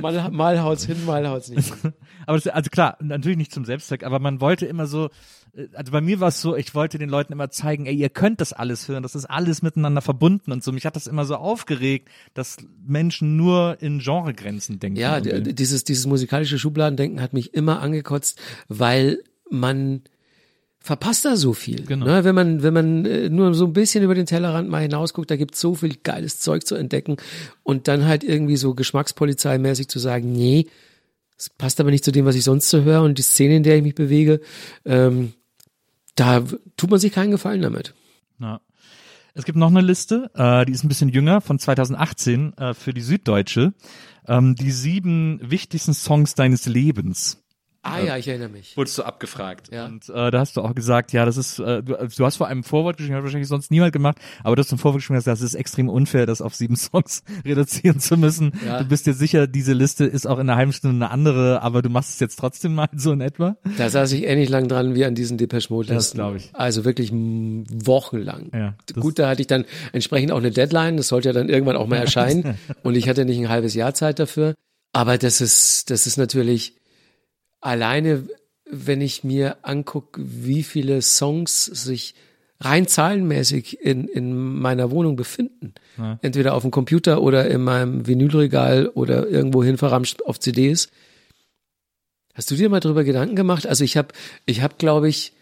mal, mal haut's hin, mal haut's nicht hin. Aber das, also klar, natürlich nicht zum Selbstzweck, aber man wollte immer so, also bei mir war es so, ich wollte den Leuten immer zeigen, ey, ihr könnt das alles hören, das ist alles miteinander verbunden und so. Mich hat das immer so aufgeregt, dass Menschen nur in Genregrenzen denken. Ja, d- dieses, dieses musikalische Schubladendenken hat mich immer angekotzt, weil man verpasst da so viel. Genau. Ne? Wenn man, wenn man äh, nur so ein bisschen über den Tellerrand mal hinausguckt, da gibt's so viel geiles Zeug zu entdecken und dann halt irgendwie so geschmackspolizeimäßig zu sagen, nee, das passt aber nicht zu dem, was ich sonst so höre und die Szene, in der ich mich bewege, ähm, da tut man sich keinen Gefallen damit. Ja. Es gibt noch eine Liste, äh, die ist ein bisschen jünger, von zwanzig achtzehn, äh, für die Süddeutsche. Ähm, die sieben wichtigsten Songs deines Lebens. Ah ja, ich erinnere mich. Wurdest du abgefragt. Ja. Und äh, da hast du auch gesagt, ja, das ist, äh, du, du hast vor einem Vorwort geschrieben, hat wahrscheinlich sonst niemand gemacht, aber du hast im Vorwort geschrieben, dass das ist extrem unfair, das auf sieben Songs reduzieren zu müssen. Ja. Du bist dir sicher, diese Liste ist auch in einer halben Stunde eine andere, aber du machst es jetzt trotzdem mal so in etwa? Da saß ich ähnlich lang dran wie an diesen Depeche Mode Listen. Das glaub ich. Also wirklich m- wochenlang. Ja, das- Gut, da hatte ich dann entsprechend auch eine Deadline, das sollte ja dann irgendwann auch mal erscheinen und ich hatte nicht ein halbes Jahr Zeit dafür. Aber das ist, das ist natürlich alleine, wenn ich mir angucke, wie viele Songs sich rein zahlenmäßig in, in meiner Wohnung befinden. Ja. Entweder auf dem Computer oder in meinem Vinylregal oder irgendwo hin verramscht auf C Ds. Hast du dir mal drüber Gedanken gemacht? Also ich habe, ich habe, glaube ich,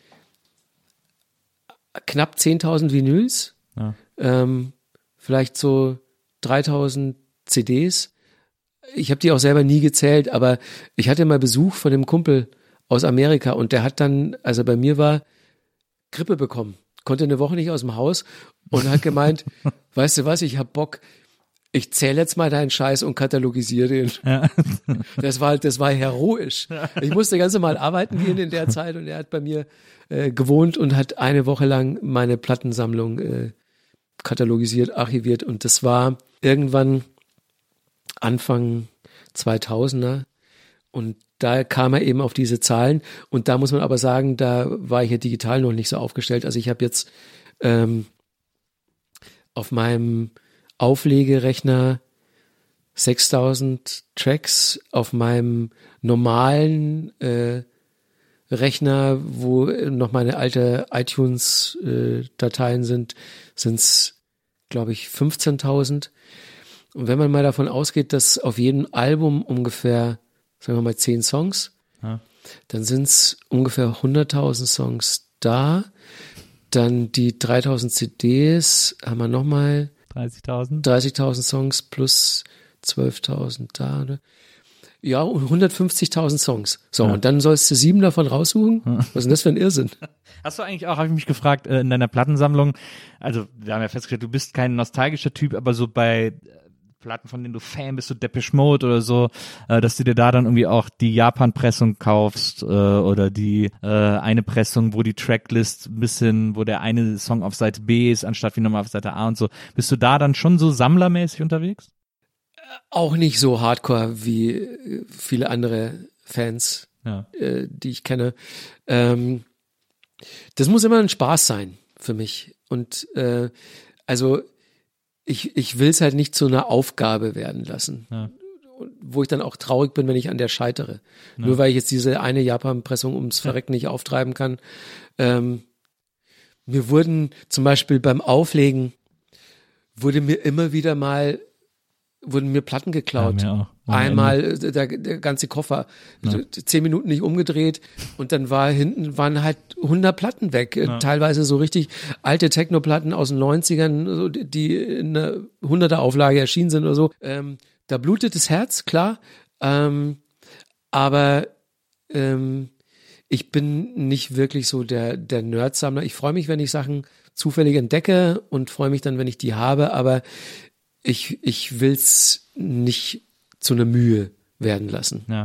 knapp zehntausend Vinyls, Ja. ähm, vielleicht so dreitausend C Ds. Ich habe die auch selber nie gezählt, aber ich hatte mal Besuch von dem Kumpel aus Amerika und der hat dann, als er bei mir war, Grippe bekommen. Konnte eine Woche nicht aus dem Haus und hat gemeint, weißt du was, ich hab Bock, ich zähle jetzt mal deinen Scheiß und katalogisiere den. Ja. Das war das war heroisch. Ich musste ganz normal arbeiten gehen in der Zeit und er hat bei mir äh, gewohnt und hat eine Woche lang meine Plattensammlung äh, katalogisiert, archiviert und das war irgendwann Anfang zweitausender und da kam er eben auf diese Zahlen und da muss man aber sagen, da war ich ja digital noch nicht so aufgestellt. Also ich habe jetzt ähm, auf meinem Auflegerechner sechstausend Tracks, auf meinem normalen äh, Rechner, wo noch meine alte iTunes-Dateien äh, sind, sind es, glaube ich, fünfzehntausend. Und wenn man mal davon ausgeht, dass auf jedem Album ungefähr, sagen wir mal, zehn Songs, Ja. dann sind es ungefähr hunderttausend Songs da. Dann die dreitausend C Ds haben wir nochmal dreißigtausend. dreißigtausend Songs plus zwölftausend da. Ne? Ja, und hundertfünfzigtausend Songs. So, Ja. und dann sollst du sieben davon raussuchen? Was ist denn das für ein Irrsinn? Hast du eigentlich auch, habe ich mich gefragt, äh, in deiner Plattensammlung, also wir haben ja festgestellt, du bist kein nostalgischer Typ, aber so bei äh, Platten, von denen du Fan bist, so Depeche Mode oder so, äh, dass du dir da dann irgendwie auch die Japan-Pressung kaufst äh, oder die äh, eine Pressung, wo die Tracklist ein bisschen, wo der eine Song auf Seite B ist, anstatt wie nochmal auf Seite A und so. Bist du da dann schon so sammlermäßig unterwegs? Auch nicht so hardcore wie äh, viele andere Fans, Ja. äh, die ich kenne. Ähm, das muss immer ein Spaß sein für mich. Und äh, also ich, ich will es halt nicht zu einer Aufgabe werden lassen. Ja. Wo ich dann auch traurig bin, wenn ich an der scheitere. Ja. Nur weil ich jetzt diese eine Japan-Pressung ums Verrecken nicht auftreiben kann. Ähm, mir wurden zum Beispiel beim Auflegen, wurde mir immer wieder mal wurden mir Platten geklaut. Ja, mir auch. Einmal der, der ganze Koffer, Ja. zehn Minuten nicht umgedreht und dann war hinten waren halt hundert Platten weg. Ja. Teilweise so richtig alte Techno-Platten aus den neunzigern, so, die in einer hunderter Auflage erschienen sind oder so. Ähm, da blutet das Herz, klar. Ähm, aber ähm, ich bin nicht wirklich so der, der Nerdsammler. Ich freue mich, wenn ich Sachen zufällig entdecke und freue mich dann, wenn ich die habe, aber ich, ich will's nicht zu einer Mühe werden lassen. Ja.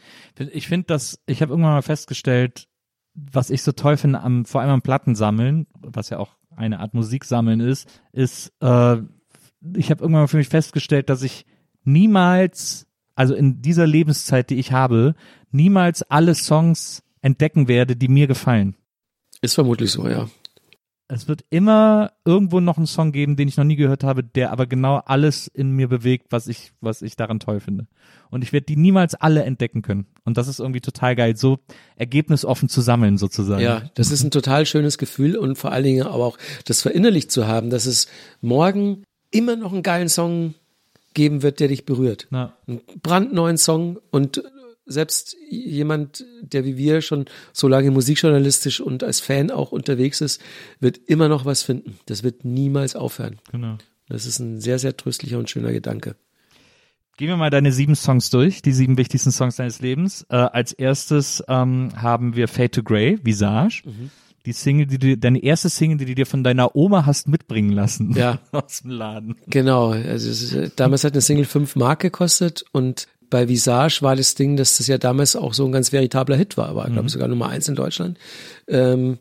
Ich finde das, ich habe irgendwann mal festgestellt, was ich so toll finde, am, vor allem am Plattensammeln, was ja auch eine Art Musiksammeln ist, ist, äh, ich habe irgendwann mal für mich festgestellt, dass ich niemals, also in dieser Lebenszeit, die ich habe, niemals alle Songs entdecken werde, die mir gefallen. Ist vermutlich so, ja. es wird immer irgendwo noch einen Song geben, den ich noch nie gehört habe, der aber genau alles in mir bewegt, was ich, was ich daran toll finde. Und ich werde die niemals alle entdecken können. Und das ist irgendwie total geil, so ergebnisoffen zu sammeln sozusagen. Ja, das ist ein total schönes Gefühl und vor allen Dingen aber auch das verinnerlicht zu haben, dass es morgen immer noch einen geilen Song geben wird, der dich berührt. Ja. Einen brandneuen Song und selbst jemand, der wie wir schon so lange musikjournalistisch und als Fan auch unterwegs ist, wird immer noch was finden. Das wird niemals aufhören. Genau. Das ist ein sehr, sehr tröstlicher und schöner Gedanke. Gehen wir mal deine sieben Songs durch, die sieben wichtigsten Songs deines Lebens. Äh, als erstes ähm, haben wir Fade to Grey, Visage. Mhm. Die Single, die du, deine erste Single, die du dir von deiner Oma hast mitbringen lassen. Ja. Aus dem Laden. Genau. Also es ist, damals hat eine Single fünf Mark gekostet und bei Visage war das Ding, dass das ja damals auch so ein ganz veritabler Hit war, war, mhm. glaube ich, sogar Nummer eins in Deutschland. Ähm,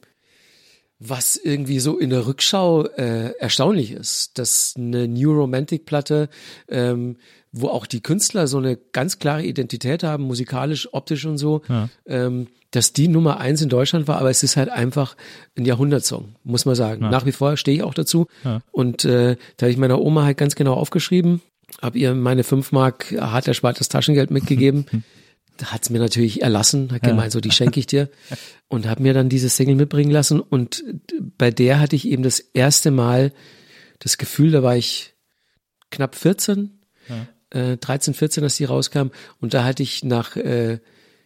was irgendwie so in der Rückschau äh, erstaunlich ist, dass eine New Romantic Platte, ähm, wo auch die Künstler so eine ganz klare Identität haben, musikalisch, optisch und so, ja. ähm, dass die Nummer eins in Deutschland war, aber es ist halt einfach ein Jahrhundertsong, muss man sagen. Ja. Nach wie vor stehe ich auch dazu. Ja. Und äh, da habe ich meiner Oma halt ganz genau aufgeschrieben, habe ihr meine fünf Mark hart erspartes Taschengeld mitgegeben. Da hat's mir natürlich erlassen, hat gemeint, so die schenke ich dir. Und habe mir dann diese Single mitbringen lassen. Und bei der hatte ich eben das erste Mal das Gefühl, da war ich knapp vierzehn, ja. äh, dreizehn, vierzehn, als die rauskam. Und da hatte ich nach äh,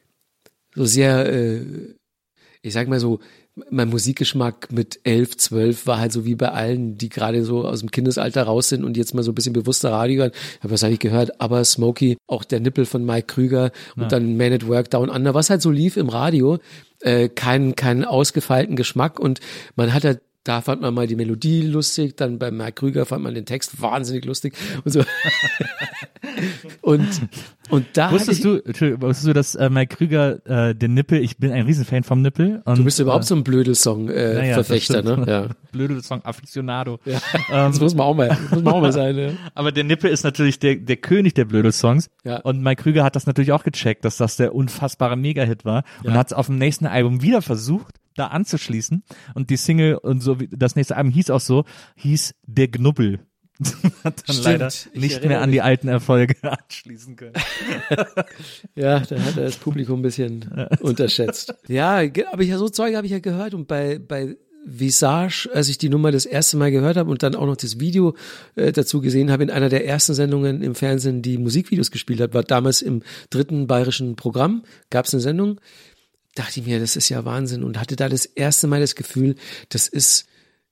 so sehr, äh, ich sag mal so, mein Musikgeschmack mit elf, zwölf war halt so wie bei allen, die gerade so aus dem Kindesalter raus sind und jetzt mal so ein bisschen bewusster Radio hören. Ich habe was eigentlich gehört, aber Smokey, auch der Nippel von Mike Krüger und ja. dann Man at Work, Down Under, was halt so lief im Radio, äh, keinen keinen ausgefeilten Geschmack und man hat halt, da fand man mal die Melodie lustig, dann bei Mike Krüger fand man den Text wahnsinnig lustig und so. und und da wusstest du, wusstest du, dass äh, Mike Krüger äh, den Nippel, ich bin ein Riesenfan vom Nippel. Und, du bist überhaupt äh, so ein Blödelsong-Verfechter, äh, ja, ne? Ja. Blödelsong-Afficionado. Ja. Das muss man auch mal, das muss man auch mal sein. Ja. Aber der Nippel ist natürlich der der König der Blödelsongs. Ja. Und Mike Krüger hat das natürlich auch gecheckt, dass das der unfassbare Mega-Hit war und ja. hat es auf dem nächsten Album wieder versucht, da anzuschließen. Und die Single und so, wie das nächste Album hieß auch so, hieß Der Knubbel. Hat dann Stimmt, leider nicht mehr an die alten Erfolge anschließen können. Ja, da hat er das Publikum ein bisschen unterschätzt. Ja, aber ich, so Zeug habe ich ja gehört und bei, bei Visage, als ich die Nummer das erste Mal gehört habe und dann auch noch das Video äh, dazu gesehen habe, in einer der ersten Sendungen im Fernsehen, die Musikvideos gespielt hat, war damals im dritten bayerischen Programm, gab es eine Sendung, dachte ich mir, das ist ja Wahnsinn und hatte da das erste Mal das Gefühl, das ist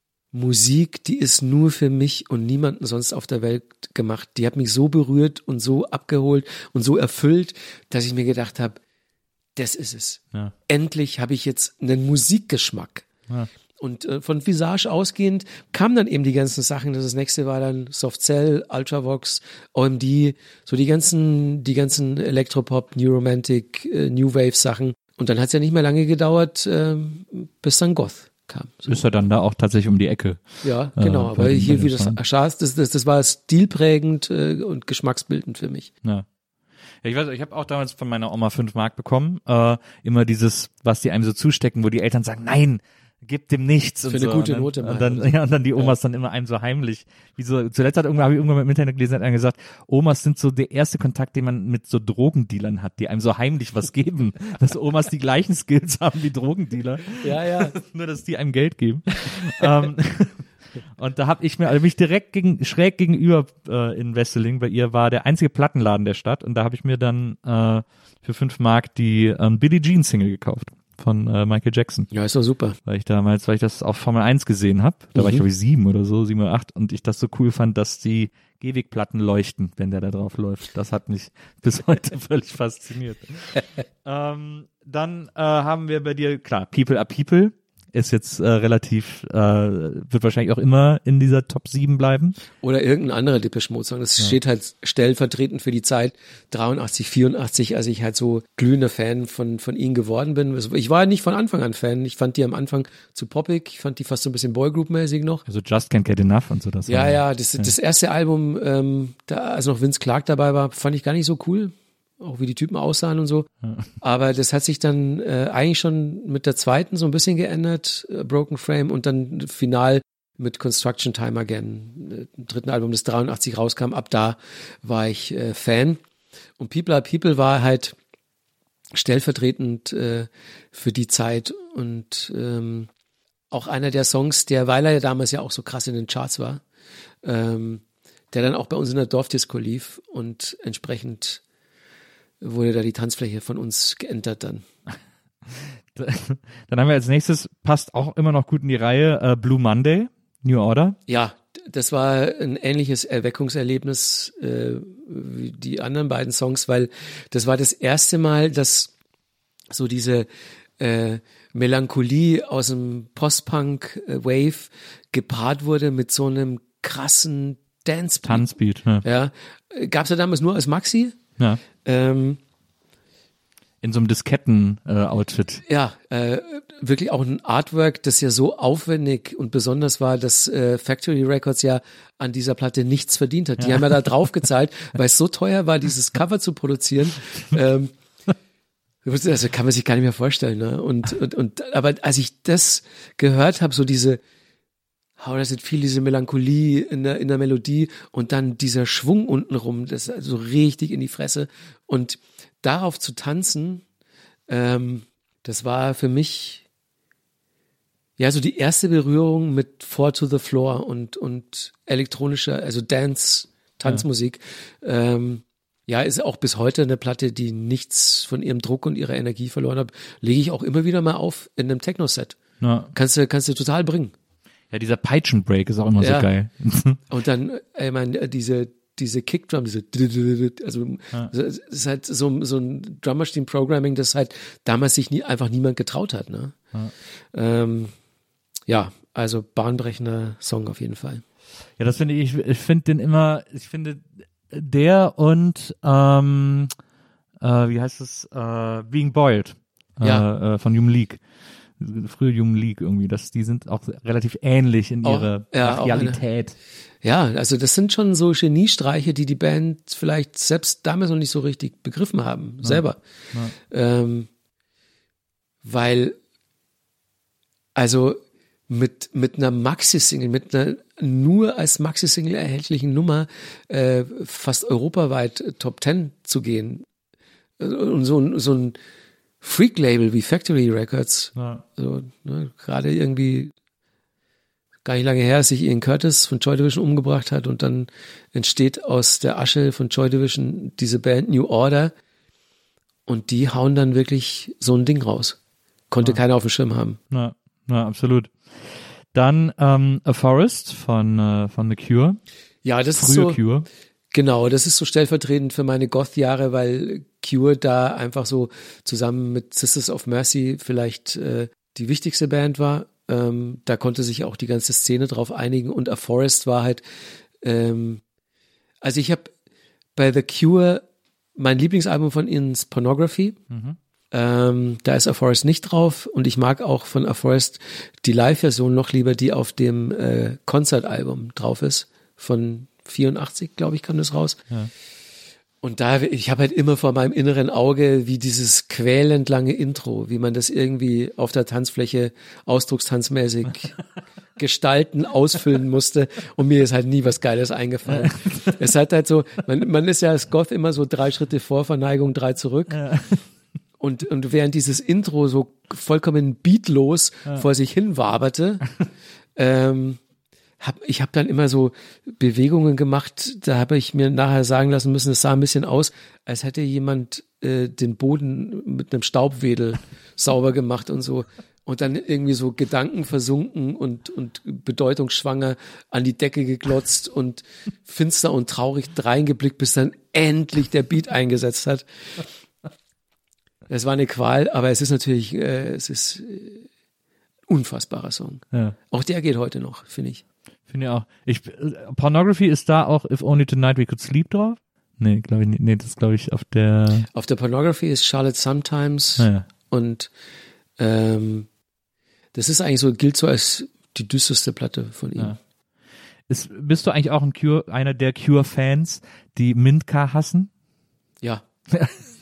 Musik, die ist nur für mich und niemanden sonst auf der Welt gemacht. Die hat mich so berührt und so abgeholt und so erfüllt, dass ich mir gedacht habe, das ist es. Ja. Endlich habe ich jetzt einen Musikgeschmack. Ja. Und äh, von Visage ausgehend kamen dann eben die ganzen Sachen. Das nächste war dann Soft Cell, Ultravox, O M D, so die ganzen, die ganzen Elektropop, New Romantic, äh, New Wave Sachen. Und dann hat es ja nicht mehr lange gedauert, äh, bis dann Goth kam. So. Ist er dann da auch tatsächlich um die Ecke? Ja, genau. Äh, aber hier wie das Aschars, das, das, das war stilprägend äh, und geschmacksbildend für mich. Ja. Ja, ich weiß, ich habe auch damals von meiner Oma fünf Mark bekommen. Äh, immer dieses, was die einem so zustecken, wo die Eltern sagen, nein, gib dem nichts. Für und eine so. gute und dann, Note mal. Und dann, ja, und dann die Omas ja. dann immer einem so heimlich. Wie so, zuletzt hat irgendwann, habe ich irgendwann im Internet gelesen, hat einer gesagt, Omas sind so der erste Kontakt, den man mit so Drogendealern hat, die einem so heimlich was geben. Dass Omas die gleichen Skills haben wie Drogendealer. Ja, ja. Nur, dass die einem Geld geben. ähm, und da habe ich mir, also mich direkt gegen, schräg gegenüber äh, in Wesseling, bei ihr war der einzige Plattenladen der Stadt und da habe ich mir dann äh, für fünf Mark die ähm, Billie Jean Single gekauft von äh, Michael Jackson. Ja, ist doch super. Weil ich damals, weil ich das auf Formel eins gesehen habe, da mhm. war ich glaube ich sieben oder so, sieben oder acht und ich das so cool fand, dass die Gehwegplatten leuchten, wenn der da drauf läuft. Das hat mich bis heute völlig fasziniert. ähm, dann äh, haben wir bei dir, klar, People are People. Ist jetzt äh, relativ, äh, wird wahrscheinlich auch immer in dieser Top sieben bleiben. Oder irgendein anderer Depeche Mode Song. Das ja. steht halt stellvertretend für die Zeit dreiundachtzig, vierundachtzig, als ich halt so glühender Fan von von ihnen geworden bin. Ich war nicht von Anfang an Fan. Ich fand die am Anfang zu poppig. Ich fand die fast so ein bisschen Boygroup-mäßig noch. Also Just Can't Get Enough und so. Das ja, ja, das, ja. das erste Album, ähm, da, als noch Vince Clarke dabei war, fand ich gar nicht so cool. auch wie die Typen aussahen und so. Aber das hat sich dann äh, eigentlich schon mit der zweiten so ein bisschen geändert, äh, Broken Frame, und dann final mit Construction Time Again, äh, dritten Album, das dreiundachtzig rauskam. Ab da war ich äh, Fan. Und People Are People war halt stellvertretend äh, für die Zeit und ähm, auch einer der Songs, der, weil er ja damals ja auch so krass in den Charts war, ähm, der dann auch bei uns in der Dorfdisco lief und entsprechend wurde da die Tanzfläche von uns geentert dann. Dann haben wir als nächstes, passt auch immer noch gut in die Reihe, äh, Blue Monday, New Order. Ja, das war ein ähnliches Erweckungserlebnis äh, wie die anderen beiden Songs, weil das war das erste Mal, dass so diese äh, Melancholie aus dem Post-Punk-Wave gepaart wurde mit so einem krassen Dance-Beat. Tanzbeat, ja. Ja, gab's ja damals nur als Maxi. Ja. Ähm, In so einem Disketten-Outfit. äh, ja, äh, wirklich auch ein Artwork, das ja so aufwendig und besonders war, dass äh, Factory Records ja an dieser Platte nichts verdient hat. Die Ja. haben ja da drauf gezahlt, weil es so teuer war, dieses Cover zu produzieren. Ähm, also kann man sich gar nicht mehr vorstellen. Ne? Und, und, und aber als ich das gehört habe, so diese How does it feel, diese Melancholie in der, in der Melodie und dann dieser Schwung unten rum, das ist also richtig in die Fresse. Und darauf zu tanzen, ähm, das war für mich ja so die erste Berührung mit Four to the Floor und, und elektronischer, also Dance, Tanzmusik. Ja. Ähm, ja, ist auch bis heute eine Platte, die nichts von ihrem Druck und ihrer Energie verloren hat. Lege ich auch immer wieder mal auf in einem Techno-Set. Ja. Kannst du, kannst du total bringen. Ja, dieser Peitschenbreak ist auch immer ja. so geil. Und dann, ich meine, diese, diese Kickdrum, diese, also, ja. es ist halt so, so ein Drum Machine Programming, das halt damals sich nie, einfach niemand getraut hat, ne? Ja, ähm, ja, also bahnbrechender Song auf jeden Fall. Ja, das finde ich, ich finde den immer, ich finde der und, ähm, äh, wie heißt es, äh, Being Boiled, ja. äh, von Human League. Frühe Human League irgendwie, das, die sind auch relativ ähnlich in auch, ihrer ja, Brachialität. Ja, also das sind schon so Geniestreiche, die die Band vielleicht selbst damals noch nicht so richtig begriffen haben, ja. selber. Ja. Ähm, weil, also mit mit einer Maxi-Single, mit einer nur als Maxi-Single erhältlichen Nummer äh, fast europaweit Top Ten zu gehen und so, so ein Freak-Label wie Factory Records, ja. so, ne, gerade irgendwie gar nicht lange her, als sich Ian Curtis von Joy Division umgebracht hat und dann entsteht aus der Asche von Joy Division diese Band New Order und die hauen dann wirklich so ein Ding raus. Konnte ja. keiner auf dem Schirm haben. Ja, ja absolut. Dann ähm, A Forest von, äh, von The Cure. Ja, das Frühe ist so. Cure. Genau, das ist so stellvertretend für meine Goth-Jahre, weil Cure da einfach so zusammen mit Sisters of Mercy vielleicht äh, die wichtigste Band war. Ähm, da konnte sich auch die ganze Szene drauf einigen und A Forest war halt, ähm, also ich habe bei The Cure mein Lieblingsalbum von ihnen ist Pornography. Mhm. Ähm, da ist A Forest nicht drauf und ich mag auch von A Forest die Live-Version noch lieber, die auf dem äh, Konzertalbum drauf ist, von vierundachtzig, glaube ich, kam das raus. Ja. Und da, ich habe halt immer vor meinem inneren Auge, wie dieses quälend lange Intro, wie man das irgendwie auf der Tanzfläche ausdruckstanzmäßig gestalten, ausfüllen musste. Und mir ist halt nie was Geiles eingefallen. Ja. Es hat halt so, man, man ist ja als Goth immer so drei Schritte vor, Verneigung, drei zurück. Ja. Und, und während dieses Intro so vollkommen beatlos ja. vor sich hin waberte, ähm, Hab, ich habe dann immer so Bewegungen gemacht, da habe ich mir nachher sagen lassen müssen, es sah ein bisschen aus, als hätte jemand äh, den Boden mit einem Staubwedel sauber gemacht und so. Und dann irgendwie so Gedanken versunken und, und bedeutungsschwanger an die Decke geglotzt und finster und traurig reingeblickt, bis dann endlich der Beat eingesetzt hat. Es war eine Qual, aber es ist natürlich, äh, es ist äh, unfassbarer Song. Ja. Auch der geht heute noch, finde ich. Finde ich auch. Ich, Pornography ist da auch If Only Tonight We Could Sleep drauf? Nee, glaube ich nicht. Nee, das glaube ich auf der... Auf der Pornography ist Charlotte Sometimes ah, ja. und ähm, das ist eigentlich so, gilt so als die düsterste Platte von ihm. Ja. Ist, bist du eigentlich auch ein Cure, einer der Cure-Fans, die Mintka hassen? Ja.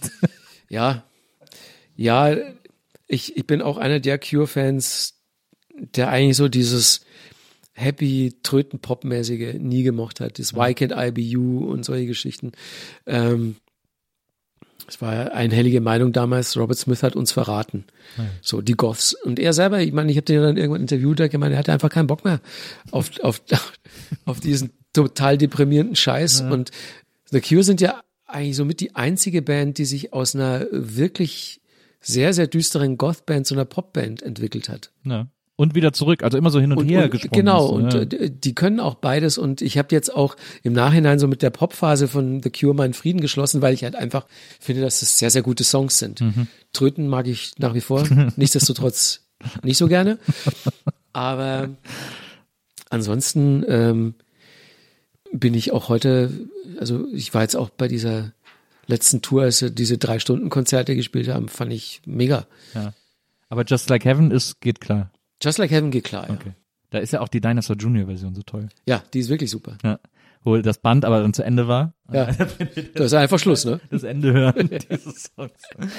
Ja, ja, ich, ich bin auch einer der Cure-Fans, der eigentlich so dieses happy, Tröten-Pop-mäßige nie gemocht hat. Das Why Can't I Be You und solche Geschichten. Ähm, es war eine einhellige Meinung damals, Robert Smith hat uns verraten. Ja. So, die Goths. Und er selber, ich meine, ich habe den dann irgendwann interviewt, der gemeint, er hatte einfach keinen Bock mehr auf, auf, auf diesen total deprimierenden Scheiß. Ja. Und The Cure sind ja eigentlich somit die einzige Band, die sich aus einer wirklich sehr, sehr düsteren Goth-Band zu einer Pop-Band entwickelt hat. Ja. Und wieder zurück, also immer so hin und, und her und, gesprungen. Genau, ist, und ja. die können auch beides. Und ich habe jetzt auch im Nachhinein so mit der Popphase von The Cure meinen Frieden geschlossen, weil ich halt einfach finde, dass das sehr, sehr gute Songs sind. Mhm. Tröten mag ich nach wie vor, nichtsdestotrotz nicht so gerne. Aber ansonsten ähm, bin ich auch heute, also ich war jetzt auch bei dieser letzten Tour, als sie diese drei Stunden Konzerte gespielt haben, fand ich mega. Ja. Aber Just Like Heaven ist, geht klar. Just Like Heaven geht klar, ja. Okay. Da ist ja auch die Dinosaur Junior Version so toll. Ja, die ist wirklich super. Ja. Wo das Band aber dann zu Ende war. Ja. Das ist einfach Schluss, ne? Das Ende hören dieses Songs.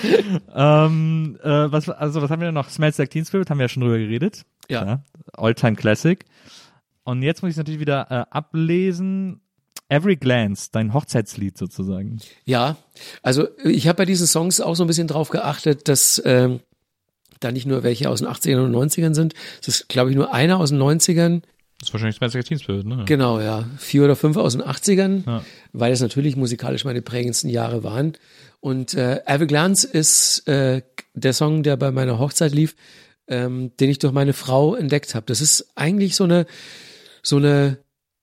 ähm, äh, was, also was haben wir denn noch? Smells Like Teen Spirit, haben wir ja schon drüber geredet. Ja. ja. All-Time Classic. Und jetzt muss ich natürlich wieder äh, ablesen. Every Glance, dein Hochzeitslied sozusagen. Ja, also ich habe bei diesen Songs auch so ein bisschen drauf geachtet, dass ähm, da nicht nur welche aus den achtzigern und neunzigern sind. Es ist, glaube ich, nur einer aus den neunzigern. Das ist wahrscheinlich Smells Like Teen Spirit, ne? Genau, ja. Vier oder fünf aus den achtzigern, ja. weil es natürlich musikalisch meine prägendsten Jahre waren. Und äh, Every Glance ist äh, der Song, der bei meiner Hochzeit lief, ähm, den ich durch meine Frau entdeckt habe. Das ist eigentlich so eine, so eine,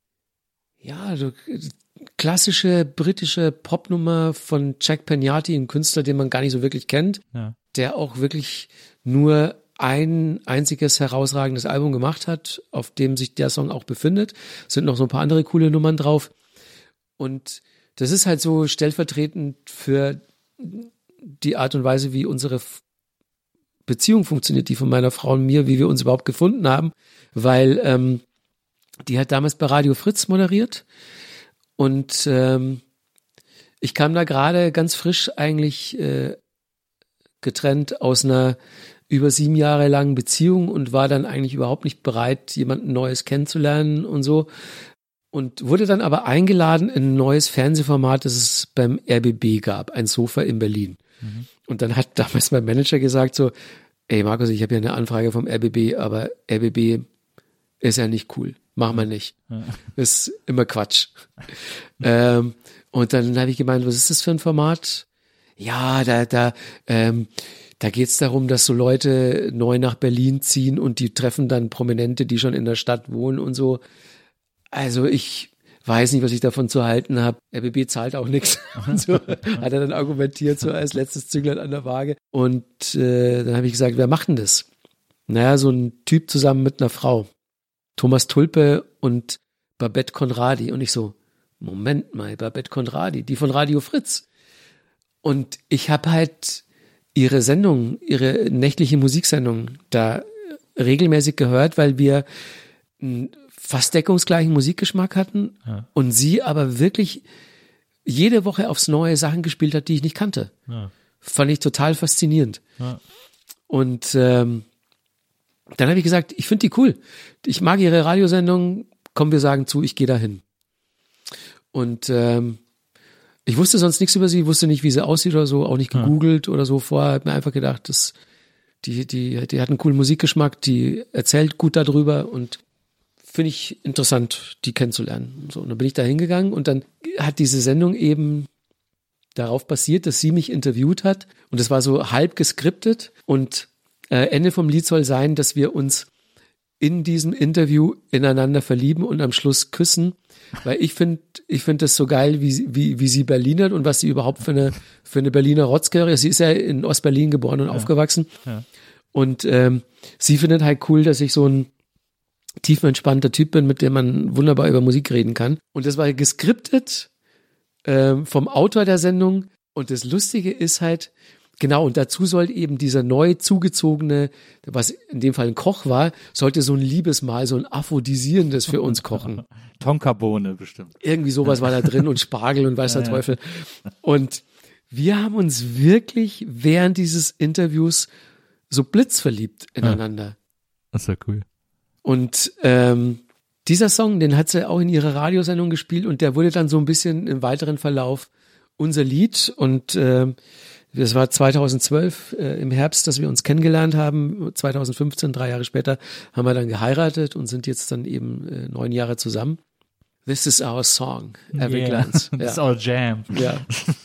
ja, so klassische britische Popnummer von Jack Peñate, ein Künstler, den man gar nicht so wirklich kennt, ja. der auch wirklich nur ein einziges herausragendes Album gemacht hat, auf dem sich der Song auch befindet. Es sind noch so ein paar andere coole Nummern drauf. Und das ist halt so stellvertretend für die Art und Weise, wie unsere Beziehung funktioniert, die von meiner Frau und mir, wie wir uns überhaupt gefunden haben, weil ähm, die hat damals bei Radio Fritz moderiert und ähm, ich kam da gerade ganz frisch eigentlich äh, getrennt aus einer über sieben Jahre langen Beziehung und war dann eigentlich überhaupt nicht bereit, jemanden Neues kennenzulernen und so. Und wurde dann aber eingeladen in ein neues Fernsehformat, das es beim R B B gab, ein Sofa in Berlin. Mhm. Und dann hat damals mein Manager gesagt so, ey Markus, ich habe ja eine Anfrage vom R B B, aber R B B ist ja nicht cool. Machen wir nicht. Ja. Ist immer Quatsch. ähm, und dann habe ich gemeint, was ist das für ein Format? Ja, da, da, ähm, da geht's darum, dass so Leute neu nach Berlin ziehen und die treffen dann Prominente, die schon in der Stadt wohnen und so. Also ich weiß nicht, was ich davon zu halten habe. R B B zahlt auch nichts. So, hat er dann argumentiert, so als letztes Zünglein an der Waage. Und äh, dann habe ich gesagt, wer macht denn das? Naja, so ein Typ zusammen mit einer Frau. Thomas Tulpe und Babette Conradi. Und ich so, Moment mal, Babette Conradi, die von Radio Fritz. Und ich habe halt ihre Sendung, ihre nächtliche Musiksendung da regelmäßig gehört, weil wir einen fast deckungsgleichen Musikgeschmack hatten ja. und sie aber wirklich jede Woche aufs Neue Sachen gespielt hat, die ich nicht kannte. Ja. Fand ich total faszinierend. Ja. Und ähm, dann habe ich gesagt, ich finde die cool. Ich mag ihre Radiosendung. Komm, wir sagen zu, ich gehe da hin. Und ähm, ich wusste sonst nichts über sie, wusste nicht, wie sie aussieht oder so, auch nicht gegoogelt ja. oder so vorher. Hab mir einfach gedacht, das, die, die, die hat einen coolen Musikgeschmack, die erzählt gut darüber und finde ich interessant, die kennenzulernen. So, und dann bin ich da hingegangen und dann hat diese Sendung eben darauf basiert, dass sie mich interviewt hat und es war so halb geskriptet und äh, Ende vom Lied soll sein, dass wir uns in diesem Interview ineinander verlieben und am Schluss küssen, weil ich finde, ich finde das so geil, wie, wie, wie sie Berlinert und was sie überhaupt für eine, für eine Berliner Rotzkehre ist. Sie ist ja in Ostberlin geboren und ja. aufgewachsen ja. und ähm, sie findet halt cool, dass ich so ein tiefenentspannter Typ bin, mit dem man wunderbar über Musik reden kann. Und das war geskriptet ähm, vom Autor der Sendung. Und das Lustige ist halt, genau, und dazu sollte eben dieser neu zugezogene, was in dem Fall ein Koch war, sollte so ein Liebesmahl, so ein aphrodisierendes für uns kochen. Tonkabohne bestimmt. Irgendwie sowas war da drin und Spargel und weiß der ja, Teufel. Und wir haben uns wirklich während dieses Interviews so blitzverliebt ineinander. Ja. Das ist ja cool. Und ähm, dieser Song, den hat sie auch in ihrer Radiosendung gespielt und der wurde dann so ein bisschen im weiteren Verlauf unser Lied. Und äh, das war zweitausendzwölf äh, im Herbst, dass wir uns kennengelernt haben. zweitausendfünfzehn, drei Jahre später, haben wir dann geheiratet und sind jetzt dann eben äh, neun Jahre zusammen. This is our song, Every Yeah. Glance. This is Ja. our jam. Ja.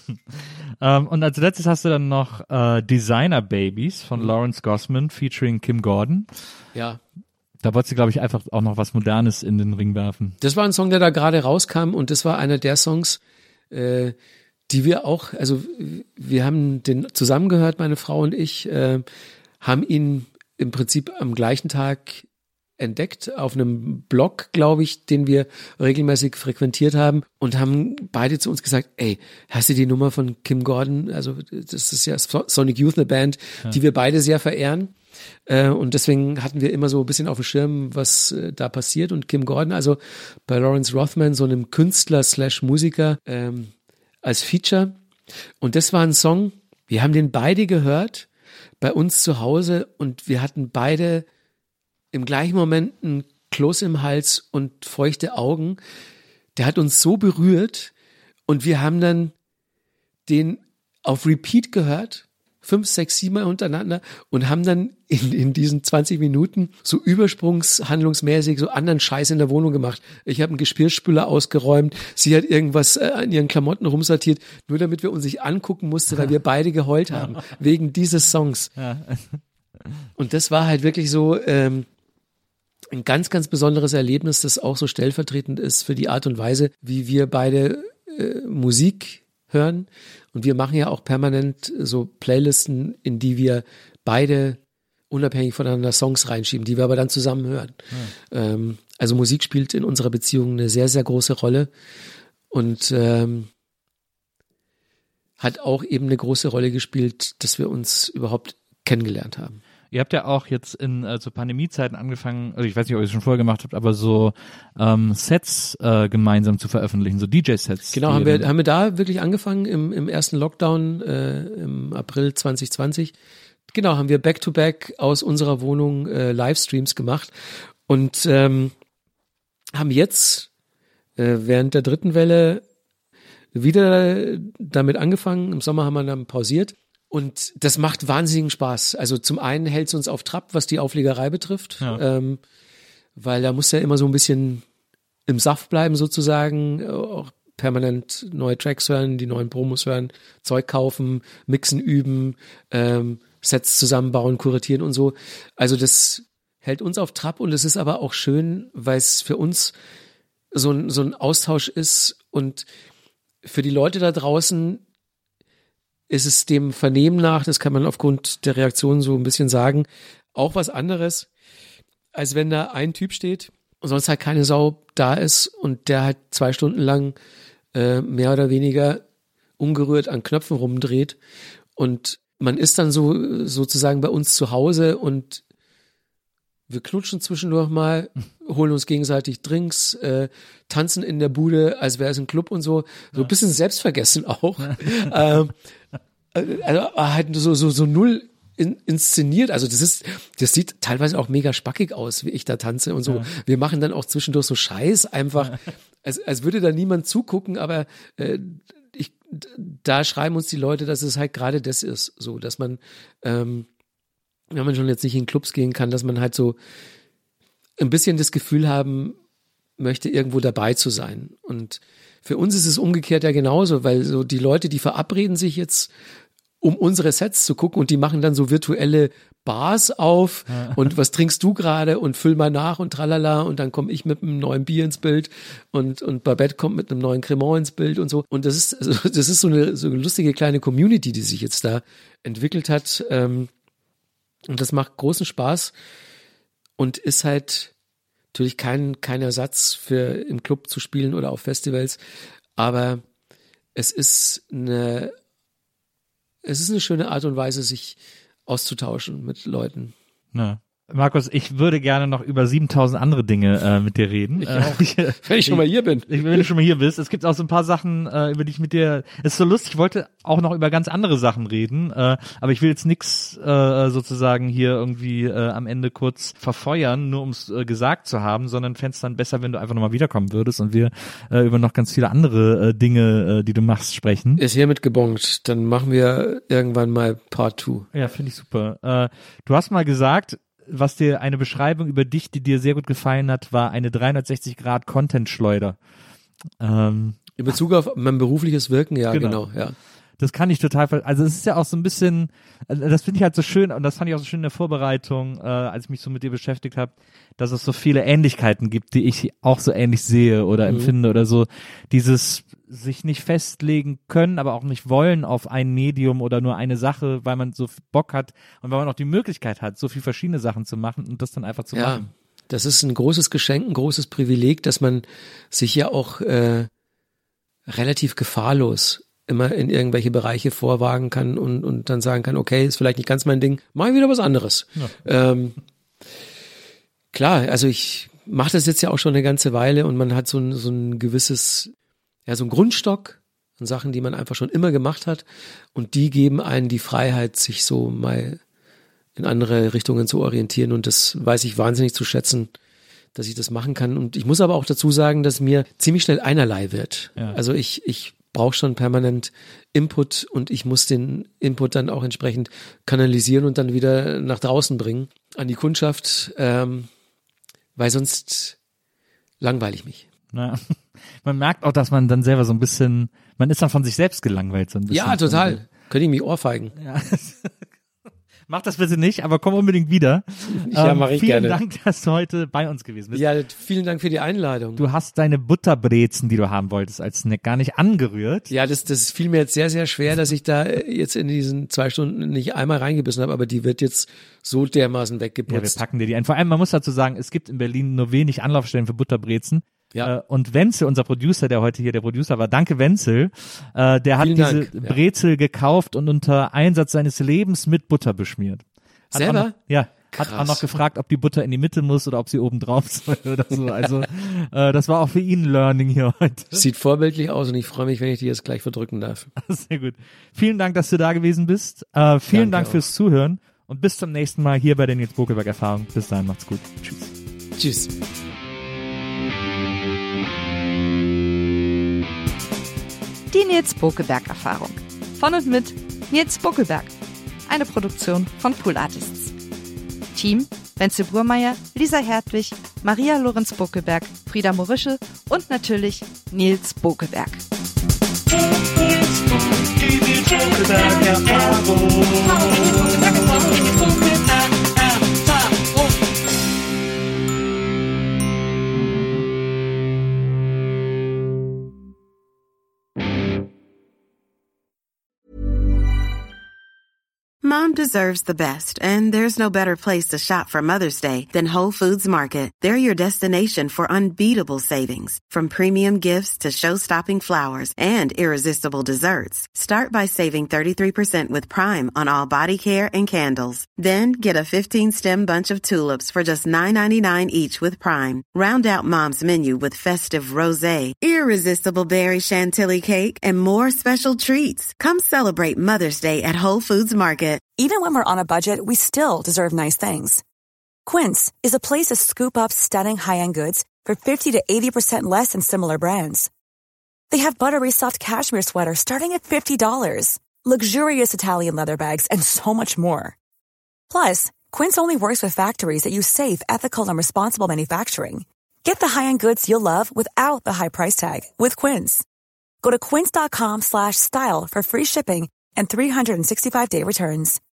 ähm, und als letztes hast du dann noch äh, Designer Babies von Lawrence Gossman featuring Kim Gordon. ja. Da wolltest du, glaube ich, einfach auch noch was Modernes in den Ring werfen. Das war ein Song, der da gerade rauskam und das war einer der Songs, äh, die wir auch, also wir haben den zusammengehört, meine Frau und ich, äh, haben ihn im Prinzip am gleichen Tag entdeckt auf einem Blog, glaube ich, den wir regelmäßig frequentiert haben und haben beide zu uns gesagt, ey, hast du die Nummer von Kim Gordon? Also das ist ja Sonic Youth, eine Band, ja. die wir beide sehr verehren. Und deswegen hatten wir immer so ein bisschen auf dem Schirm, was äh, da passiert. Und Kim Gordon, also bei Lawrence Rothman, so einem Künstler slash Musiker ähm, als Feature. Und das war ein Song, wir haben den beide gehört bei uns zu Hause und wir hatten beide im gleichen Moment ein Kloß im Hals und feuchte Augen. Der hat uns so berührt und wir haben dann den auf Repeat gehört, fünf, sechs, sieben Mal untereinander und haben dann in, in diesen zwanzig Minuten so übersprungshandlungsmäßig so anderen Scheiß in der Wohnung gemacht. Ich habe einen Geschirrspüler ausgeräumt, sie hat irgendwas äh, an ihren Klamotten rumsortiert, nur damit wir uns nicht angucken mussten, weil wir beide geheult haben, wegen dieses Songs. Ja. Und das war halt wirklich so ähm, ein ganz, ganz besonderes Erlebnis, das auch so stellvertretend ist für die Art und Weise, wie wir beide äh, Musik hören. Und wir machen ja auch permanent so Playlisten, in die wir beide unabhängig voneinander Songs reinschieben, die wir aber dann zusammen hören. Ja. Ähm, also Musik spielt in unserer Beziehung eine sehr, sehr große Rolle und ähm, hat auch eben eine große Rolle gespielt, dass wir uns überhaupt kennengelernt haben. Ihr habt ja auch jetzt in äh, zu Pandemiezeiten angefangen, also ich weiß nicht, ob ihr es schon vorher gemacht habt, aber so ähm, Sets äh, gemeinsam zu veröffentlichen, so D J-Sets. Genau, haben wir haben wir da wirklich angefangen im im ersten Lockdown äh, im April zwanzig zwanzig. Genau, haben wir Back-to-Back aus unserer Wohnung äh, Livestreams gemacht und ähm, haben jetzt äh, während der dritten Welle wieder damit angefangen. Im Sommer haben wir dann pausiert. Und das macht wahnsinnigen Spaß. Also zum einen hält es uns auf Trab, was die Auflegerei betrifft, ja. ähm, weil da muss ja immer so ein bisschen im Saft bleiben sozusagen, auch permanent neue Tracks hören, die neuen Promos hören, Zeug kaufen, mixen, üben, ähm, Sets zusammenbauen, kuratieren und so. Also das hält uns auf Trab und es ist aber auch schön, weil es für uns so ein, so ein Austausch ist und für die Leute da draußen ist es dem Vernehmen nach, das kann man aufgrund der Reaktion so ein bisschen sagen, auch was anderes, als wenn da ein Typ steht und sonst halt keine Sau da ist und der halt zwei Stunden lang äh, mehr oder weniger ungerührt an Knöpfen rumdreht und man ist dann so sozusagen bei uns zu Hause und wir knutschen zwischendurch mal, holen uns gegenseitig Drinks, äh, tanzen in der Bude, als wäre es ein Club und so. So ein bisschen selbstvergessen auch. ähm, also halt so, so, so null in, inszeniert. Also das ist, das sieht teilweise auch mega spackig aus, wie ich da tanze und so. Ja. Wir machen dann auch zwischendurch so Scheiß einfach, als, als würde da niemand zugucken, aber äh, ich, da schreiben uns die Leute, dass es halt gerade das ist, so, dass man ähm, wenn man schon jetzt nicht in Clubs gehen kann, dass man halt so ein bisschen das Gefühl haben möchte, irgendwo dabei zu sein. Und für uns ist es umgekehrt ja genauso, weil so die Leute, die verabreden sich jetzt, um unsere Sets zu gucken und die machen dann so virtuelle Bars auf ja. und was trinkst du gerade und füll mal nach und tralala und dann komme ich mit einem neuen Bier ins Bild und und Babette kommt mit einem neuen Cremant ins Bild und so. Und das ist also das ist so eine so eine lustige kleine Community, die sich jetzt da entwickelt hat. Ähm, Und das macht großen Spaß und ist halt natürlich kein, kein Ersatz für im Club zu spielen oder auf Festivals. Aber es ist eine, es ist eine schöne Art und Weise, sich auszutauschen mit Leuten. Ja. Markus, ich würde gerne noch über siebentausend andere Dinge äh, mit dir reden. Ich auch. Wenn ich schon mal hier bin. Ich, wenn du schon mal hier bist. Es gibt auch so ein paar Sachen, äh, über die ich mit dir, es ist so lustig, ich wollte auch noch über ganz andere Sachen reden, äh, aber ich will jetzt nix äh, sozusagen hier irgendwie äh, am Ende kurz verfeuern, nur um es äh, gesagt zu haben, sondern fände es dann besser, wenn du einfach nochmal wiederkommen würdest und wir äh, über noch ganz viele andere äh, Dinge, äh, die du machst, sprechen. Ist hiermit gebongt. Dann machen wir irgendwann mal Part zwei. Ja, finde ich super. Äh, du hast mal gesagt, was dir eine Beschreibung über dich, die dir sehr gut gefallen hat, war eine dreihundertsechzig Grad Content-Schleuder. Ähm, In Bezug auf mein berufliches Wirken, ja, genau, genau ja. Das kann ich total, also es ist ja auch so ein bisschen, also das finde ich halt so schön und das fand ich auch so schön in der Vorbereitung, äh, als ich mich so mit dir beschäftigt habe, dass es so viele Ähnlichkeiten gibt, die ich auch so ähnlich sehe oder mhm. empfinde oder so. Dieses sich nicht festlegen können, aber auch nicht wollen auf ein Medium oder nur eine Sache, weil man so Bock hat und weil man auch die Möglichkeit hat, so viel verschiedene Sachen zu machen und das dann einfach zu ja, machen. Das ist ein großes Geschenk, ein großes Privileg, dass man sich ja auch äh, relativ gefahrlos immer in irgendwelche Bereiche vorwagen kann und, und dann sagen kann, okay, ist vielleicht nicht ganz mein Ding, mach ich wieder was anderes. Ja. Ähm, klar, also ich mache das jetzt ja auch schon eine ganze Weile und man hat so ein, so ein gewisses, ja, so ein Grundstock an Sachen, die man einfach schon immer gemacht hat und die geben einen die Freiheit, sich so mal in andere Richtungen zu orientieren und das weiß ich wahnsinnig zu schätzen, dass ich das machen kann und ich muss aber auch dazu sagen, dass mir ziemlich schnell einerlei wird. Ja. Also ich, ich brauche schon permanent Input und ich muss den Input dann auch entsprechend kanalisieren und dann wieder nach draußen bringen an die Kundschaft, ähm, weil sonst langweile ich mich. Ja. Man merkt auch, dass man dann selber so ein bisschen, man ist dann von sich selbst gelangweilt so ein bisschen. Ja, total. Könnte ich mich ohrfeigen. Ja. Mach das bitte nicht, aber komm unbedingt wieder. Ja, mach ich vielen gerne. Vielen Dank, dass du heute bei uns gewesen bist. Ja, vielen Dank für die Einladung. Du hast deine Butterbrezen, die du haben wolltest, als Snack gar nicht angerührt. Ja, das, das fiel mir jetzt sehr, sehr schwer, dass ich da jetzt in diesen zwei Stunden nicht einmal reingebissen habe, aber die wird jetzt so dermaßen weggeputzt. Ja, wir packen dir die ein. Vor allem, man muss dazu sagen, es gibt in Berlin nur wenig Anlaufstellen für Butterbrezen. Ja. Und Wenzel, unser Producer, der heute hier der Producer war, danke Wenzel, äh, der hat Vielen diese Dank. Brezel ja. gekauft und unter Einsatz seines Lebens mit Butter beschmiert. Hat Selber? Noch, ja, Krass. Hat auch noch gefragt, ob die Butter in die Mitte muss oder ob sie oben drauf soll oder so. Also äh, das war auch für ihn Learning hier heute. Sieht vorbildlich aus und ich freue mich, wenn ich die jetzt gleich verdrücken darf. Sehr gut. Vielen Dank, dass du da gewesen bist. Äh, vielen Danke Dank auch. fürs Zuhören und bis zum nächsten Mal hier bei der Nils Bokelberg Erfahrung. Bis dahin, macht's gut. Tschüss. Tschüss. Die Nils Bokelberg Erfahrung. Von und mit Nils Bokelberg. Eine Produktion von Pool Artists. Team: Wenzel Burmeier, Lisa Hertwig, Maria Lorenz Bokelberg, Frieda Morische und natürlich Nils Bokelberg. Die Nils Bokelberg Erfahrung. Mom deserves the best, and there's no better place to shop for Mother's Day than Whole Foods Market. They're your destination for unbeatable savings, from premium gifts to show-stopping flowers and irresistible desserts. Start by saving thirty-three percent with Prime on all body care and candles. Then get a fifteen-stem bunch of tulips for just nine ninety-nine each with Prime. Round out Mom's menu with festive rosé, irresistible berry chantilly cake, and more special treats. Come celebrate Mother's Day at Whole Foods Market. Even when we're on a budget, we still deserve nice things. Quince is a place to scoop up stunning high-end goods for fifty to eighty percent less than similar brands. They have buttery soft cashmere sweaters starting at fifty dollars, luxurious Italian leather bags, and so much more. Plus, Quince only works with factories that use safe, ethical, and responsible manufacturing. Get the high-end goods you'll love without the high price tag with Quince. Go to quince.com slash style for free shipping and three sixty-five day returns.